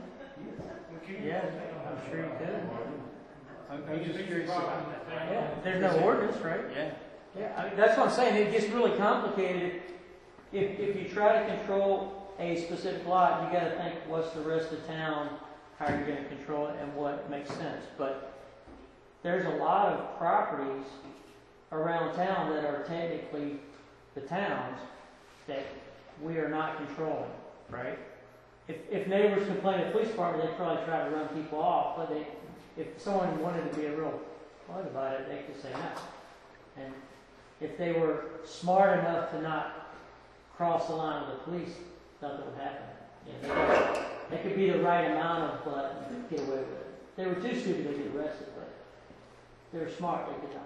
Yeah, I'm sure you could.
I'm, I'm just curious about that.
Yeah, there's no ordinance, right?
Yeah.
Yeah, I mean, that's what I'm saying. It gets really complicated. If, if you try to control a specific lot, you gotta think, what's the rest of town, how are you gonna control it, and what makes sense. But there's a lot of properties around town that are technically the town's that we are not controlling, right? If, if neighbors complain to the police department, they'd probably try to run people off, but they, if someone wanted to be a real blunt about it, they could say no. And if they were smart enough to not cross the line with the police, nothing would happen. You know, they, could, they could be the right amount of blood and get away with it. If they were too stupid to get arrested, but if they were smart, they could not.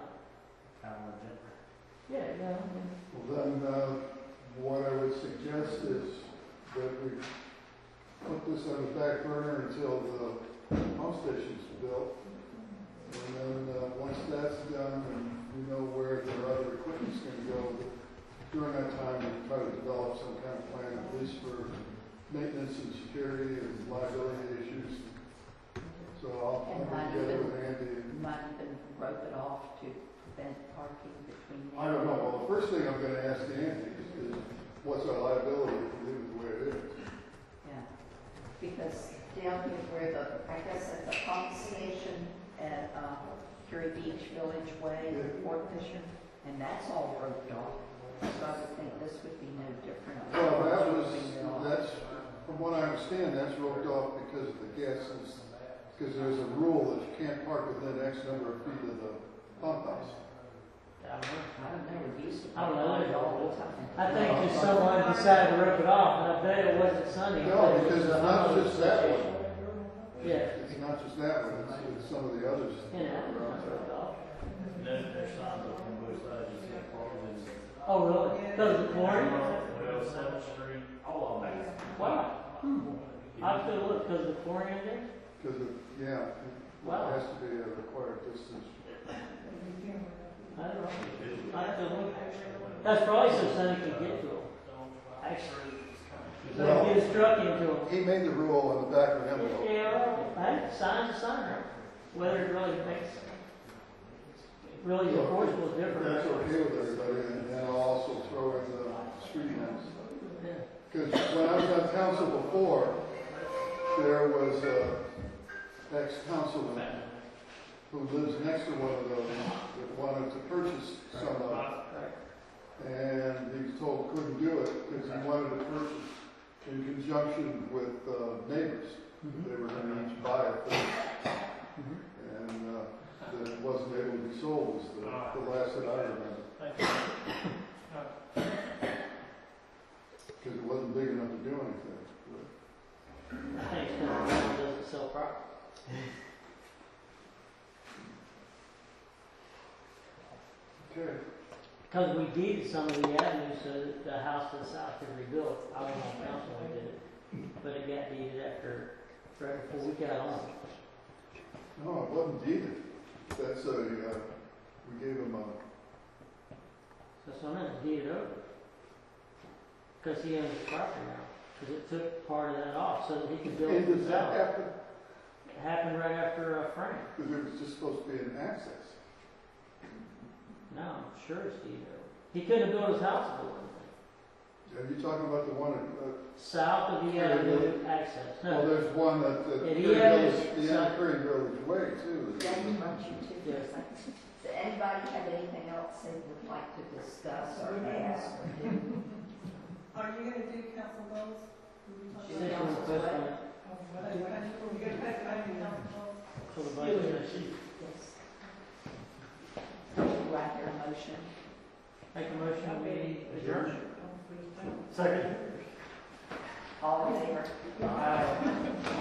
Yeah, yeah. I mean,
Well, then, uh, what I would suggest is that we put this on the back burner until the pump station's built. And then, uh, once that's done and we know where the other equipment's gonna go, during that time, we try to develop some kind of plan, at least for maintenance and security and liability issues. So I'll, I'll
And
get
might
together
even-
with Andy. and-
Might even rope it off to prevent parking between
I
there.
don't know, well, the first thing I'm gonna ask Andy is, is what's our liability if we leave it the way it is?
Yeah, because down here where the, I guess at the pump station at, uh, Curie Beach Village Way,
Yeah.
Fort Fisher, and that's all roped off. So I would think this would be no different.
Well, that was,
Roping it off.
that's, from what I understand, that's roped off because of the gases, because there's a rule that you can't park within X number of feet of the pump house.
I don't know.
I don't know, we used to
I don't know.
park it all the time.
I think just someone decided to rip it off, and I bet it wasn't Sunny. I
No,
bet it
because
was
it's
the
not
homeowners
just that one.
association. Yeah.
It's not just that one, it's, it's some of the others.
Yeah, it's not ripped off.
no, There, there's signs up on both sides, you see cars and.
Oh, really? Because of Florida?
Well, Seventh Street, all of them.
Wow. I still look because of the flooring in there?
Because it, yeah, it
Wow.
has to be a required distance.
I don't know. I still look. That's probably so Sonny can get to them. Actually. So
Well,
he gets struck into them.
He made the rule on the back of the envelope.
Yeah, hey, sign's a sign, right? Whether it really makes, really enforceable is different.
That's okay with everybody, and then I'll also throw in the street names.
Yeah.
Because when I was on council before, there was a ex-councilman who lives next to one of those that wanted to purchase some of it. And he was told couldn't do it because he wanted to purchase in conjunction with uh, neighbors. They were going to each buy it. And uh, that it wasn't able to be sold was the, the last that I remember. Because it wasn't big enough to do anything.
I think it's because it doesn't sell property.
Okay.
Because we deeded some of the avenues so that the house to the south could rebuild. I was on council when we did it. But it got deeded after, right before we got on.
No, it wasn't deeded. That's a, uh, we gave him a,
So someone has deeded over. Because he owns the property now. Because it took part of that off so that he could build
and
it
does that
himself.
happen?
It happened right after uh, Frank.
Because it was just supposed to be an access.
No, I'm sure it's deeded over. He couldn't have built his house if it wasn't.
Are you talking about the one at, uh,
South of the avenue access.
well,
No.
there's one at the
Yeah,
Curry
he had
Village,
his-
the end of Curry Village Way too.
Danny wants you to do
Yes.
things. Does anybody have anything else they would like to discuss or ask or do?
Are you gonna do council goals?
She said she was supposed to,
Okay, you're gonna take back your council goals?
for the budget session.
Yes. Do I hear a motion?
Make a motion, we adjourn.
Second.
All in favor?
Aye.